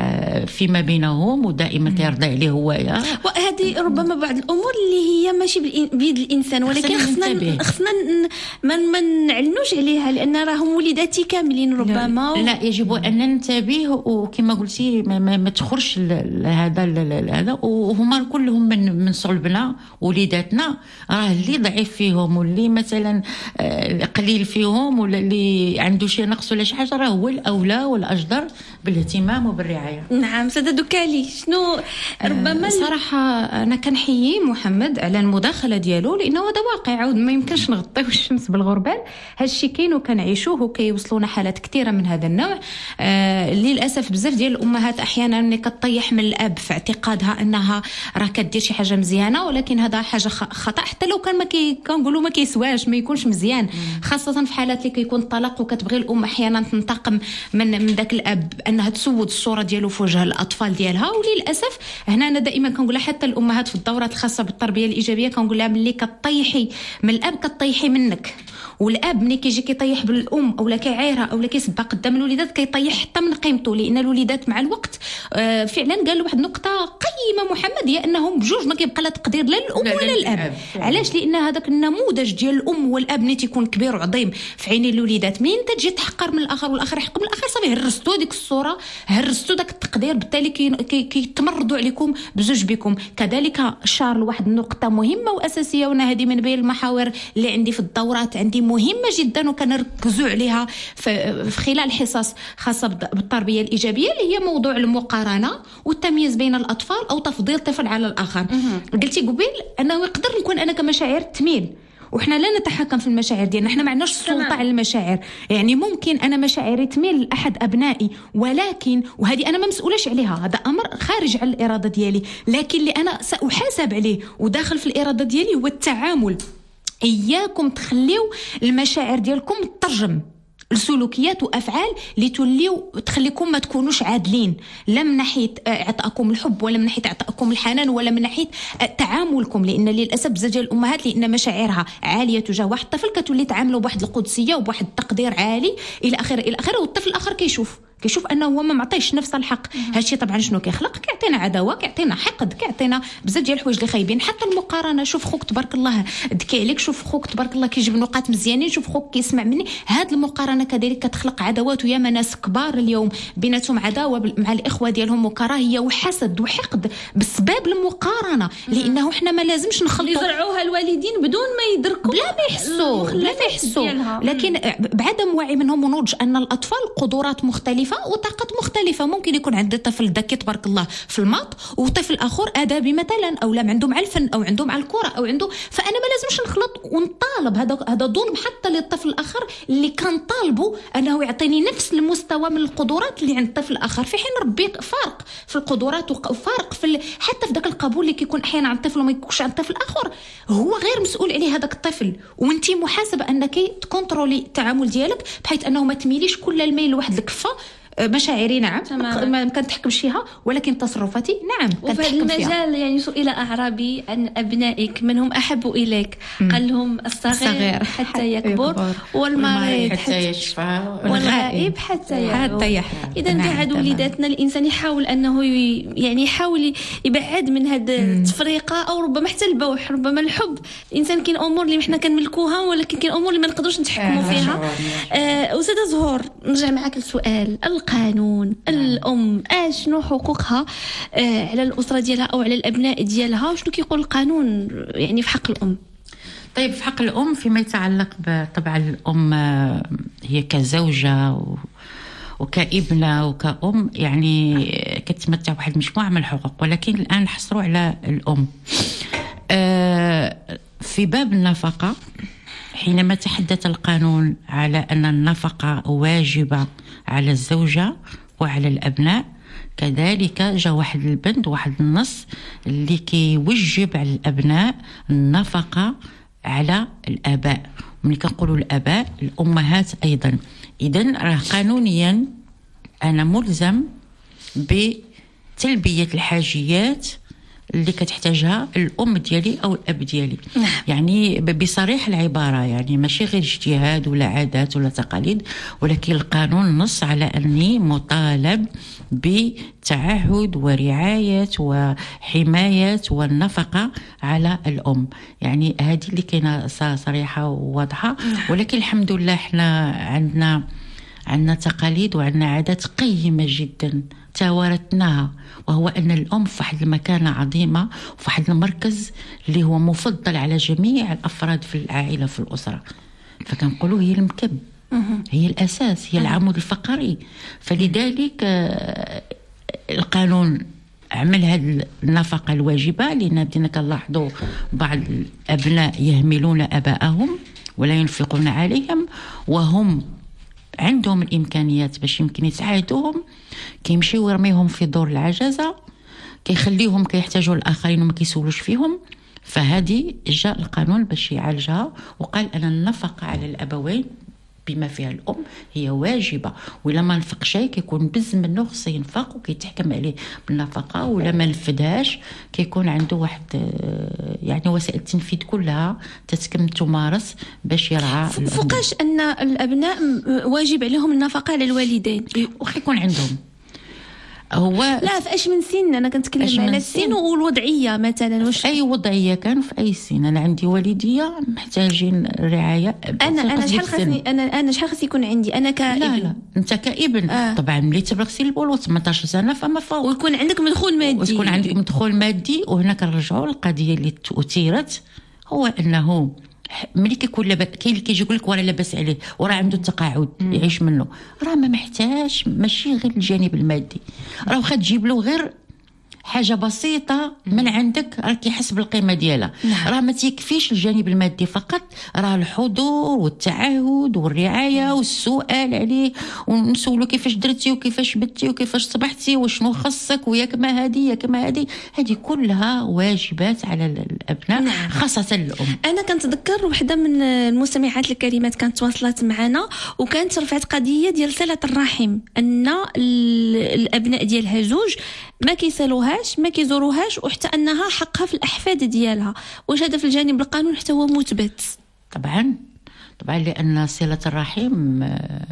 فيما بينهم، ودائما كيرضي عليه هو. وهذه ربما بعض الامور اللي هي ماشي بيد الانسان، ولكن خصنا ما نعلنوش عليها، لان راهم وليداتي كاملين ربما. لا يجب ان ننتبه، وكما قلتي ما تخرجش هذا وهما كلهم من صلبنا وليداتنا. راه اللي ضعيف فيهم واللي مثلا قليل فيهم ولا اللي عنده شي نقص ولا شي حاجه راه هو الاولى والاجدر بالاهتمام وبالرعايه. نعم ساده دوكالي شنو ربما صراحه انا كنحيي محمد على المداخله ديالو، لانه هذا واقع عاود ما يمكنش نغطيو الشمس بالغربال. هادشي كاين وكنعيشوه وكيوصلونا حالات كثيره من هذا النوع. للاسف بزاف ديال الامهات احيانا ملي كطيح من الاب في اعتقادها انها راه كدير شي حاجه مزيانه، ولكن هذا حاجه خطا، حتى لو كان كنقولوا ما كيسواش ما يكونش مزيان، خاصه في حالات اللي كيكون الطلاق وكتبغي الام احيانا تنتقم من ذاك الاب انها تسود الصوره ديالو في وجه الاطفال ديالها. وللاسف هنا انا دائما كنقولها حتى الامهات في الدورات الخاصه بالتربيه الايجابيه كنقول لها ملي كطيحي من الاب كطيحي منك، والاب ملي كيجي كيطيح بالام اولا كيعايرها اولا كيسبها قدام الوليدات كيطيح حتى من قيمته، لان الوليدات مع الوقت فعلا قال واحد النقطه قيمه محمد، هي انهم بجوج ما كيبقى لا تقدير لا الام ولا الاب. علاش؟ لان هذاك النموذج ديال الام والاب ملي تيكون كبير وعظيم في عين الوليدات، مين تجي تحقر من الاخر والاخر يحقر من الاخر صافي هرستو ديك الصوره، هرستو داك التقدير، بالتالي كيتمردوا عليكم بزوج بكم. كذلك شار لواحد النقطه مهمه واساسيه، وانا هذه من بين المحاور اللي عندي في الدورات عندي مهمه جدا وكنركزوا عليها في خلال حصص خاصه بالتربيه الايجابيه، اللي هي موضوع المقارنه والتمييز بين الاطفال او تفضيل طفل على الاخر. قلتي قبيل انه يقدر نكون انا كمشاعر تميل، وحنا لا نتحكم في المشاعر ديالنا، احنا ما عندناش السلطه على المشاعر. يعني ممكن انا مشاعري تميل لاحد ابنائي، ولكن وهذه انا ما مسؤولاش عليها، هذا امر خارج عن الاراده ديالي، لكن اللي انا ساحاسب عليه وداخل في الاراده ديالي هو التعامل. اياكم تخليو المشاعر ديالكم تترجم السلوكيات وافعال اللي تخليكم ما تكونوش عادلين، لا من ناحيه اعطائكم الحب ولا من ناحيه اعطائكم الحنان ولا من ناحيه تعاملكم. لان للاسف بزاف ديال الامهات لان مشاعرها عاليه تجاه واحد الطفل كتولي تعامله بواحد القدسيه وبواحد التقدير عالي الى اخره الى اخره، والطفل الاخر كيشوف انه هو ما معطيش نفس الحق. هادشي طبعا شنو كيخلق؟ كيعطينا عداوه، كيعطينا حقد، كيعطينا بزاف ديال الحوايج اللي خايبين. حتى المقارنه، شوف خوك تبارك الله ذكي عليك، شوف خوك تبارك الله كيجيب نقاط مزيانين، شوف خوك كيسمع مني. هاد المقارنه كذلك كتخلق عداوات، وياما ناس كبار اليوم بيناتهم عداوه مع الاخوه ديالهم وكراهيه وحسد وحقد بسبب المقارنه، لانه حنا ما لازمش نخلطوا يزرعوها الوالدين بدون ما يدركوا، بلا ما يحسوا لكن بعدم وعي منهم ونضج ان الاطفال قدرات مختلفه وطاقات مختلفه. ممكن يكون عند طفل ذكي تبارك الله في الماط، وطفل اخر ادبي مثلا، او لا عنده مع الفن او عنده مع الكره او عنده، فانا ما لازمش نخلط ونطالب. هذا ظلم حتى للطفل الاخر اللي كان طالبه انه يعطيني نفس المستوى من القدرات اللي عند الطفل الاخر، في حين ربي فارق في القدرات وفارق حتى في ذاك القبول اللي كيكون احيانا عند الطفل وما يكونش عند الطفل الاخر. هو غير مسؤول عليه هذاك الطفل، وانت محاسبه انك تكونترولي التعامل ديالك بحيث انه ما تميليش كل الميل لواحد الكفه. مشاعري نعم ما كنتحكمش فيها، ولكن تصرفاتي نعم كنتحكم فيها. وفي المجال يعني سئل أعرابي عن أبنائك من هم أحب إليك، قال لهم الصغير حتى يكبر، والمريض حتى يشفى، والغائب حتى يحيى. إذا بعد وليداتنا الإنسان يحاول أنه يعني يحاول يبعد من هذه التفرقة، أو ربما حتى البوح. ربما الحب الإنسان كاين أمور اللي حنا كنملكوها، ولكن كاين أمور اللي ما نقدروش نتحكموا فيها. أستاذة زهور، نرجع معك للسؤال. القانون، الأم شنو حقوقها على الأسرة ديالها أو على الأبناء ديالها، وشنو كيقول القانون يعني في حق الأم؟ طيب في حق الأم فيما يتعلق طبعا الأم هي كزوجة وكابنة وكأم يعني كتمتع بواحد مجموعة من الحقوق، ولكن الآن نحصروا على الأم. في باب النفقة، حينما تحدث القانون على أن النفقة واجبة على الزوجة وعلى الأبناء، كذلك جاء واحد البند، واحد النص اللي كيوجب على الأبناء النفقة على الآباء. وملي كنقولوا الآباء الأمهات أيضا. إذن راه قانونيا أنا ملزم بتلبية الحاجيات اللي كتحتاجها الأم ديالي أو الأب ديالي. يعني بصريح العبارة، يعني ماشي غير اجتهاد ولا عادات ولا تقاليد، ولكن القانون نص على أني مطالب بتعهد ورعاية وحماية والنفقة على الأم. يعني هذه اللي كاينة صريحة وواضحة. ولكن الحمد لله احنا عندنا تقاليد وعندنا عادات قيمة جدا توارثناها، وهو أن الأم في واحد المكانة عظيمة وفي واحد المركز اللي هو مفضل على جميع الأفراد في العائلة في الأسرة. فكنقولوا هي المكب، هي الأساس، هي العمود الفقري. فلذلك القانون عمل هذه النفقة الواجبة، لأن بدينا كنلاحظوا بعض الأبناء يهملون أباءهم ولا ينفقون عليهم، وهم عندهم الإمكانيات باش يمكن يساعدوهم، كيمشيو يرميهم في دور العجزة، كيخليهم كيحتاجوا الآخرين وما كيسولوش فيهم. فهذه جاء القانون باش يعالجها، وقال أن النفقة على الأبوين بما فيها الأم هي واجبة، ولا ما نفق شيء كيكون بز منه خصو ينفق وكيتحكم عليه بالنفقة، ولا ما نفذهاش كيكون عنده واحد يعني وسائل التنفيذ كلها تمارس باش يرعى. فوقاش أن الأبناء واجب عليهم النفقة على الوالدين، وخيكون عندهم هو لا في اش من سن؟ انا كنتكلم على السن والوضعيه مثلا. واش اي وضعيه كان في اي سن؟ انا عندي والديه محتاجين رعايه. انا شحال خاصني انا شحال خاص يكون عندي انا كابن؟ لا انت كابن طبعا ملي تبلغ البلوغ 18 سنه فما فوق، ويكون عندك مدخول مادي، ويكون عندك مدخول مادي. وهنا كنرجعوا للقضيه اللي اثيرت، هو انه ملي كيكون لاباس، كاين اللي كيجي يقول لك وراه لاباس عليه وراه عنده التقاعد يعيش منه، راه ما محتاج ماشي غير الجانب المادي، راه واخا تجيب له غير حاجه بسيطه من عندك راه كيحس بالقيمه ديالها. راه ما تيكفيش الجانب المادي فقط، راه الحضور والتعهد والرعايه والسؤال عليه، ونسولو كيفاش درتي وكيفاش بتي وكيفاش صبحتي وشنو خصك وياك ما هذه هذه كلها واجبات على الابناء خاصه الام. انا كنتذكر وحده من المستمعات الكريمات كانت تواصلت معنا وكانت رفعت قضيه ديال صله الرحم، ان الابناء ديالها زوج ما كيسالوهاش ما كيزوروهاش، وحتى انها حقها في الاحفاد ديالها. واش هذا في الجانب القانون حتى هو مثبت؟ طبعا لان صله الرحم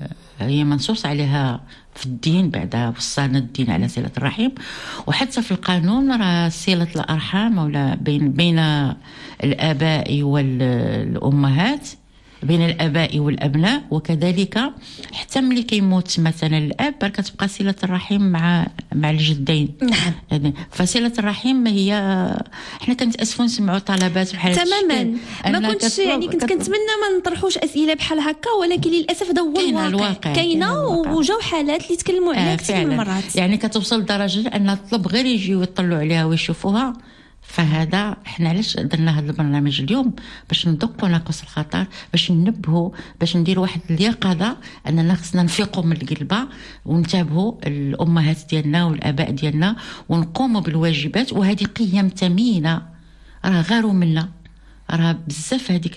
هي منصوص عليها في الدين، بعد وصانا الدين على صلة الرحم. وحتى في القانون راه صلة الأرحام ولا بين الآباء والأمهات، بين الآباء والأبناء، وكذلك حتى ملي كيموت مثلا الأب كتبقى صلة الرحم مع الجدين. نعم. فصلة الرحم هي حنا كنتأسفوا نسمعوا طلبات بحال تماما. ما كنتش يعني كنت كنتمنى ما نطرحوش أسئلة بحال هكا، ولكن للأسف هذا هو الواقع. كاينه وجاو حالات اللي تكلموا عليها كثير من المرات. يعني كتوصل لدرجة أن الطلب غير يجيو يطلعوا عليها ويشوفوها. فهذا احنا علاش درنا هذا البرنامج اليوم؟ باش ندقوا ناقص الخطر، باش ننبهوا، باش نديروا واحد اليقظه اننا خصنا نفيقوا من القلبه ونتابعوا الامهات ديالنا والاباء ديالنا ونقوموا بالواجبات. وهذه قيم ثمينه راه غاروا منا، راه بزاف هذيك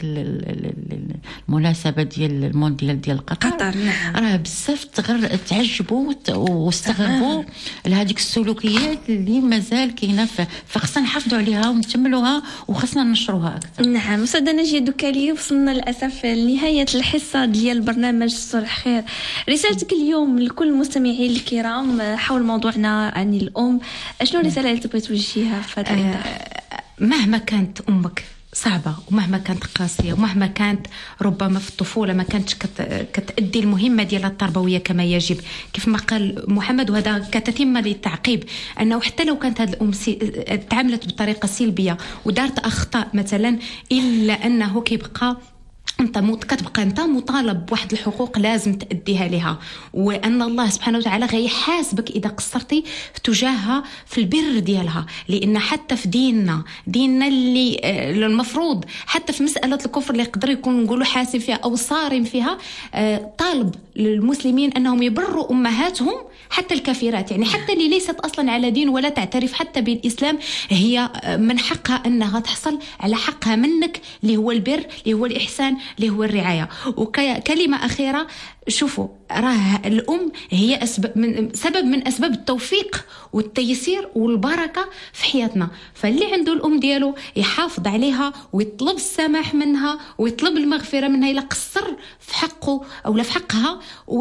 المناسبه ديال المونديال ديال قطر. نعم. راه بزاف تعجبوا واستغربوا لهذيك السلوكيات اللي مازال كاينه، فخصنا نحافظوا عليها ونتملوها وخصنا ننشروها اكثر. نعم. استاذه نجيه الدكالي، وصلنا للاسف لنهايه الحصه ديال برنامج صلح خير. رسالتك اليوم لكل المستمعين الكرام حول موضوعنا عن الام، شنو الرساله اللي تبغي توجهيها في هذا الإطار؟ مهما كانت امك صعبة ومهما كانت قاسية ومهما كانت ربما في الطفولة ما كانتش كتأدي المهمة ديالها التربوية كما يجب، كيف ما قال محمد، وهذا كتتم للتعقيب، أنه حتى لو كانت هذه الأم تعاملت بطريقة سلبية ودارت أخطاء مثلا، إلا أنه كيبقى كتبقى انت مطالب بواحد الحقوق لازم تأديها لها، وان الله سبحانه وتعالى غيحاسبك اذا قصرتي تجاهها في البر ديالها. لان حتى في ديننا اللي المفروض حتى في مسألة الكفر اللي يقدر يكون نقولوا حاسم فيها او صارم فيها، طالب للمسلمين انهم يبروا امهاتهم حتى الكافرات، يعني حتى اللي ليست اصلا على دين ولا تعترف حتى بالاسلام، هي من حقها انها تحصل على حقها منك اللي هو البر، اللي هو الاحسان، اللي هو الرعاية. وكلمة أخيرة، شوفوا راه الأم هي سبب من أسباب التوفيق والتيسير والبركة في حياتنا، فاللي عنده الأم ديالو يحافظ عليها ويطلب السماح منها ويطلب المغفرة منها إلا قصر في حقه أو لا في حقها،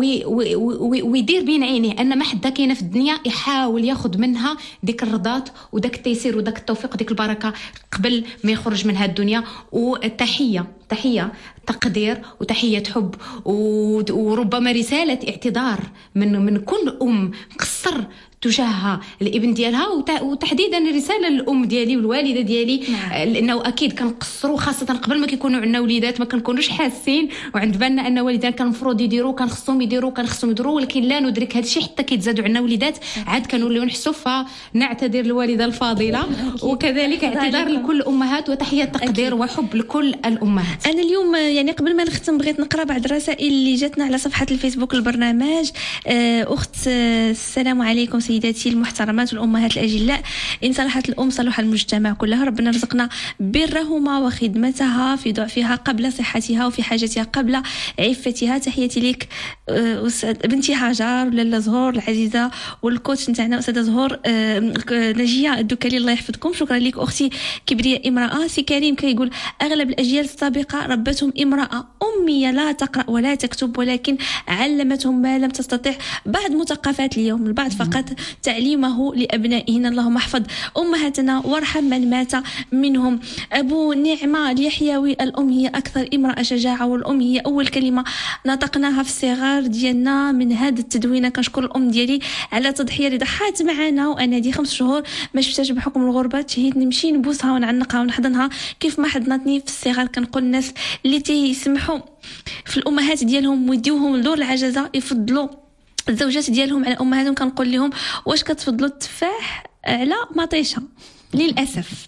ويدير بين عينيه أن ما حدا كاينة في الدنيا يحاول ياخذ منها ديك الرضات وداك التيسير وداك التوفيق وديك البركة قبل ما يخرج من هذه الدنيا. وتحية تقدير وتحية حب وربما رسالة اعتذار من كل أم قصر تجاهها الابن ديالها، وتحديدا رسالة للأم ديالي والوالدة ديالي. لأنه أكيد كنقصروا خاصة قبل ما كيكونوا عندنا وليدات، ما كنكونوش حاسين وعند بالنا أن والدينا كان المفروض يديروا، كان خصهم يديروا، ولكن لا ندرك هذا الشيء حتى كيتزادوا عندنا وليدات عاد كانوا نحسوا. فنعتذر للوالدة الفاضلة وكذلك اعتذار لكل الأمهات وتحية تقدير وحب لكل الأمهات. أنا اليوم يعني قبل ما نختم بغيت نقرأ بعض الرسائل اللي جاتنا على صفحة الفيسبوك البرنامج. أخت السلام عليكم سيداتي المحترمات والأمهات الأجلاء، إن صلحت الأم صلح المجتمع كلها، ربنا رزقنا برهما وخدمتها في ضعفها قبل صحتها وفي حاجتها قبل عفتها. تحياتي لك بنتي هاجر ولاله زهور العزيزة والكوتش نتاعنا أستاذة زهور نجية الدكالي، الله يحفظكم. شكرا لك أختي كبرياء امرأة. سي كريم كيقول أغلب الأجيال السابقة ربتهم امرأة أمية لا تقرأ ولا تكتب، ولكن علمتهم ما لم تستطيع بعض مثقفات اليوم، البعض فقط تعليمه لأبنائهن. اللهم احفظ أمهاتنا وارحم من مات منهم. أبو نعمة اليحيوي، الأم هي أكثر امرأة شجاعة، والأم هي أول كلمة نطقناها في الصغار ديالنا. من هذا التدوينة كنشكر الأم ديالي على تضحية اللي ضحات معنا، وأنا دي 5 شهور ما شفتهاش بحكم الغربة، تشهيت نمشي نبوسها ونعنقها ونحضنها كيف ما حضنتني في الصغار. كنقول الناس اللي تيسمحوا في الأمهات ديالهم ويديوهم لدور العجزة يفضلوا الزوجات ديالهم على امهاتهم، كنقول لهم واش كتفضلوا التفاح على مطيشه؟ للاسف.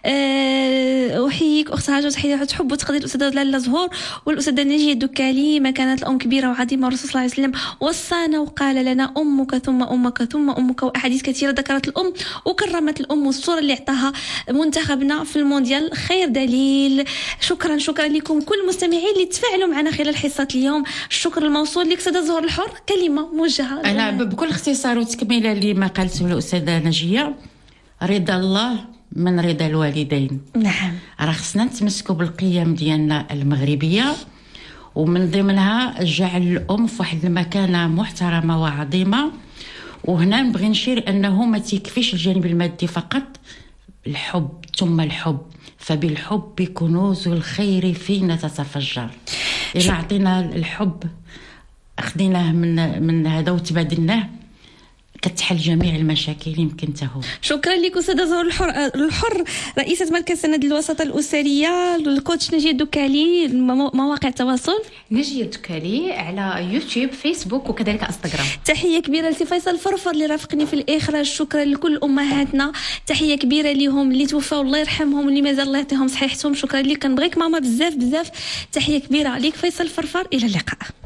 احييك اخت هاجر تحيه حب وتقدير الاستاذه لاله زهور والاستاذه نجيه الدكالي. ما كانت الام كبيره وعظيمه، والرسول صلى الله عليه وسلم وصانا وقال لنا امك ثم امك ثم امك، واحاديث كثيره ذكرت الام وكرمت الام، والصوره اللي عطاها منتخبنا في المونديال خير دليل. شكرا لكم كل المستمعين اللي تفاعلوا معنا خلال حصه اليوم. الشكر الموصول لك استاذه زهور الحر، كلمه موجهه. انا بكل اختصار وتكمله لما قالته الاستاذه نجيه، رضا الله من رضا الوالدين. نعم، راه خصنا نتمسكوا بالقيم ديالنا المغربيه، ومن ضمنها جعل الأم في واحد المكانة محترمة وعظيمة. وهنا نبغي نشير أنه ما تكفيش الجانب المادي فقط، الحب ثم الحب، فبالحب كنوز الخير فينا تتفجر. إلا عطينا الحب أخذناه من هذا وتبادلناه كتحل جميع المشاكل يمكن تهون. شكرا لك أستاذة زهور الحر، رئيسة مركز سند الوساطة الأسرية، الكوتش نجية الدكالي. مواقع التواصل نجية الدكالي على يوتيوب، فيسبوك وكذلك انستغرام. تحية كبيرة لسي فيصل الفرفر اللي رافقني في الإخراج. شكرا لكل أمهاتنا، تحية كبيرة لهم اللي توفاو الله يرحمهم واللي مازال الله يعطيهم صحيحتهم. شكرا لك، كنبغيك ماما بزاف بزاف. تحية كبيرة ليك فيصل الفرفر، إلى اللقاء.